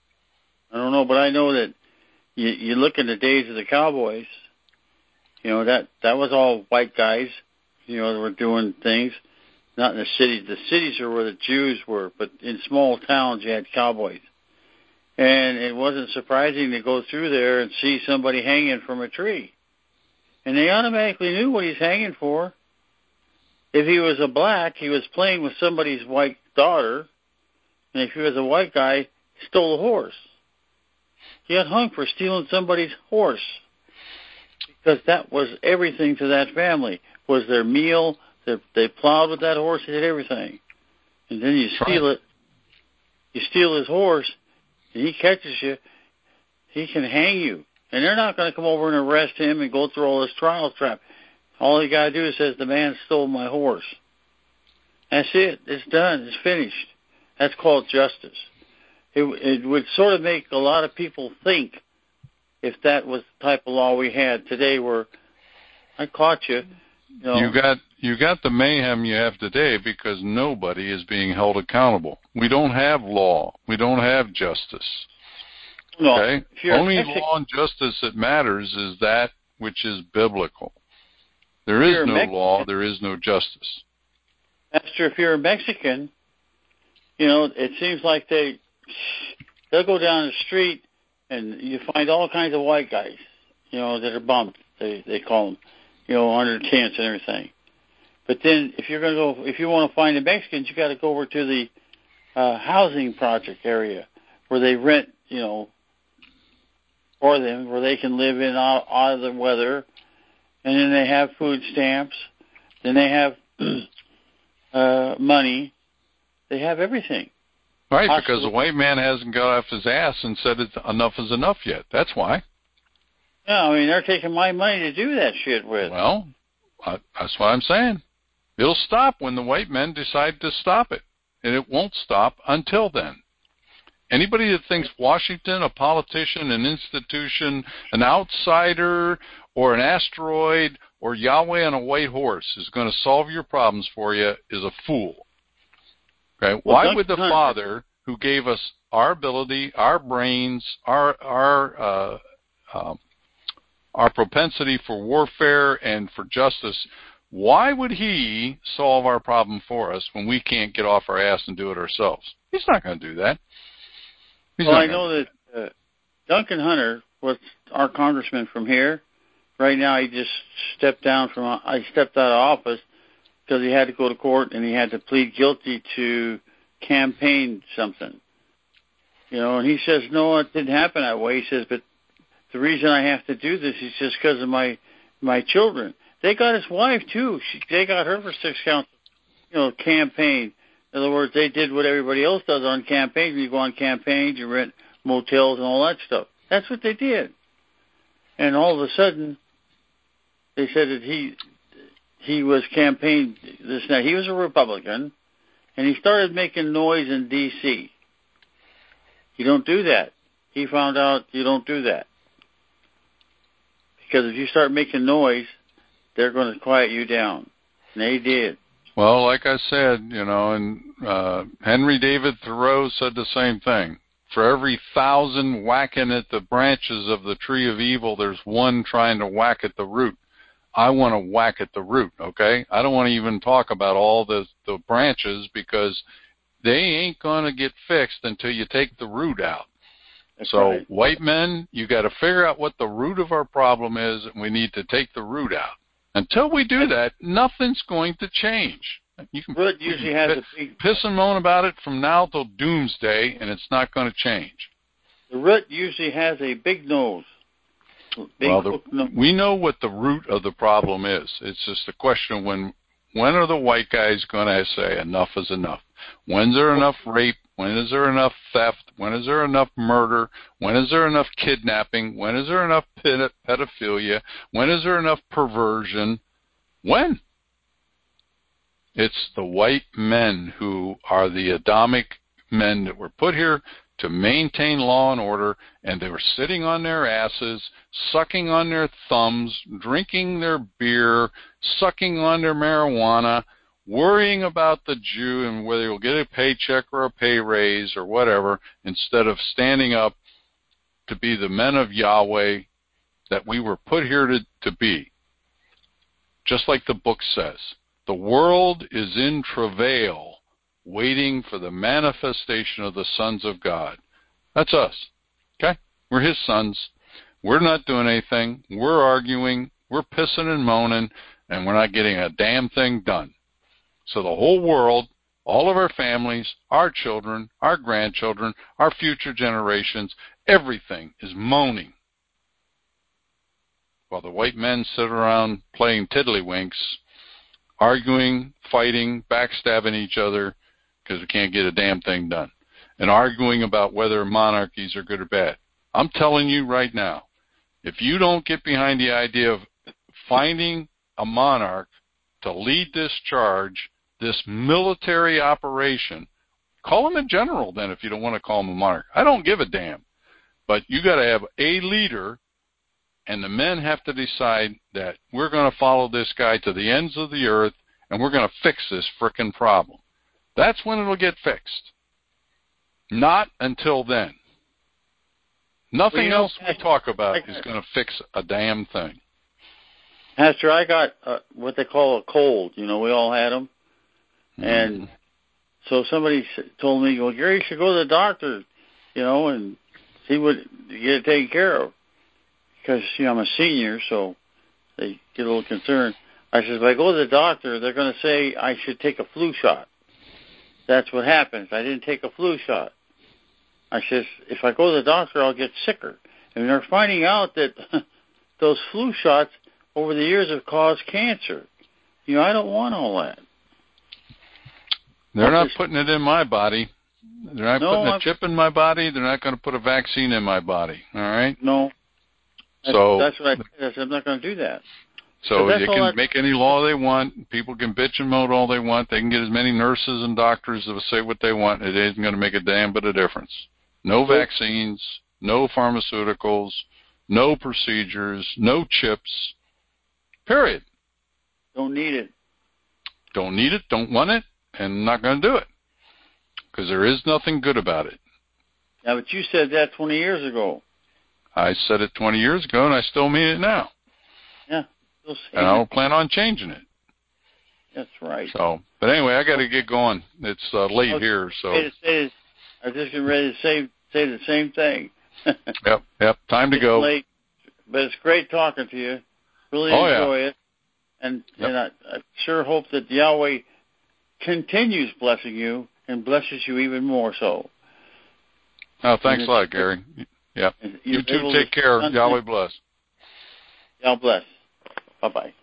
I don't know, but I know that you look in the days of the cowboys, that was all white guys, that were doing things. Not in the cities. The cities are where the Jews were, but in small towns you had cowboys. And it wasn't surprising to go through there and see somebody hanging from a tree. And they automatically knew what he's hanging for. If he was a black, he was playing with somebody's white daughter. And if he was a white guy, he stole a horse. He got hung for stealing somebody's horse. Because that was everything to that family. Was their meal. They plowed with that horse. They did everything. And then you steal it. You steal his horse, and he catches you. He can hang you. And they're not going to come over and arrest him and go through all this trial trap. All you got to do is say, the man stole my horse. That's it. It's done. It's finished. That's called justice. It would sort of make a lot of people think if that was the type of law we had today where I caught you.
You got the mayhem you have today because nobody is being held accountable. We don't have law. We don't have justice.
No,
okay? Only law and justice that matters is that which is biblical. There is no law. There is no justice.
Pastor, if you're a Mexican, it seems like they'll go down the street and you find all kinds of white guys, that are bummed. They call them, under tents and everything. But then if you want to find the Mexicans, you got to go over to the housing project area where they rent, for them, where they can live in out of the weather, and then they have food stamps, then they have money, they have everything.
Right, because the white man hasn't got off his ass and said enough is enough yet. That's why.
Yeah, they're taking my money to do that shit with.
Well, that's what I'm saying. It'll stop when the white men decide to stop it, and it won't stop until then. Anybody that thinks Washington, a politician, an institution, an outsider, or an asteroid, or Yahweh on a white horse is going to solve your problems for you is a fool. Okay?
Well,
why would the Father, who gave us our ability, our brains, our propensity for warfare and for justice, why would he solve our problem for us when we can't get off our ass and do it ourselves? He's not going to do that.
I know that Duncan Hunter was our congressman from here. Right now, he just stepped out of office because he had to go to court and he had to plead guilty to campaign something. And he says, no, it didn't happen that way. He says, but the reason I have to do this is just because of my children. They got his wife, too. They got her for 6 counts of, campaign. In other words, they did what everybody else does on campaigns. You go on campaigns, you rent motels and all that stuff. That's what they did. And all of a sudden, they said that he was campaigned this night. He was a Republican, and he started making noise in D.C. You don't do that. He found out you don't do that. Because if you start making noise, they're going to quiet you down. And they did.
Well, like I said, and Henry David Thoreau said the same thing. For every 1,000 whacking at the branches of the tree of evil, there's one trying to whack at the root. I want to whack at the root, okay? I don't want to even talk about all the branches because they ain't going to get fixed until you take the root out.
That's
so,
right.
White men, you got to figure out what the root of our problem is, and we need to take the root out. Until we do that, nothing's going to change. You can
Root usually has a big
piss and moan about it from now till doomsday, and it's not going to change.
The root usually has a big nose.
We know what the root of the problem is. It's just a question of when are the white guys going to say enough is enough? When's there enough rape? When is there enough theft? When is there enough murder? When is there enough kidnapping? When is there enough pedophilia? When is there enough perversion? When? It's the white men who are the Adamic men that were put here to maintain law and order, and they were sitting on their asses, sucking on their thumbs, drinking their beer, sucking on their marijuana, worrying about the Jew and whether he'll get a paycheck or a pay raise or whatever, instead of standing up to be the men of Yahweh that we were put here to be. Just like the book says, the world is in travail, waiting for the manifestation of the sons of God. That's us. Okay? We're his sons. We're not doing anything. We're arguing. We're pissing and moaning, and we're not getting a damn thing done. So the whole world, all of our families, our children, our grandchildren, our future generations, everything is moaning. While the white men sit around playing tiddlywinks, arguing, fighting, backstabbing each other because we can't get a damn thing done, and arguing about whether monarchies are good or bad. I'm telling you right now, if you don't get behind the idea of finding a monarch to lead this charge, this military operation, call him a general then if you don't want to call him a monarch. I don't give a damn. But you got to have a leader, and the men have to decide that we're going to follow this guy to the ends of the earth, and we're going to fix this frickin' problem. That's when it'll get fixed. Not until then. Nothing else we talk about is going to fix a damn thing.
Pastor, I got what they call a cold. We all had them. And so somebody told me, well, Gary, you should go to the doctor, and see what you get it taken care of. Because, I'm a senior, so they get a little concerned. I said, if I go to the doctor, they're going to say I should take a flu shot. That's what happens. I didn't take a flu shot. I said, if I go to the doctor, I'll get sicker. And they're finding out that those flu shots over the years have caused cancer. I don't want all that.
They're not putting it in my body. They're not putting a chip in my body. They're not going to put a vaccine in my body. All right?
No. That's what I said. I'm not going to do that.
So they can make any law they want. People can bitch and moan all they want. They can get as many nurses and doctors to say what they want. It isn't going to make a damn bit of difference. No vaccines, no pharmaceuticals, no procedures, no chips, period.
Don't need it.
Don't need it, don't want it, and not going to do it. Because there is nothing good about it.
Yeah, but you said that 20 years ago.
I said it 20 years ago, and I still mean it now.
Yeah.
And I don't plan on changing it.
That's right.
So, but anyway, I got to get going. It's late here, so.
I was just getting ready to say the same thing.
Yep. Time to go.
Late, but it's great talking to you. Really enjoy it. And I sure hope that Yahweh continues blessing you and blesses you even more so.
Oh, thanks a lot, Gary. Yeah. You too. Take care. Yahweh bless.
Yahweh bless. Bye-bye.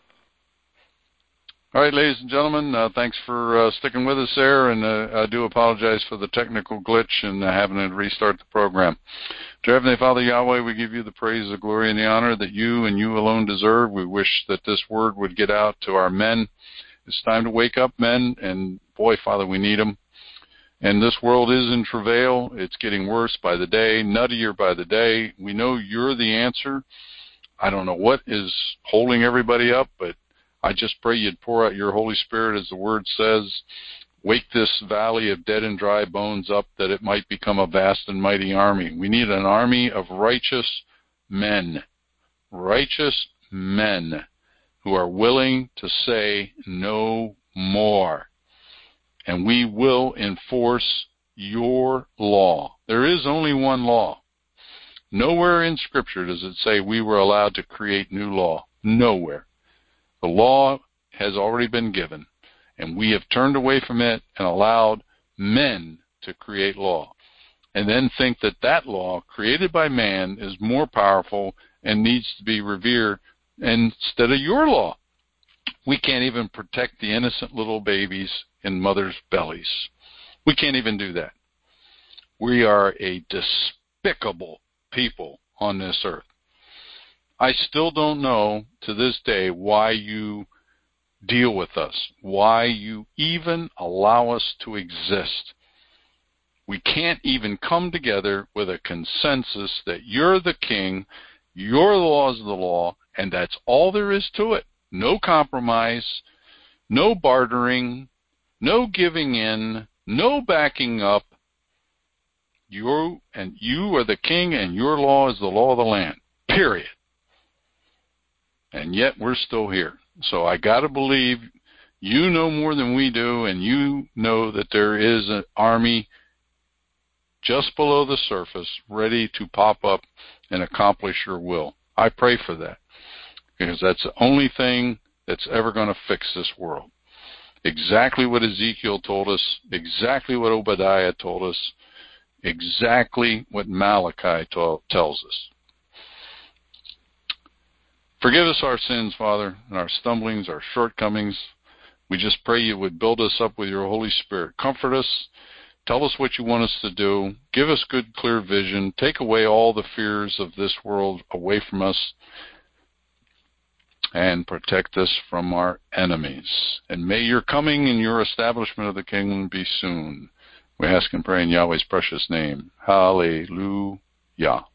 All right, ladies and gentlemen, thanks for sticking with us there, and I do apologize for the technical glitch and having to restart the program. Dear Heavenly Father Yahweh, we give you the praise, the glory, and the honor that you and you alone deserve. We wish that this word would get out to our men. It's time to wake up, men, and boy, Father, we need them. And this world is in travail. It's getting worse by the day, nuttier by the day. We know you're the answer. I don't know what is holding everybody up, but I just pray you'd pour out your Holy Spirit, as the Word says. Wake this valley of dead and dry bones up, that it might become a vast and mighty army. We need an army of righteous men who are willing to say no more. And we will enforce your law. There is only one law. Nowhere in Scripture does it say we were allowed to create new law. Nowhere. The law has already been given, And we have turned away from it and allowed men to create law, and then think that that law created by man is more powerful and needs to be revered instead of your law. We can't even protect the innocent little babies in mothers' bellies. We can't even do that. We are a despicable people on this earth. I still don't know to this day why you deal with us, why you even allow us to exist. We can't even come together with a consensus that you're the king, your law is the law, and that's all there is to it. No compromise, no bartering, no giving in, no backing up. You are the king, and your law is the law of the land, period. And yet we're still here. So I got to believe you know more than we do, and you know that there is an army just below the surface ready to pop up and accomplish your will. I pray for that, because that's the only thing that's ever going to fix this world. Exactly what Ezekiel told us, exactly what Obadiah told us, exactly what Malachi tells us. Forgive us our sins, Father, and our stumblings, our shortcomings. We just pray you would build us up with your Holy Spirit. Comfort us. Tell us what you want us to do. Give us good, clear vision. Take away all the fears of this world away from us, and protect us from our enemies. And may your coming and your establishment of the kingdom be soon. We ask and pray in Yahweh's precious name. Hallelujah.